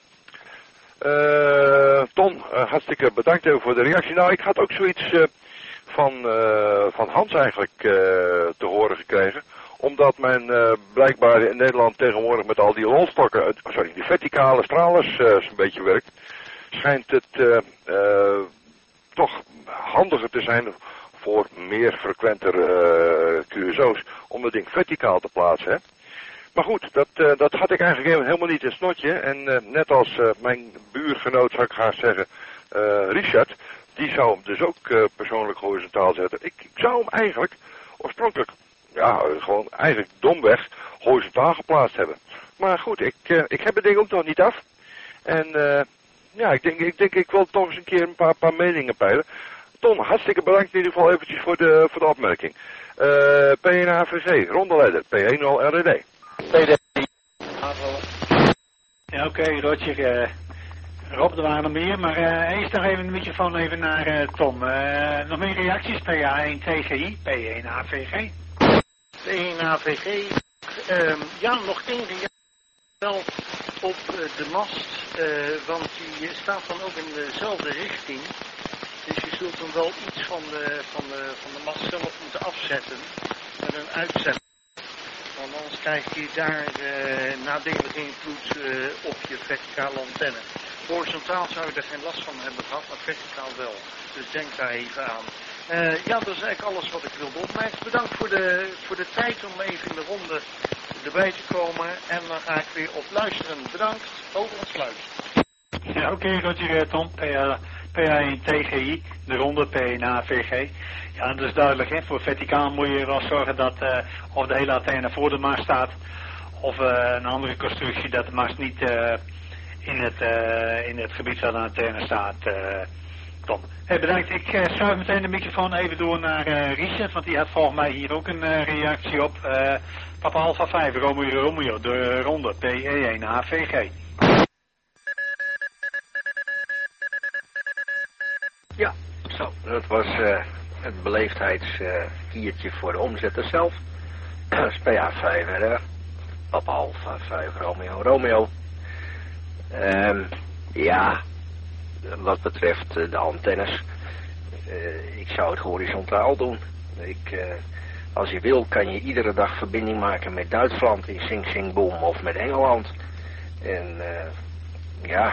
uh, Tom, uh, hartstikke bedankt even voor de reactie. Nou, ik had ook zoiets uh, van, uh, van Hans eigenlijk uh, te horen gekregen. Omdat men uh, blijkbaar in Nederland tegenwoordig met al die rolstokken, uh, sorry, die verticale stralers uh, een beetje werkt, schijnt het uh, uh, toch handiger te zijn voor meer frequenter uh, Q S O's om het ding verticaal te plaatsen. Hè? Maar goed, dat, uh, dat had ik eigenlijk helemaal niet in het snotje. En uh, net als uh, mijn buurgenoot, zou ik graag zeggen, uh, Richard, die zou hem dus ook uh, persoonlijk horizontaal zetten. Ik, ik zou hem eigenlijk oorspronkelijk, ja, gewoon eigenlijk domweg horizontaal geplaatst hebben. Maar goed, ik, uh, ik heb het ding ook nog niet af. En uh, ja, ik denk, ik denk ik wil toch eens een keer een paar, paar meningen peilen. Tom, hartstikke bedankt in ieder geval eventjes voor de, voor de opmerking. Uh, P één A V G, rondeleider, P één L R D. P D. Ja, oké, okay, Roger. Uh, Rob, er waren er meer, maar uh, eerst nog even een beetje van even naar uh, Tom. Uh, nog meer reacties? P A één T G I, P één A V G. P één A V G. Uh, ja, nog één reactie. Wel op uh, de mast, uh, want die staat dan ook in dezelfde richting. Dus je zult hem wel iets van de, van de, van de mast zelf moeten afzetten met een uitzet. Want anders krijg je daar uh, nadelige invloed uh, op je verticale antenne. Horizontaal zou je er geen last van hebben gehad, maar verticaal wel. Dus denk daar even aan. Uh, ja, dat is eigenlijk alles wat ik wilde opmerken. Bedankt voor de, voor de tijd om even in de ronde erbij te komen. En dan ga ik weer op luisteren. Bedankt, over en sluit. Ja, oké, okay, Roger, Tom. Uh, P A één T G I, de ronde P A één A V G. Ja, dat is duidelijk, hè. Voor verticaal moet je wel zorgen dat uh, of de hele antenne voor de mast staat, of uh, een andere constructie dat de mast niet uh, in, het, uh, in het gebied waar de antenne staat. Uh, Tom. Hey, bedankt. Ik uh, schuif meteen de microfoon even door naar uh, Richard, want die had volgens mij hier ook een uh, reactie op. Uh, Papa Alpha vijf, Romeo Romeo, de ronde P A één A V G. Ja, zo. Dat was uh, het beleefdheidskiertje uh, voor de omzetter zelf. P A vijf R R. Papa Alpha vijf, Romeo Romeo. Um, ja, wat betreft uh, de antennes. Uh, ik zou het horizontaal doen. Ik, uh, als je wil kan je iedere dag verbinding maken met Duitsland in Sing Sing Boom of met Engeland. En uh, ja...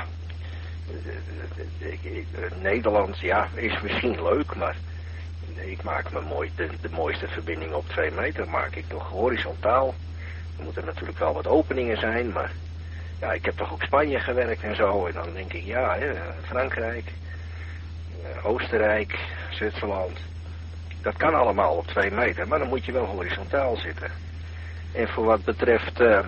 Nederland, ja, is misschien leuk, maar ik maak me mooi, de, de mooiste verbinding op twee meter maak ik toch horizontaal. Er moeten natuurlijk wel wat openingen zijn, maar ja, ik heb toch ook Spanje gewerkt en zo. En dan denk ik, ja, hè, Frankrijk, Oostenrijk, Zwitserland. Dat kan allemaal op twee meter, maar dan moet je wel horizontaal zitten. En voor wat betreft, uh,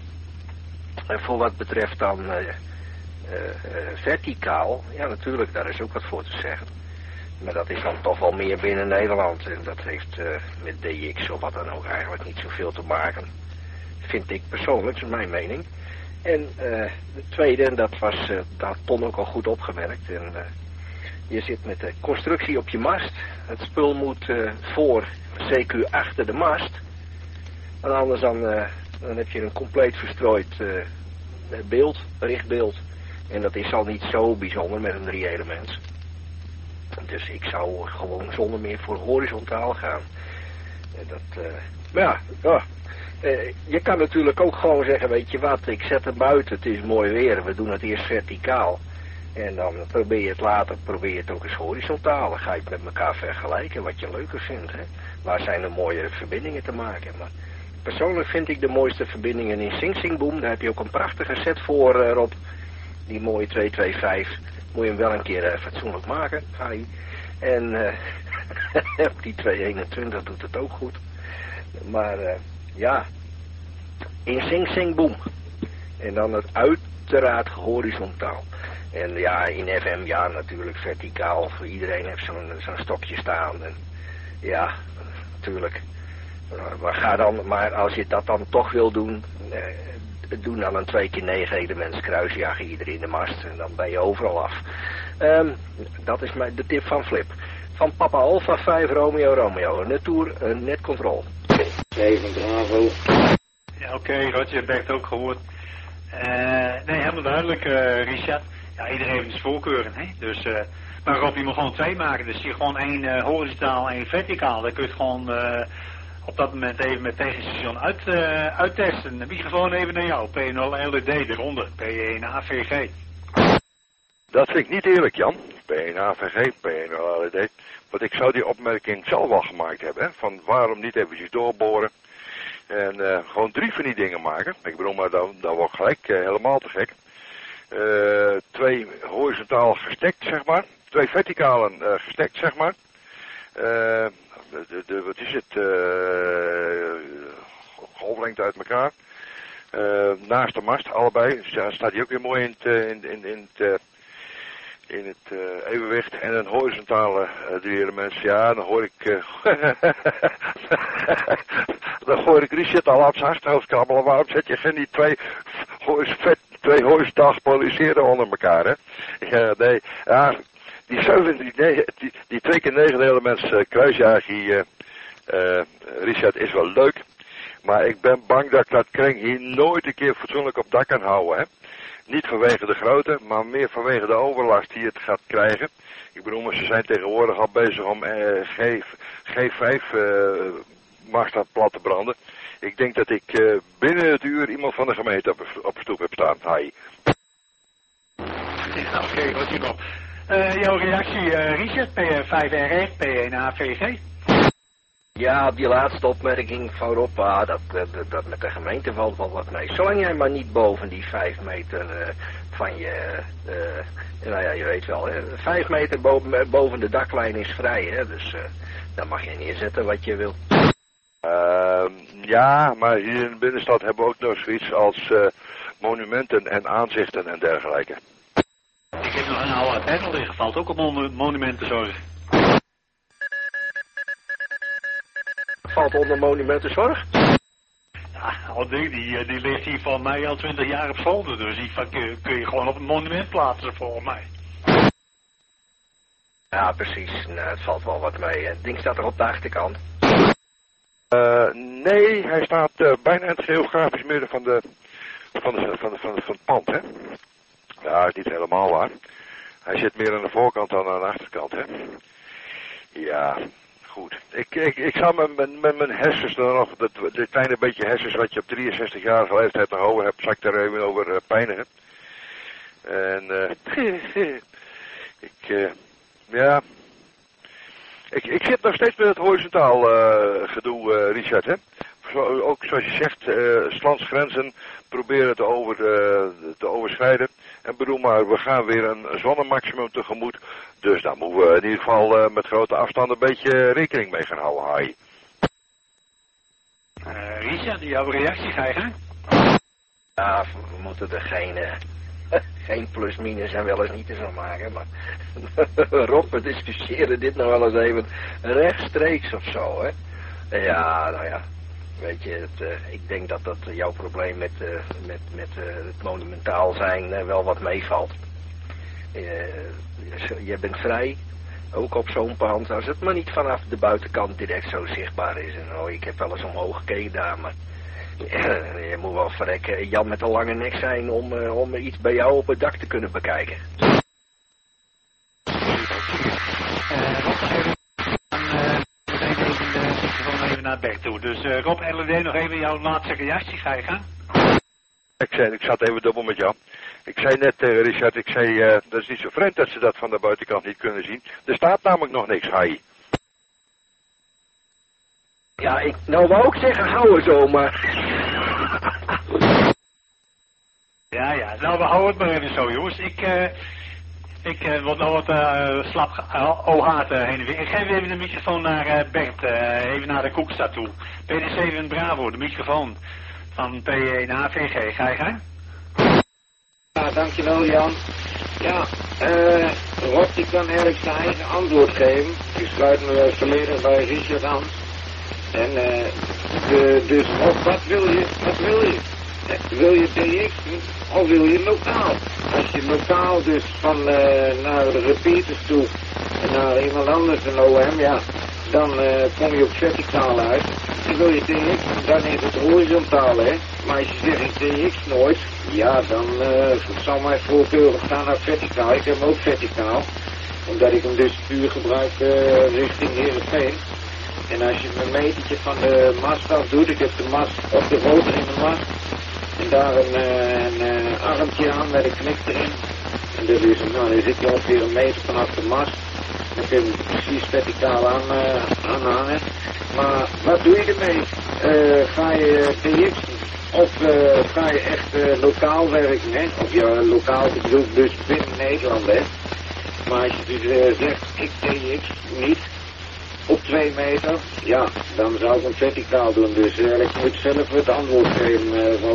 voor wat betreft dan... Uh, Uh, uh, verticaal, ja natuurlijk, daar is ook wat voor te zeggen. Maar dat is dan toch wel meer binnen Nederland. En dat heeft uh, met D X of wat dan ook eigenlijk niet zoveel te maken. Vind ik persoonlijk, dat is mijn mening. En uh, de tweede, en dat was, uh, dat had Ton ook al goed opgemerkt. En uh, je zit met de constructie op je mast. Het spul moet uh, voor, C Q achter de mast. En anders dan, uh, dan heb je een compleet verstrooid uh, beeld, richtbeeld. En dat is al niet zo bijzonder met een drie elements. Dus ik zou gewoon zonder meer voor horizontaal gaan. En dat, uh, maar ja, ja. Uh, je kan natuurlijk ook gewoon zeggen, weet je wat, ik zet hem buiten, het is mooi weer, we doen het eerst verticaal. En dan probeer je het later, probeer je het ook eens horizontaal. Dan ga je het met elkaar vergelijken wat je leuker vindt. Hè? Waar zijn er mooie verbindingen te maken. Maar persoonlijk vind ik de mooiste verbindingen in Sing Sing Boom. Daar heb je ook een prachtige set voor, uh, Rob. Die mooie twee twee vijf. Moet je hem wel een keer uh, fatsoenlijk maken, Harry. En uh, die twee eenentwintig doet het ook goed. Maar uh, ja, in Sing Sing Boom. En dan het uiteraard horizontaal. En ja, in F M, ja, natuurlijk verticaal. Voor iedereen heeft zo'n zo'n stokje staan. En ja, natuurlijk. Maar, ga dan, maar als je dat dan toch wil doen, eh, doe dan een twee keer negen elements kruisjagen iedereen in de mast. En dan ben je overal af. Um, dat is mijn, de tip van Flip. Van Papa Alpha vijf Romeo Romeo. Net tour, uh, net control. zeven Bravo. Ja, oké, okay, Roger, heb ik het ook gehoord. Uh, nee, helemaal duidelijk, uh, Richard. Ja, iedereen heeft zijn voorkeuren, hè. Dus, uh, maar Rob, je moet gewoon twee maken. Dus je gewoon één uh, horizontaal en één verticaal. Dan kun je het gewoon uh, op dat moment even met tegenstation uit, uh, uittesten. De microfoon even naar jou. P nul L E D, de ronde. P één A V G. Dat vind ik niet eerlijk, Jan. P één A V G, P nul L E D. Want ik zou die opmerking zelf al gemaakt hebben, hè. Van waarom niet eventjes doorboren. En uh, gewoon drie van die dingen maken. Ik bedoel, maar dan, dan word ik gelijk uh, helemaal te gek. Uh, twee horizontaal gestekt, zeg maar. Twee verticalen uh, gestekt, zeg maar. Uh, de, de, wat is het? Uh, golflengte uit elkaar. Uh, naast de mast, allebei. Ja, staat die ook weer mooi in het, in, in, in het, uh, in het uh, evenwicht. En een horizontale uh, drie elements. Ja, dan hoor ik... Uh, dan hoor ik Richard al aan zijn harthoofd krabbelen. Waarom zet je geen die twee... Vet, twee horizontaal gepolariseerde onder elkaar, hè? Ja, nee, ja, die zeven, die, die, die, die twee keer negen elements uh, kruisjagie, uh, uh, Richard, is wel leuk. Maar ik ben bang dat ik dat kring hier nooit een keer fatsoenlijk op dak kan houden, hè? Niet vanwege de grootte, maar meer vanwege de overlast die het gaat krijgen. Ik bedoel, maar ze zijn tegenwoordig al bezig om uh, G vijf uh, masten plat te branden. Ik denk dat ik uh, binnen het uur iemand van de gemeente op, op de stoep heb staan. Hi. Ja, oké, okay, wat hier nog. Uh, jouw reactie, uh, Richard, P vijf R R, P één A V G? Ja, op die laatste opmerking van Rob, ah, dat, dat, dat met de gemeente valt wel wat mee. Zolang jij maar niet boven die vijf meter uh, van je, uh, nou ja, je weet wel, hè, vijf meter boven, boven de daklijn is vrij, hè, dus uh, daar mag je neerzetten wat je wil. Uh, ja, maar hier in de binnenstad hebben we ook nog zoiets als uh, monumenten en aanzichten en dergelijke. Ik heb nog een oude appel liggen, valt ook op mon monumentenzorg. Valt onder monumentenzorg? Ja, al die, die, die ligt hier van mij al twintig jaar op zolder, dus die van, kun, kun je gewoon op een monument plaatsen volgens mij. Ja, precies. Nou, het valt wel wat mee. Het ding staat er op de achterkant. Uh, nee, hij staat uh, bijna in het geografisch midden van de, van, de, van, de, van, de, van het pand, hè. Ja, dat is niet helemaal waar. Hij zit meer aan de voorkant dan aan de achterkant, hè. Ja, goed. Ik, ik, ik zal met, met, met mijn hersens dan nog, dat, dit kleine beetje hersens wat je op drieënzestigjarige leeftijd nog over hebt, zal ik daar even over uh, pijnigen. En, uh, ik, uh, ja... Ik, ik zit nog steeds met het horizontaal uh, gedoe, uh, Richard, hè. Zo, ook zoals je zegt, uh, 's lands grenzen proberen te, over, uh, te overschrijden. En bedoel maar, we gaan weer een zonnemaximum tegemoet. Dus daar moeten we in ieder geval uh, met grote afstanden een beetje rekening mee gaan houden, Harry. Uh, Richard, jouw reactie krijgen? Ja, we moeten er geen... Uh... Geen plus minus en wel eens niet te zo maken, maar Rob, we discussiëren dit nou wel eens even rechtstreeks of zo, hè. Ja, nou ja, weet je, het, uh, ik denk dat dat jouw probleem met, uh, met, met uh, het monumentaal zijn uh, wel wat meevalt. Uh, je bent vrij, ook op zo'n pand, als het maar niet vanaf de buitenkant direct zo zichtbaar is. En oh, ik heb wel eens omhoog gekeken daar, maar... Ja, je moet wel verrekken Jan met een lange nek zijn om, uh, om iets bij jou op het dak te kunnen bekijken. Uh, Rob, even, uh, even, even, even naar het bek toe. Dus uh, Rob, L E D, nog even jouw laatste reactie krijgen. Ik, zei, ik zat even dubbel met jou. Ik zei net, uh, Richard, ik zei, uh, dat is niet zo vreemd dat ze dat van de buitenkant niet kunnen zien. Er staat namelijk nog niks, Hai. Ja, ik nou wou ook zeggen, hou er zo, maar... Ja, ja, nou we houden het maar even zo, jongens. Ik, uh, ik uh, word nou wat uh, slap uh, ohaat uh, heen en weer. Ik geef even de microfoon naar uh, Bert, uh, even naar de Koekstad toe. P D zeven Bravo, de microfoon van P één A V G. Ga je gang? Ja, dankjewel Jan. Ja, uh, Rob die kan eigenlijk zijn eigen antwoord geven. Ik sluit me volledig bij Richard aan. En uh, de, dus of wat wil je, wat wil je? Wil je D X of wil je lokaal? Als je lokaal dus van uh, naar de repeaters toe en naar iemand anders een O M, ja, dan uh, kom je op verticaal uit. En wil je D X, dan is het horizontaal, hè. Maar als je zegt ik D X nooit, ja, dan uh, zal mijn voorkeur gaan naar verticaal. Ik heb hem ook verticaal, omdat ik hem dus puur gebruik uh, richting Heerenveen. En als je een metertje van de mast af doet, ik heb de mast op de rotor in de mast. En daar een, een, een armpje aan met een knik erin. En dat is, nou, dan zit je ongeveer een meter vanaf de mast. Dan kun je hem precies verticaal aan, uh, aanhangen. Maar wat doe je ermee? Uh, ga je D X of uh, ga je echt uh, lokaal werken, hè? Of ja, lokaal bedoel dus binnen Nederland, hè? Maar als je dus uh, zegt, ik D X niet op twee meter, ja, dan zou ik hem verticaal doen. Dus uh, ik moet zelf het antwoord geven, uh, Rob.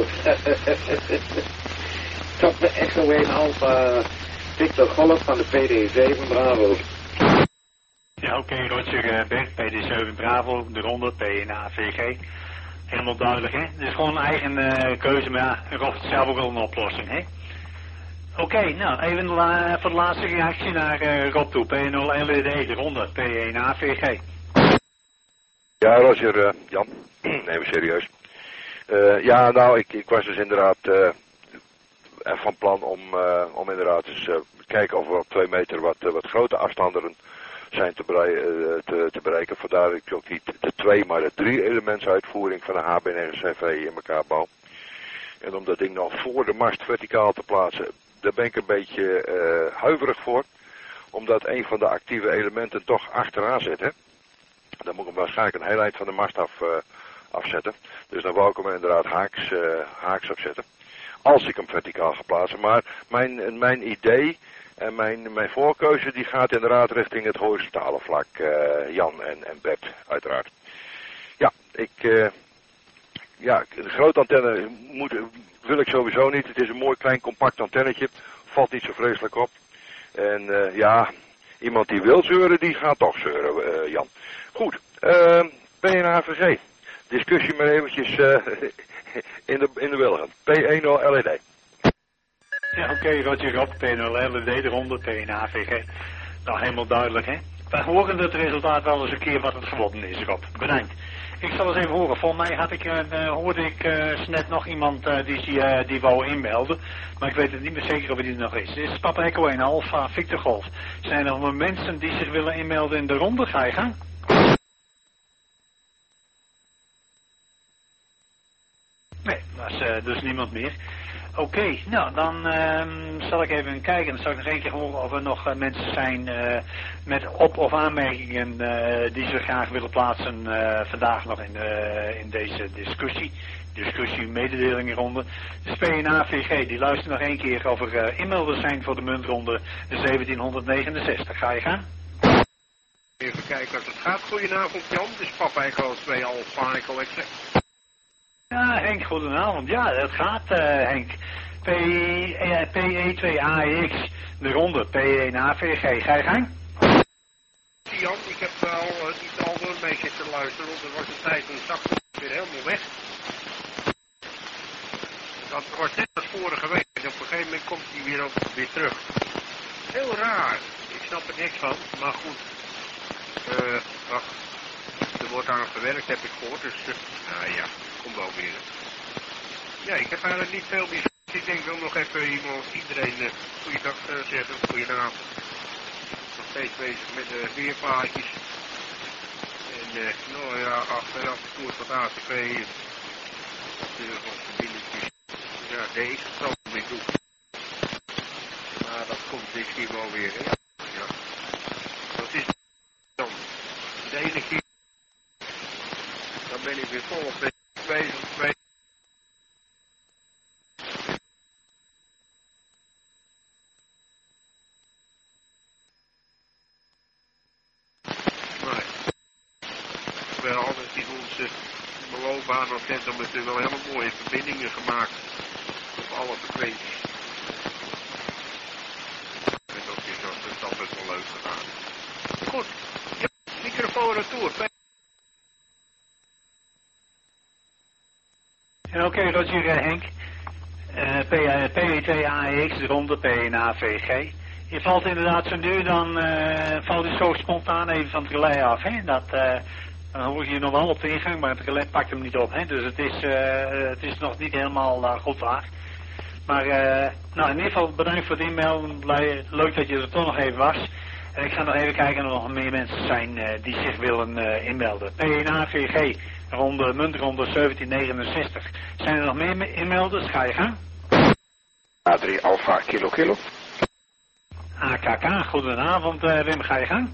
Top de Echo één Alpha Victor Golf van de P D zeven Bravo. Ja, oké, okay, Roger, uh, Bert, P D zeven Bravo, de ronde, P één A V G. Helemaal duidelijk, hè? Het is gewoon een eigen uh, keuze, maar ja, Rob heeft zelf ook wel een oplossing, hè? Oké, okay, nou, even uh, voor de laatste reactie naar uh, Rob toe. P nul L E D, de ronde, P één A V G. Ja, Roger, uh, Jan, even serieus. Uh, ja, nou, ik, ik was dus inderdaad uh, van plan om, uh, om inderdaad eens uh, kijken of we op twee meter wat, uh, wat grote afstanden zijn te, berei uh, te, te bereiken. Vandaar dat ik ook niet de twee, maar de drie elementsuitvoering van de H B negen C V in elkaar bouw. En om dat ding dan voor de mast verticaal te plaatsen, daar ben ik een beetje uh, huiverig voor. Omdat een van de actieve elementen toch achteraan zit, hè. Dan moet ik hem waarschijnlijk een heel eind van de mast af, uh, afzetten. Dus dan wou ik hem inderdaad haaks, uh, haaks opzetten. als ik hem verticaal ga plaatsen. Maar mijn, mijn idee en mijn, mijn voorkeuze die gaat inderdaad richting het horizontale vlak, uh, Jan en, en Bert, uiteraard. Ja, ik, uh, ja, de grote antenne moet, wil ik sowieso niet. Het is een mooi klein compact antennetje, valt niet zo vreselijk op. En uh, ja, iemand die wil zeuren, die gaat toch zeuren, uh, Jan. Goed, uh, P N A V G. Discussie maar eventjes uh, in de, in de wilgen. P één nul L E D. Ja, oké, okay, Roger Rob, P nul L E D, de ronde, P N A V G. Nou, helemaal duidelijk, hè. We horen het resultaat wel eens een keer wat het geworden is, Rob. Bedankt. Ik zal eens even horen. Volgens mij had ik, uh, hoorde ik uh, net nog iemand uh, die, uh, die wou inmelden. Maar ik weet het niet meer zeker of die er nog is. Dit is Papa Echo één, Alpha Victor Golf. Zijn er nog mensen die zich willen inmelden in de ronde? Ga je gang? Nee, dat is uh, dus niemand meer. Oké, okay, nou dan uh, zal ik even kijken. Dan zal ik nog één keer horen of er nog uh, mensen zijn uh, met op- of aanmerkingen uh, die ze graag willen plaatsen uh, vandaag nog in, uh, in deze discussie. Discussie, mededelingenronde. De P N A V G, die luistert nog één keer of er uh, inmelders zijn voor de muntronde zeventienhonderdnegenenzestig. Ga je gaan? Even kijken of het gaat. Goedenavond Jan, dit is Papa Echo twee Alpha Echo X. Ja, Henk, goedenavond. Ja, dat gaat, uh, Henk. P E twee A E X, de ronde, P één A V G. Ga je gang? Jan, ik heb al uh, niet al door mee zitten luisteren, want er was een tijd toen zag ik weer helemaal weg. Dat was net als vorige week en op een gegeven moment komt hij weer, op, weer terug. Heel raar, ik snap er niks van, maar goed. Uh, ach, er wordt aan gewerkt, heb ik gehoord, dus uh, nou ja. Komt wel weer. Ja, ik heb eigenlijk niet veel meer. Ik denk wel nog even iemand, iedereen uh, goeiedag uh, zeggen, goedenavond. Nog steeds bezig met de uh, weerpaadjes. En uh, nou ja, achteraf voert wat A T V. Natuurlijk wat verbindingjes. Ja, deze stap mee doen. Maar dat komt dit hier wel weer, hè. Ja. Dat is dan de energie. Dan ben ik weer volop bezig. Bezig, bezig. Maar we hadden in onze beloofbaan op net dan met wel hele mooie verbindingen gemaakt op alle frequenties. En dat is, dat is altijd wel leuk gedaan. Goed, ja, microfoon retour. Oké, okay, Roger uh, Henk. Uh, P E twee A E X, de ronde, P één A V G. Je valt inderdaad zo nu, dan uh, valt je zo spontaan even van het relais af. Hè? Dat, uh, dan hoor je je nog wel op de ingang, maar het relais pakt hem niet op. Hè? Dus het is, uh, het is nog niet helemaal uh, goed waar. Maar uh, nou, in ieder geval bedankt voor het inmelden. Leuk dat je er toch nog even was. En ik ga nog even kijken of er nog meer mensen zijn uh, die zich willen uh, inmelden. P één A V G. Ronde, muntronde zeventien negenenzestig. Zijn er nog meer inmelders? Ga je gaan? A drie Alpha Kilo Kilo. A K K, goedenavond uh, Wim, ga je gang?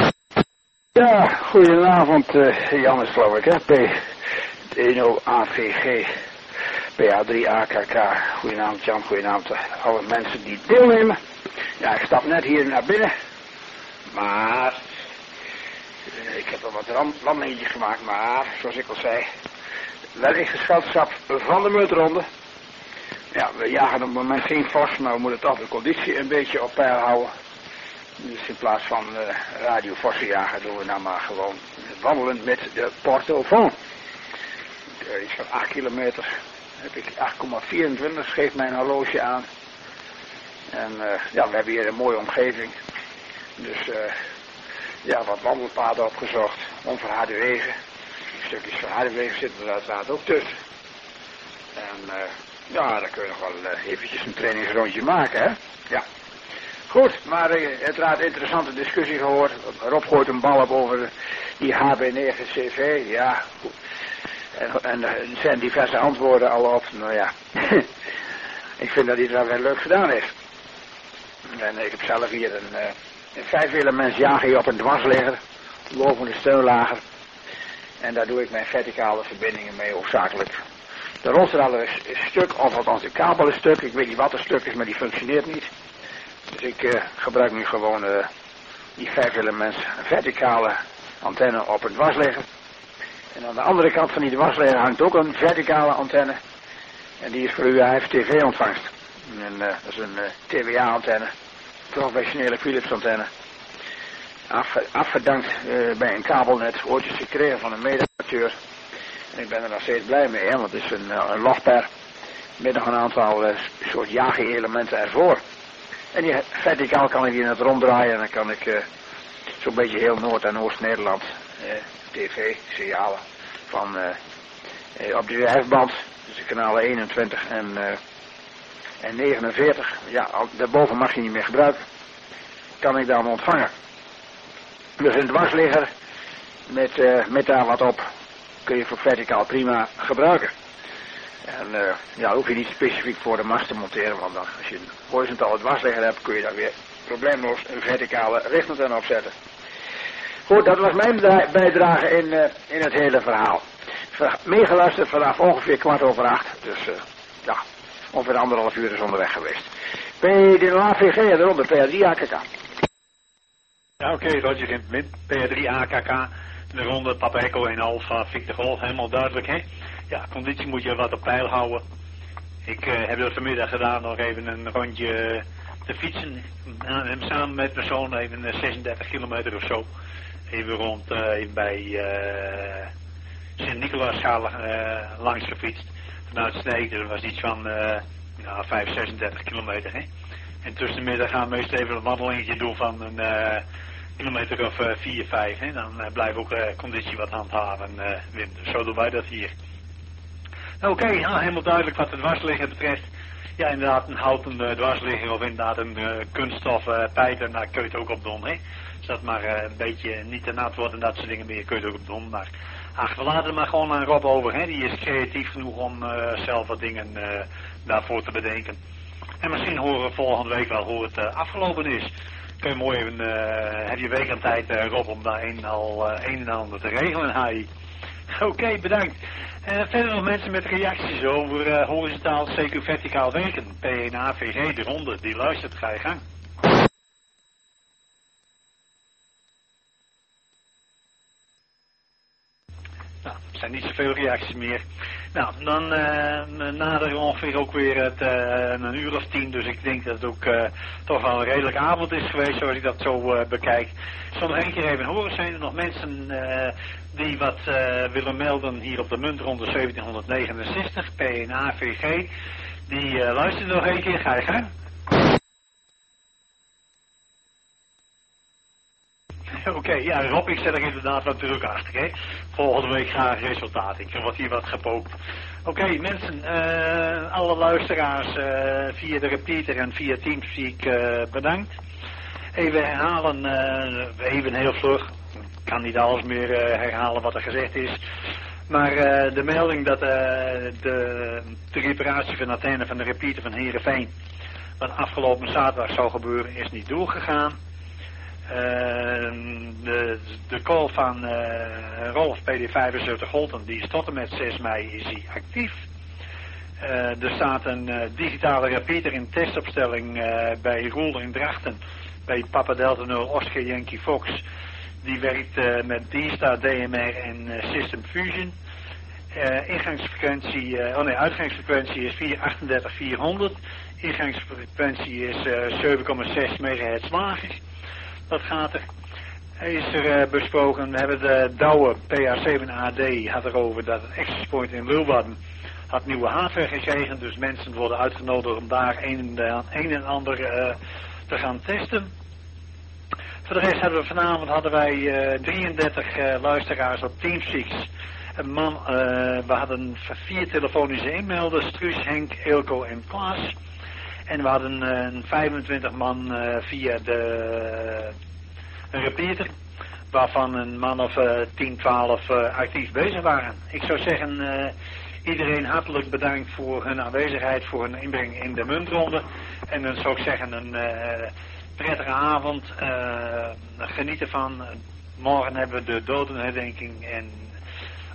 Ja, goedenavond uh, Jan is geloof ik hè, P één nul A V G, P A drie A K K. Goedenavond Jan, goedenavond uh, alle mensen die deelnemen. Ja, ik stap net hier naar binnen, maar... Ik heb er wat landingetjes gemaakt, maar zoals ik al zei, wellicht de scheldschap van de muntronde. Ja, we jagen op het moment geen vos, maar we moeten toch de conditie een beetje op peil houden. Dus in plaats van uh, radio vossen jagen, doen we nou maar gewoon wandelen met de portofoon. Uh, iets van acht kilometer heb ik acht komma vierentwintig, geeft mijn horloge aan. En uh, ja, we hebben hier een mooie omgeving. Dus... Uh, Ja, wat wandelpaden opgezocht, onverharde wegen. Stukjes verharde wegen zitten er uiteraard ook tussen. En uh, ja, daar kun je nog wel uh, eventjes een trainingsrondje maken, hè. Ja. Goed, maar uh, uiteraard interessante discussie gehoord. Rob gooit een bal op over die H B negen C V, ja. En, en uh, er zijn diverse antwoorden al op. Nou ja, ik vind dat hij dat wel leuk gedaan heeft. En ik heb zelf hier een... Uh, Vijf elements jagen je op een dwarsligger, lopende steunlager. En daar doe ik mijn verticale verbindingen mee hoofdzakelijk. De rolstraler is, is stuk, of althans de kabel is stuk. Ik weet niet wat er stuk is, maar die functioneert niet. Dus ik uh, gebruik nu gewoon uh, die vijf elements verticale antenne op een dwarsligger. En aan de andere kant van die dwarsligger hangt ook een verticale antenne. En die is voor U H F T V-ontvangst. En uh, dat is een uh, T W A-antenne. Professionele Philips antenne. Af, afgedankt uh, bij een kabelnet. Oortjes gekregen van een mede-acteur. En ik ben er nog steeds blij mee, hè, want het is een, uh, een logper. Met nog een aantal uh, soort jageelementen ervoor. En die verticaal kan ik die net ronddraaien. En dan kan ik uh, zo'n beetje heel Noord- en Oost-Nederland uh, tv-signalen van uh, uh, op de U H F-band. Dus de kanalen eenentwintig en, uh, en negenenveertig. Ja, al, daarboven mag je niet meer gebruiken. Kan ik dan ontvangen. Dus een dwarsligger met, uh, met daar wat op kun je voor verticaal prima gebruiken. En uh, ja, hoef je niet specifiek voor de mast te monteren, want dan, als je een horizontale dwarsligger hebt, kun je daar weer probleemloos een verticale richtantenne op zetten. Goed, dat was mijn bijdrage in, uh, in het hele verhaal. Meegeluisterd vanaf ongeveer kwart over acht, dus uh, ja, ongeveer anderhalf uur is onderweg geweest. Bij de A V G eronder, P A drie A K K. Ja, oké, okay, Roger in het min, P A drie A K K, de ronde Papa Echo en Alpha Victor Golf, helemaal duidelijk, hè? Ja, conditie moet je wat op peil houden. Ik uh, heb dat vanmiddag gedaan, nog even een rondje te fietsen. Uh, samen met mijn zoon even uh, zesendertig kilometer of zo. Even rond, uh, even bij uh, Sint-Nicolaasschalen uh, langs gefietst. Vanuit Sneek, dat was iets van uh, nou, vijf, zesendertig kilometer, hè? En tussen de middag gaan we meestal even een wandelingetje doen van een uh, kilometer of uh, vier, vijf. Hè? Dan uh, blijven we ook uh, conditie wat handhaven, uh, Wim. Dus zo doen wij dat hier. Oké, okay, ja, helemaal duidelijk wat het dwarsligger betreft. Ja, inderdaad een houten uh, dwarsligger of inderdaad een uh, kunststof uh, pijper, daar kun je het ook op doen, hè. Als dat maar uh, een beetje niet te nat wordt en dat soort dingen meer, kun je het ook op doen. Maar ach, we laten het maar gewoon aan Rob over, hè. Die is creatief genoeg om uh, zelf wat dingen uh, daarvoor te bedenken. En misschien horen we volgende week wel hoe het uh, afgelopen is. Kun je mooi even, uh, heb je week aan tijd, uh, Rob, om daar een, al, uh, een en ander te regelen, Hai. Oké, okay, bedankt. Uh, verder nog mensen met reacties over uh, horizontaal, C Q verticaal werken. P één A V G, de ronde, die luistert, ga je gang. Nou, er zijn niet zoveel reacties meer. Nou, dan uh, nader ongeveer ook weer het, uh, een uur of tien, dus ik denk dat het ook uh, toch wel een redelijke avond is geweest, zoals ik dat zo uh, bekijk. Ik zal nog één keer even horen, zijn er nog mensen uh, die wat uh, willen melden hier op de muntronde zeventienhonderdnegenenzestig, P één A V G, die uh, luisteren nog één keer, ga je gang. Oké, okay, ja Rob, ik zet er inderdaad wat druk achter, hè. Volgende week graag resultaat. Ik word hier wat gepookt. Oké, okay, mensen, uh, alle luisteraars uh, via de repeater en via Teamspeak uh, bedankt. Even herhalen, uh, even heel vlug. Ik kan niet alles meer uh, herhalen wat er gezegd is. Maar uh, de melding dat uh, de, de reparatie van de antenne van de repeater van Heerenveen, wat afgelopen zaterdag zou gebeuren, is niet doorgegaan. Uh, de, de call van uh, Rolf P D vijfenzeventig Holten, die is tot en met zes mei is die actief. Uh, er staat een uh, digitale repeater in testopstelling uh, bij Roel in Drachten, bij Papa Delta nul Oscar Yankee Fox. Die werkt uh, met D-Star, D M R en uh, System Fusion. Uh, ingangsfrequentie, uh, oh nee, uitgangsfrequentie is vierhonderdachtendertig vierhonderd. Ingangsfrequentie is uh, zeven komma zes megahertz lager. Dat gaat er. Is er uh, besproken. We hebben de Douwe P A zeven A D had erover dat het Access Point in Leeuwarden had nieuwe hardware gekregen. Dus mensen worden uitgenodigd om daar een en, een en ander uh, te gaan testen. Voor de rest hadden we vanavond hadden wij uh, drieëndertig uh, luisteraars op Teamspeak. Een man, uh, we hadden vier telefonische inmelders, Truus, Henk, Eelco en Klaas. En we hadden uh, vijfentwintig man uh, via de uh, repeater, waarvan een man of uh, tien, twaalf uh, actief bezig waren. Ik zou zeggen, uh, iedereen hartelijk bedankt voor hun aanwezigheid, voor hun inbreng in de muntronde. En dan zou ik zeggen, een uh, prettige avond, uh, geniet ervan. Morgen hebben we de dodenherdenking en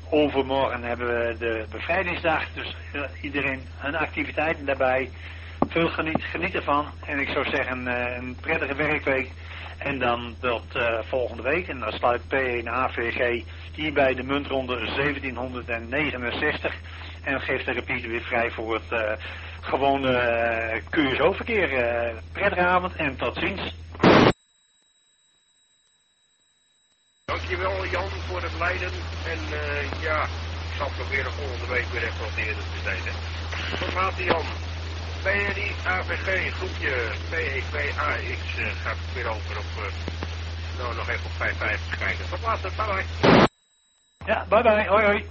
overmorgen hebben we de bevrijdingsdag. Dus uh, iedereen hun activiteiten daarbij. Veel geniet, geniet ervan. En ik zou zeggen uh, een prettige werkweek. En dan tot uh, volgende week. En dan sluit P één A V G hier bij de muntronde zeventienhonderdnegenenzestig. En geeft de repeater weer vrij voor het uh, gewone uh, Q S O-verkeer. Uh, prettige avond en tot ziens. Dankjewel Jan voor het leiden. En uh, ja, ik zal proberen volgende week weer even wat eerder te steden. Tot later Jan. P N I A V G groepje P E V A X uh, gaat weer over op, uh, nou nog even op vijfenvijftig kijken. Tot later, bye bye. Ja, bye bye, hoi hoi.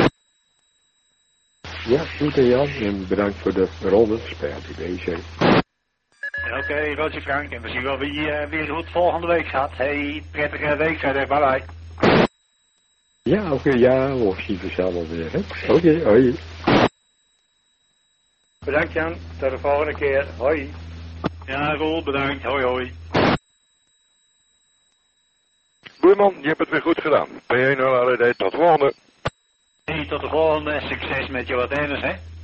Ja, goed en Jan, en bedankt voor de ronde, speelt die deze. Oké, okay, Roger Frank, en we zien wel wie uh, weer goed volgende week gaat. Hey, prettige week verder, bye bye. Ja, oké, okay, ja, we zien vanzelf wel weer, hè. Oké, okay, hoi. Bedankt Jan, tot de volgende keer, hoi. Ja, Roel, bedankt, hoi hoi. Boerman, je hebt het weer goed gedaan. P één A R D, tot de volgende. Hey, tot de volgende, succes met je wat anders, hè.